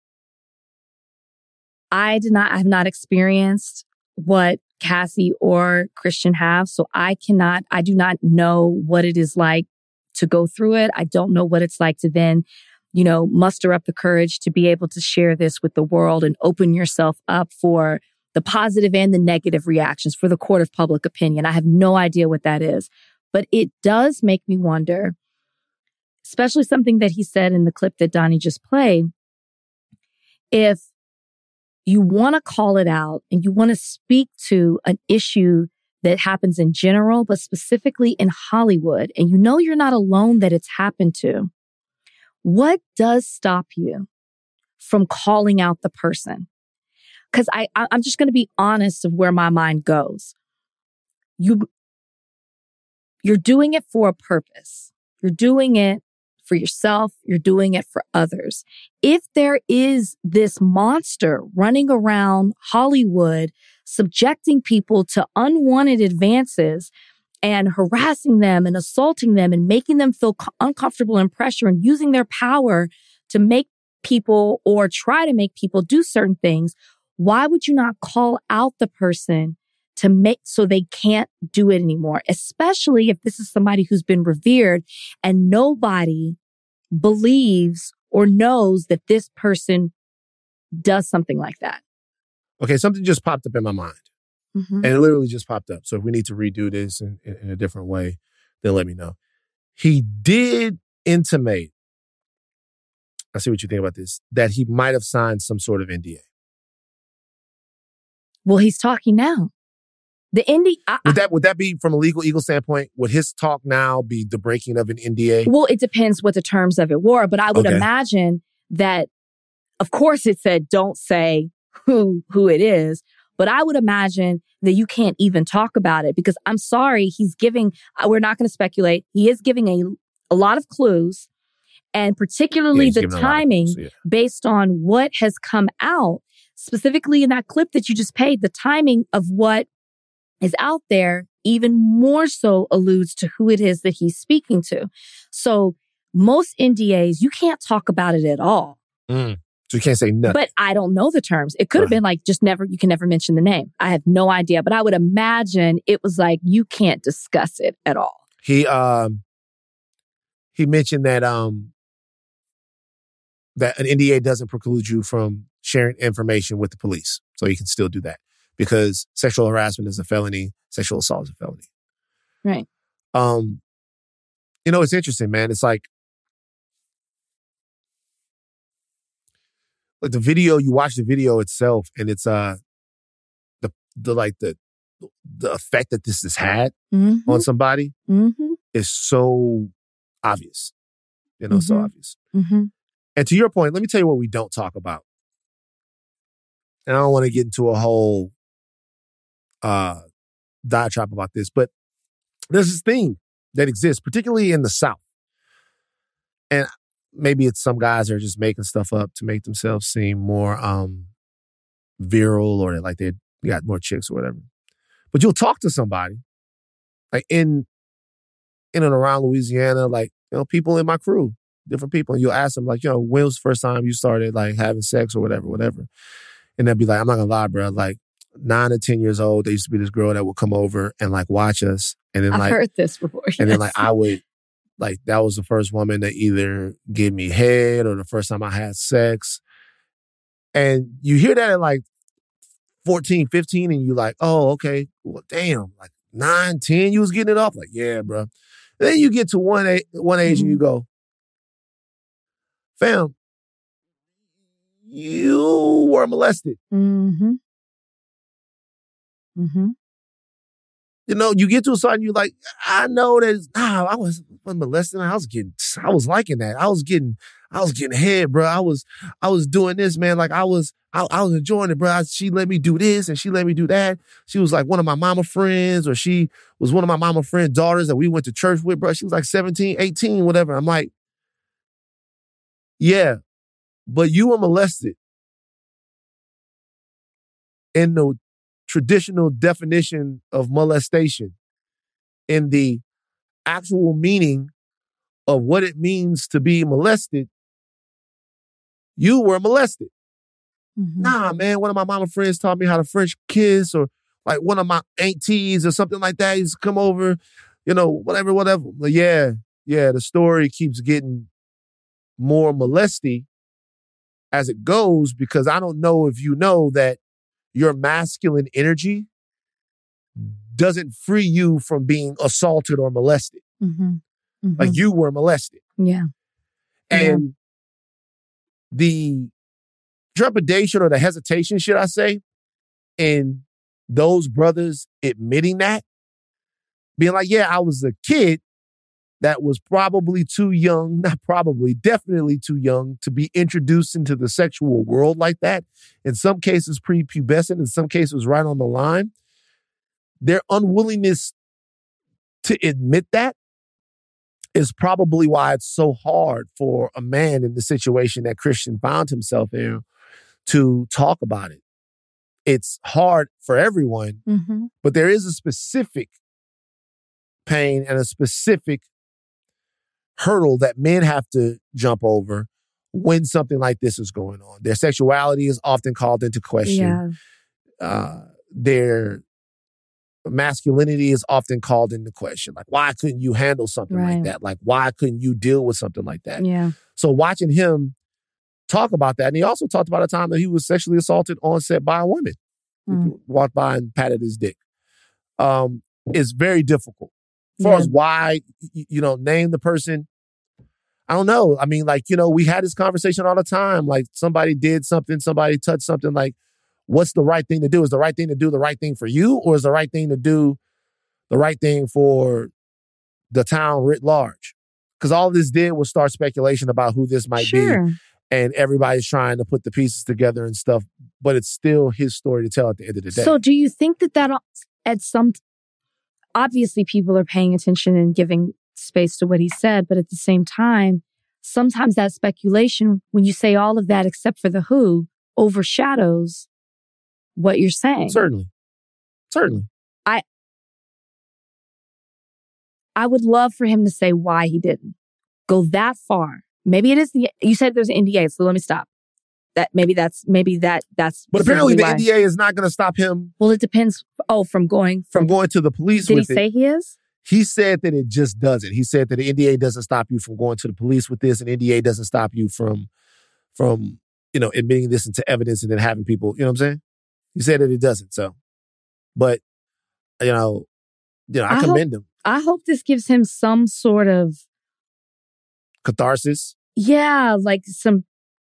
I have not experienced what Cassie or Christian have. So I do not know what it is like to go through it. I don't know what it's like to then, you know, muster up the courage to be able to share this with the world and open yourself up for the positive and the negative reactions, for the court of public opinion. I have no idea what that is, but it does make me wonder, especially something that he said in the clip that Donnie just played. If you want to call it out and you want to speak to an issue that happens in general, but specifically in Hollywood, and you know you're not alone that it's happened to, what does stop you from calling out the person? Because I'm just going to be honest of where my mind goes. You're doing it for a purpose. You're doing it for yourself. You're doing it for others. If there is this monster running around Hollywood, subjecting people to unwanted advances and harassing them and assaulting them and making them feel uncomfortable and pressure and using their power to make people or try to make people do certain things, why would you not call out the person to make so they can't do it anymore? Especially if this is somebody who's been revered and nobody believes or knows that this person does something like that. Okay, something just popped up in my mind. Mm-hmm. And it literally just popped up. So if we need to redo this in a different way, then let me know. He did intimate, I see what you think about this, that he might have signed some sort of NDA. Well, he's talking now. The NDA... Would that be from a legal Eagle standpoint? Would his talk now be the breaking of an NDA? Well, it depends what the terms of it were, but I would imagine that, of course it said don't say who it is, but I would imagine that you can't even talk about it because I'm sorry, he's giving, we're not going to speculate, he is giving a lot of clues, and particularly the timing based on what has come out, specifically in that clip that you just played, the timing of what is out there even more so alludes to who it is that he's speaking to. So most NDAs, you can't talk about it at all. So you can't say nothing. But I don't know the terms. It could have been like you can never mention the name. I have no idea. But I would imagine it was like you can't discuss it at all. He mentioned that that an NDA doesn't preclude you from sharing information with the police. So you can still do that because sexual harassment is a felony. Sexual assault is a felony. Right. It's interesting, man. It's like the video, you watch the video itself and it's the effect that this has had on somebody is so obvious. So obvious. Mm-hmm. And to your point, let me tell you what we don't talk about. And I don't want to get into a whole diatribe about this, but there's this thing that exists, particularly in the South. And maybe it's some guys are just making stuff up to make themselves seem more virile or like they got more chicks or whatever. But you'll talk to somebody like in and around Louisiana, like, people in my crew, different people. And you'll ask them like, when was the first time you started like having sex or whatever. And they'll be like, I'm not gonna lie, bro. Like 9 to 10 years old, there used to be this girl that would come over and like watch us. And then I've heard this before. Yes. And then like I would, like that was the first woman that either give me head or the first time I had sex. And you hear that at like 14, 15 and you like, oh, okay, well, damn, like 9, 10, you was getting it off. Like, yeah, bro. Then you get to one age and you go, fam, you were molested. Mm-hmm. Mm-hmm. You get to a certain, you're like, I know that, I wasn't molested. I was liking that. I was getting head, bro. I was doing this, man. Like I was enjoying it, bro. She let me do this and she let me do that. She was like one of my mama friends, or she was one of my mama friend's daughters that we went to church with, bro. She was like 17, 18, whatever. I'm like, yeah, but you were molested in the traditional definition of molestation, in the actual meaning of what it means to be molested. You were molested. Mm-hmm. Nah, man, one of my mama friends taught me how to French kiss, or like one of my aunties or something like that used to come over, whatever. But yeah, the story keeps getting more molesty as it goes, because I don't know if you know that your masculine energy doesn't free you from being assaulted or molested. Mm-hmm. Mm-hmm. Like you were molested. Yeah. And the trepidation or the hesitation, should I say, in those brothers admitting that, being like, yeah, I was a kid that was probably too young, not probably, definitely too young to be introduced into the sexual world like that. In some cases, prepubescent, in some cases, right on the line. Their unwillingness to admit that is probably why it's so hard for a man in the situation that Christian found himself in to talk about it. It's hard for everyone, but there is a specific pain and a specific hurdle that men have to jump over when something like this is going on. Their sexuality is often called into question. Yeah. Their masculinity is often called into question. Like, why couldn't you handle something like that? Like, why couldn't you deal with something like that? Yeah. So watching him talk about that, and he also talked about a time that he was sexually assaulted on set by a woman. Walked by and patted his dick. It's very difficult. As far as why, name the person, I don't know. I mean, like, we had this conversation all the time. Like, somebody did something, somebody touched something. Like, what's the right thing to do? Is the right thing to do the right thing for you? Or is the right thing to do the right thing for the town writ large? Because all this did was start speculation about who this might be. And everybody's trying to put the pieces together and stuff. But it's still his story to tell at the end of the day. So do you think that at some... Obviously, people are paying attention and giving space to what he said. But at the same time, sometimes that speculation, when you say all of that except for the who, overshadows what you're saying. Certainly. I would love for him to say why he didn't go that far. Maybe it is you said there's an NDA, so let me stop. That's But apparently the NDA is not going to stop him. Well, it depends. Oh, from going to the police. Did he say he is? He said that it just doesn't. He said that the NDA doesn't stop you from going to the police with this, and NDA doesn't stop you from from, admitting this into evidence and then having people, you know what I'm saying? He said that it doesn't, so. But, I commend him. I hope this gives him some sort of catharsis. Yeah, like some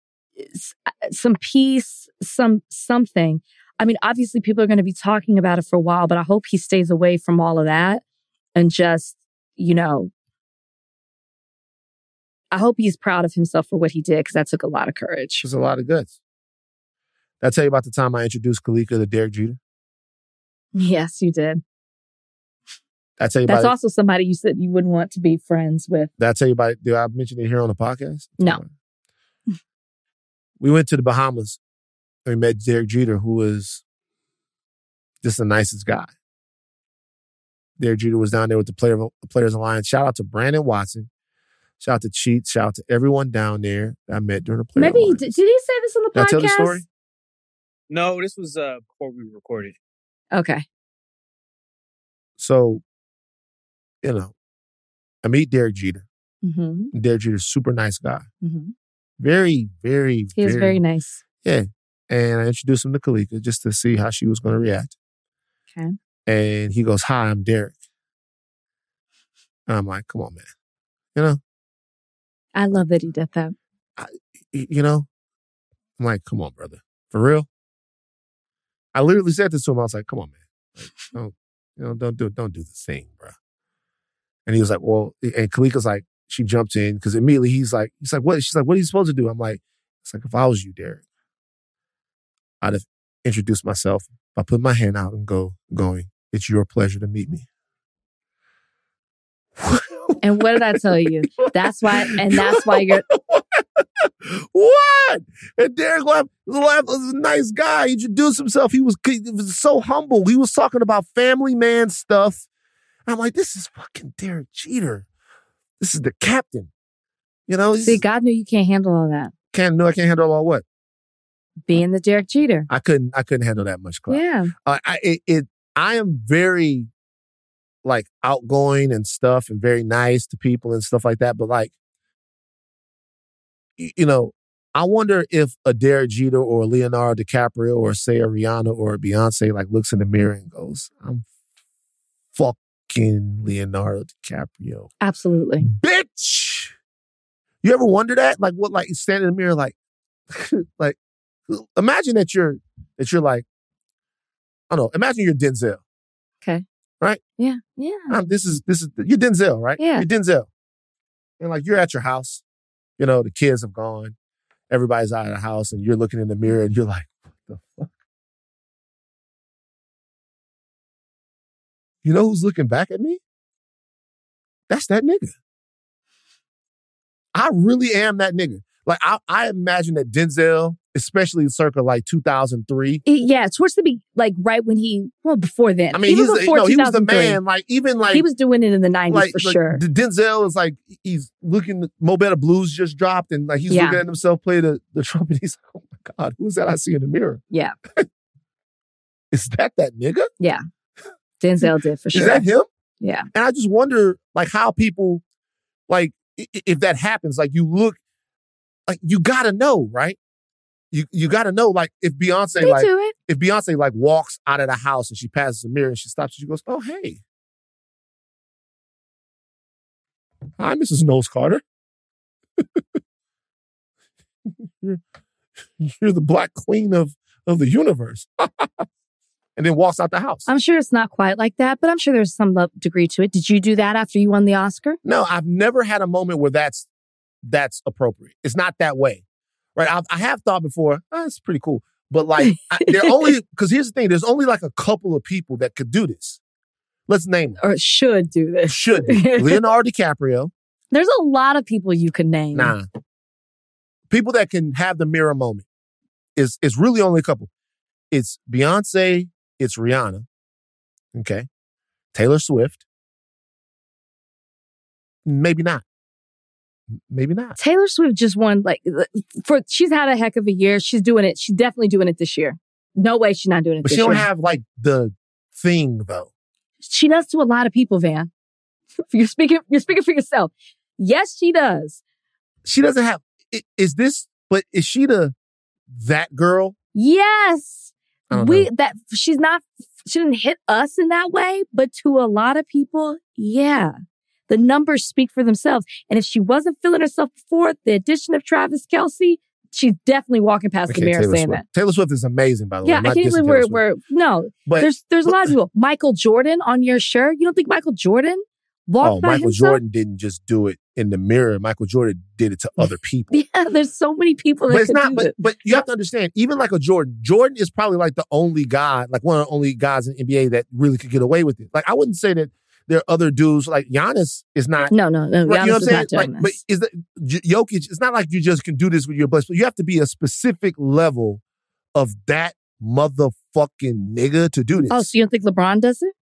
peace, something. I mean, obviously people are going to be talking about it for a while, but I hope he stays away from all of that and just, I hope he's proud of himself for what he did, because that took a lot of courage. There's a lot of guts. Did I tell you about the time I introduced Kalika to Derek Jeter? Yes, you did. Did I tell you That's about also somebody you said you wouldn't want to be friends with. Did I tell you about it? Did I mention it here on the podcast? No. We went to the Bahamas and we met Derek Jeter, who was just the nicest guy. Derek Jeter was down there with the Players Alliance. Shout out to Brandon Watson. Shout out to Cheats. Shout out to everyone down there that I met during the Players Alliance. Did he say this on the podcast? Did I tell the story? No, this was before we recorded. Okay. So, I meet Derek Jeter. Mm-hmm. Derek Jeter's a super nice guy. Mm-hmm. Very, very, he was very nice. Yeah. And I introduced him to Kalika just to see how she was going to react. Okay. And he goes, "Hi, I'm Derek." And I'm like, come on, man. I love that he did that. I'm like, come on, brother. For real? I literally said this to him. I was like, come on, man. Like, don't do the thing, bro. And he was like, well, and Kalika's like, she jumped in because immediately he's like, what? She's like, what are you supposed to do? I'm like, it's like, if I was you, Derek, I'd have introduced myself by putting my hand out and going, it's your pleasure to meet me. And what did I tell you? That's why you're... What? And Derek laughed, was a nice guy. He introduced himself. He was so humble. He was talking about family man stuff. And I'm like, this is fucking Derek Jeter. This is the captain. See, God knew you can't handle all that. I can't handle all what? Being the Derek Jeter. I couldn't handle that much clout. Yeah. I am very like outgoing and stuff and very nice to people and stuff like that. But like, I wonder if a Derek Jeter or a Leonardo DiCaprio or say a Rihanna or a Beyonce like looks in the mirror and goes, I'm fucking Leonardo DiCaprio. Absolutely. Bitch! You ever wonder that? Like what, like standing in the mirror, like, like imagine that you're like, I don't know, imagine you're Denzel. Okay. Right? Yeah. Yeah. This is you're Denzel, right? Yeah. You're Denzel. And like you're at your house, the kids have gone, everybody's out of the house, and you're looking in the mirror and you're like, what the fuck? You know who's looking back at me? That's that nigga. I really am that nigga. Like I imagine that Denzel, especially circa like 2003. Yeah, towards the right when before then. I mean, he was the man. Like even like he was doing it in the 90s for sure. Denzel is like he's looking. Mo Better Blues just dropped, and like he's looking at himself play the trumpet. He's like, oh my God, who's that I see in the mirror? Yeah, is that nigga? Yeah, Denzel did for sure. Is that him? Yeah, and I just wonder like how people like if that happens. Like you look, like you gotta know, right? You got to know, like, if Beyonce walks out of the house and she passes the mirror and she stops and she goes, oh, hey. Hi, Mrs. Knowles Carter. You're the Black Queen of the universe. And then walks out the house. I'm sure it's not quite like that, but I'm sure there's some degree to it. Did you do that after you won the Oscar? No, I've never had a moment where that's appropriate. It's not that way. Right, I have thought before, it's pretty cool. But like, because here's the thing, there's only like a couple of people that could do this. Let's name them. Or should do this. Should be. Leonardo DiCaprio. There's a lot of people you can name. Nah. People that can have the mirror moment is really only a couple. It's Beyonce, it's Rihanna, okay? Taylor Swift. Maybe not. Taylor Swift just won, she's had a heck of a year. She's doing it. She's definitely doing it this year. No way she's not doing it this year. But she don't have, like, the thing, though. She does to a lot of people, Van. You're speaking for yourself. Yes, she does. She doesn't have, is this But is she that girl? Yes. She didn't hit us in that way, but to a lot of people, yeah. The numbers speak for themselves. And if she wasn't feeling herself before the addition of Travis Kelce, she's definitely walking past the mirror saying that. Taylor Swift is amazing, by the way. Yeah, I can't believe there's a lot of people. Michael Jordan on your shirt. You don't think Michael Jordan walked by Michael himself? Jordan didn't just do it in the mirror. Michael Jordan did it to other people. Yeah, there's so many people that But you have to understand, even like a Jordan is probably like the only guy, like one of the only guys in the NBA that really could get away with it. Like, I wouldn't say that there are other dudes, like Giannis is not. No. Right, Giannis you know what I'm saying? doing But Jokic, it's not like you just can do this with your best, but you have to be a specific level of that motherfucking nigga to do this. Oh, so you don't think LeBron does it?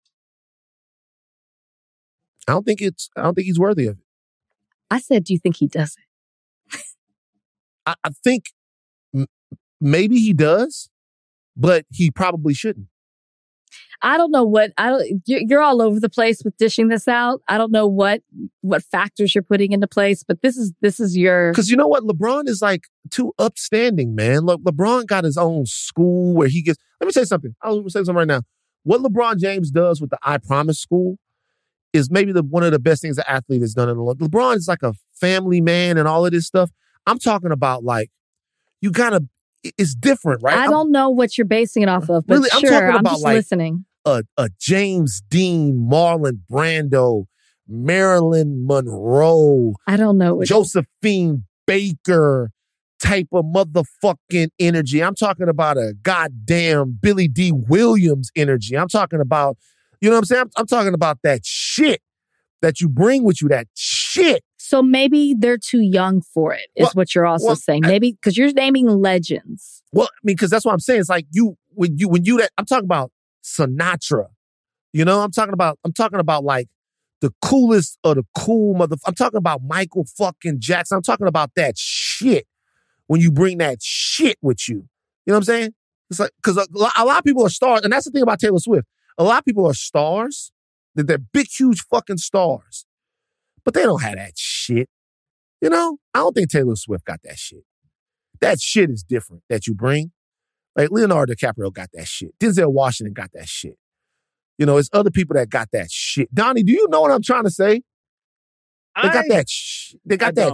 I don't think he's worthy of it. I said, do you think he does it? I think maybe he does, but he probably shouldn't. I don't know you're all over the place with dishing this out. I don't know what factors you're putting into place, but this is your... Because you know what? LeBron is like too upstanding, man. Look, LeBron got his own school where he gets... Let me say something. I'll say something right now. What LeBron James does with the I Promise school is maybe one of the best things an athlete has done in a long time. LeBron is like a family man and all of this stuff. I'm talking about like, you gotta... It's different, right? I don't know what you're basing it off of, but really, sure, I'm just like listening. A James Dean, Marlon Brando, Marilyn Monroe. I don't know. Josephine Baker type of motherfucking energy. I'm talking about a goddamn Billy D. Williams energy. I'm talking about, you know what I'm saying? I'm talking about that shit that you bring with you, that shit. So maybe they're too young for it, is what you're also saying. Maybe because you're naming legends. Well, I mean, because that's what I'm saying. It's like I'm talking about Sinatra. You know, I'm talking about like the coolest of the cool I'm talking about Michael fucking Jackson. I'm talking about that shit when you bring that shit with you. You know what I'm saying? It's like, because a lot of people are stars, and that's the thing about Taylor Swift. A lot of people are stars, that they're big, huge fucking stars, but they don't have that shit. You know, I don't think Taylor Swift got that shit. That shit is different that you bring. Like Leonardo DiCaprio got that shit. Denzel Washington got that shit. You know, it's other people that got that shit. Donnie, do you know what I'm trying to say? They got that shit.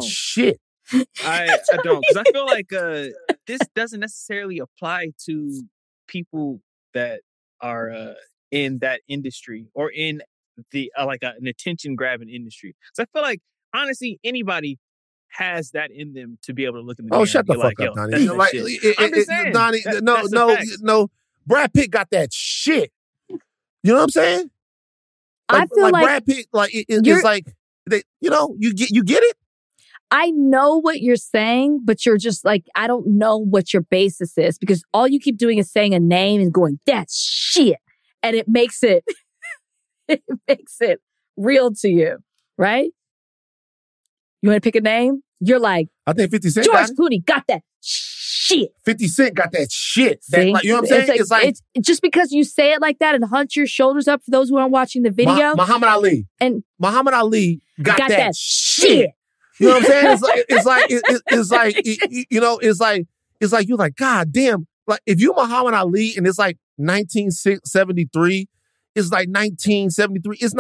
I don't, because I feel like this doesn't necessarily apply to people that are in that industry or in the an attention grabbing industry. So I feel like honestly anybody has that in them to be able to look in the mirror. Oh, shut the fuck up, Donnie. I'm just saying, Donnie, no. Brad Pitt got that shit. You know what I'm saying? I feel like Brad Pitt, it's like you get it. I know what you're saying, but you're just like, I don't know what your basis is, because all you keep doing is saying a name and going, that's shit. And it makes it real to you, right? You want to pick a name? You're like, I think 50 Cent George Clooney got that shit. 50 Cent got that shit. See? You know what I'm saying? It's just because you say it like that and hunch your shoulders up for those who aren't watching the video. Muhammad Ali. And Muhammad Ali got that shit. You know what I'm saying? It's like you're like, God damn. Like if you Muhammad Ali and it's like 1973, it's like 1973. It's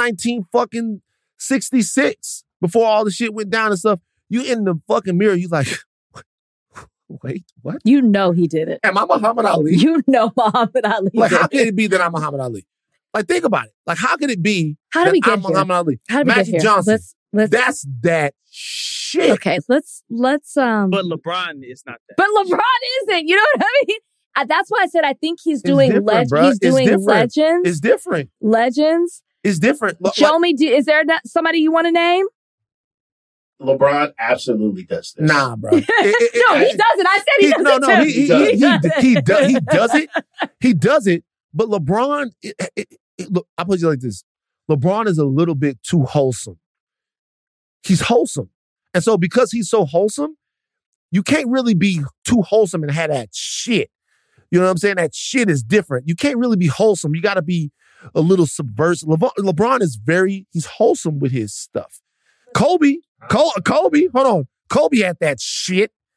1966 before all the shit went down and stuff. You in the fucking mirror, you like, wait, what? You know he did it. Am I Muhammad Ali? You know Muhammad Ali. Like, how can it be that I'm Muhammad Ali? Like, think about it. Like, how could it be that I'm Muhammad Ali? How did we get here? Johnson. Let's, that's that shit. Okay, let's But LeBron is not that. But LeBron isn't. You know what I mean? That's why I said I think he's doing legends. It's different. Legends. It's different. Show me. Is there somebody you want to name? LeBron absolutely does this. Nah, bro. No, he doesn't. I said he doesn't. He does it. He does it. But LeBron, look, I'll put it like this. LeBron is a little bit too wholesome. He's wholesome. And so because he's so wholesome, you can't really be too wholesome and have that shit. You know what I'm saying? That shit is different. You can't really be wholesome. You got to be a little subversive. LeBron is he's wholesome with his stuff. Kobe, hold on. Kobe had that shit.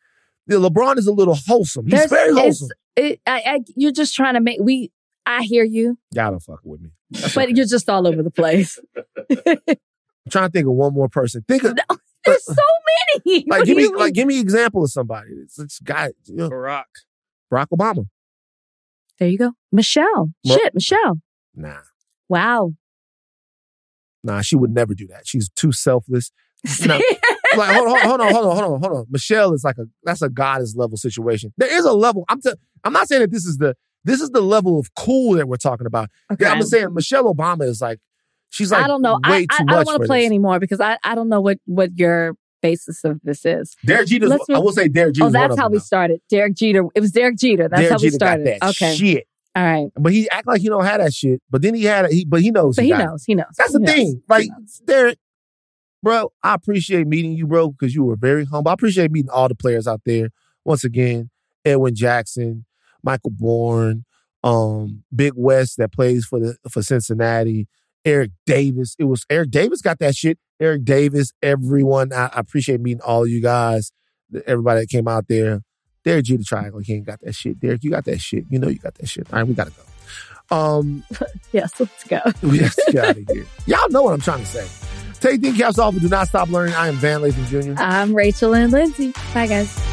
LeBron is a little wholesome. He's very wholesome. You're just trying to make I hear you. Y'all don't fuck with me. But okay. You're just all over the place. I'm trying to think of one more person. There's so many. Give me an example of somebody. It's guy. Barack Obama. There you go. Michelle. Michelle. Nah. Wow. Nah, she would never do that. She's too selfless. No, like, hold on. Michelle is that's a goddess level situation. There is a level. I'm not saying that this is the level of cool that we're talking about. Okay. I'm just saying Michelle Obama is she's I don't know. Way too much. I don't want to play anymore because I don't know what your basis of this is. Derek Jeter. I will say Derek Jeter. Oh, that's how we started. Derek Jeter. It was Derek Jeter. That's how we started. Got that shit. All right. But he act like he don't have that shit. But then he had it. But he knows. But he knows. That's the thing. Derek, bro, I appreciate meeting you, bro, because you were very humble. I appreciate meeting all the players out there. Once again, Edwin Jackson, Michael Bourne, Big West that plays for Cincinnati, Eric Davis. Eric Davis got that shit. Eric Davis, everyone. I appreciate meeting all of you guys. Everybody that came out there. Derek Jeter triangle. He ain't got that shit. Derek, you got that shit. You know you got that shit. All right, we gotta go. Yes, let's go. We have to get out of here. Y'all know what I'm trying to say. Take thinking caps off, but do not stop learning. I am Van Lathan Jr. I'm Rachel and Lindsay. Bye, guys.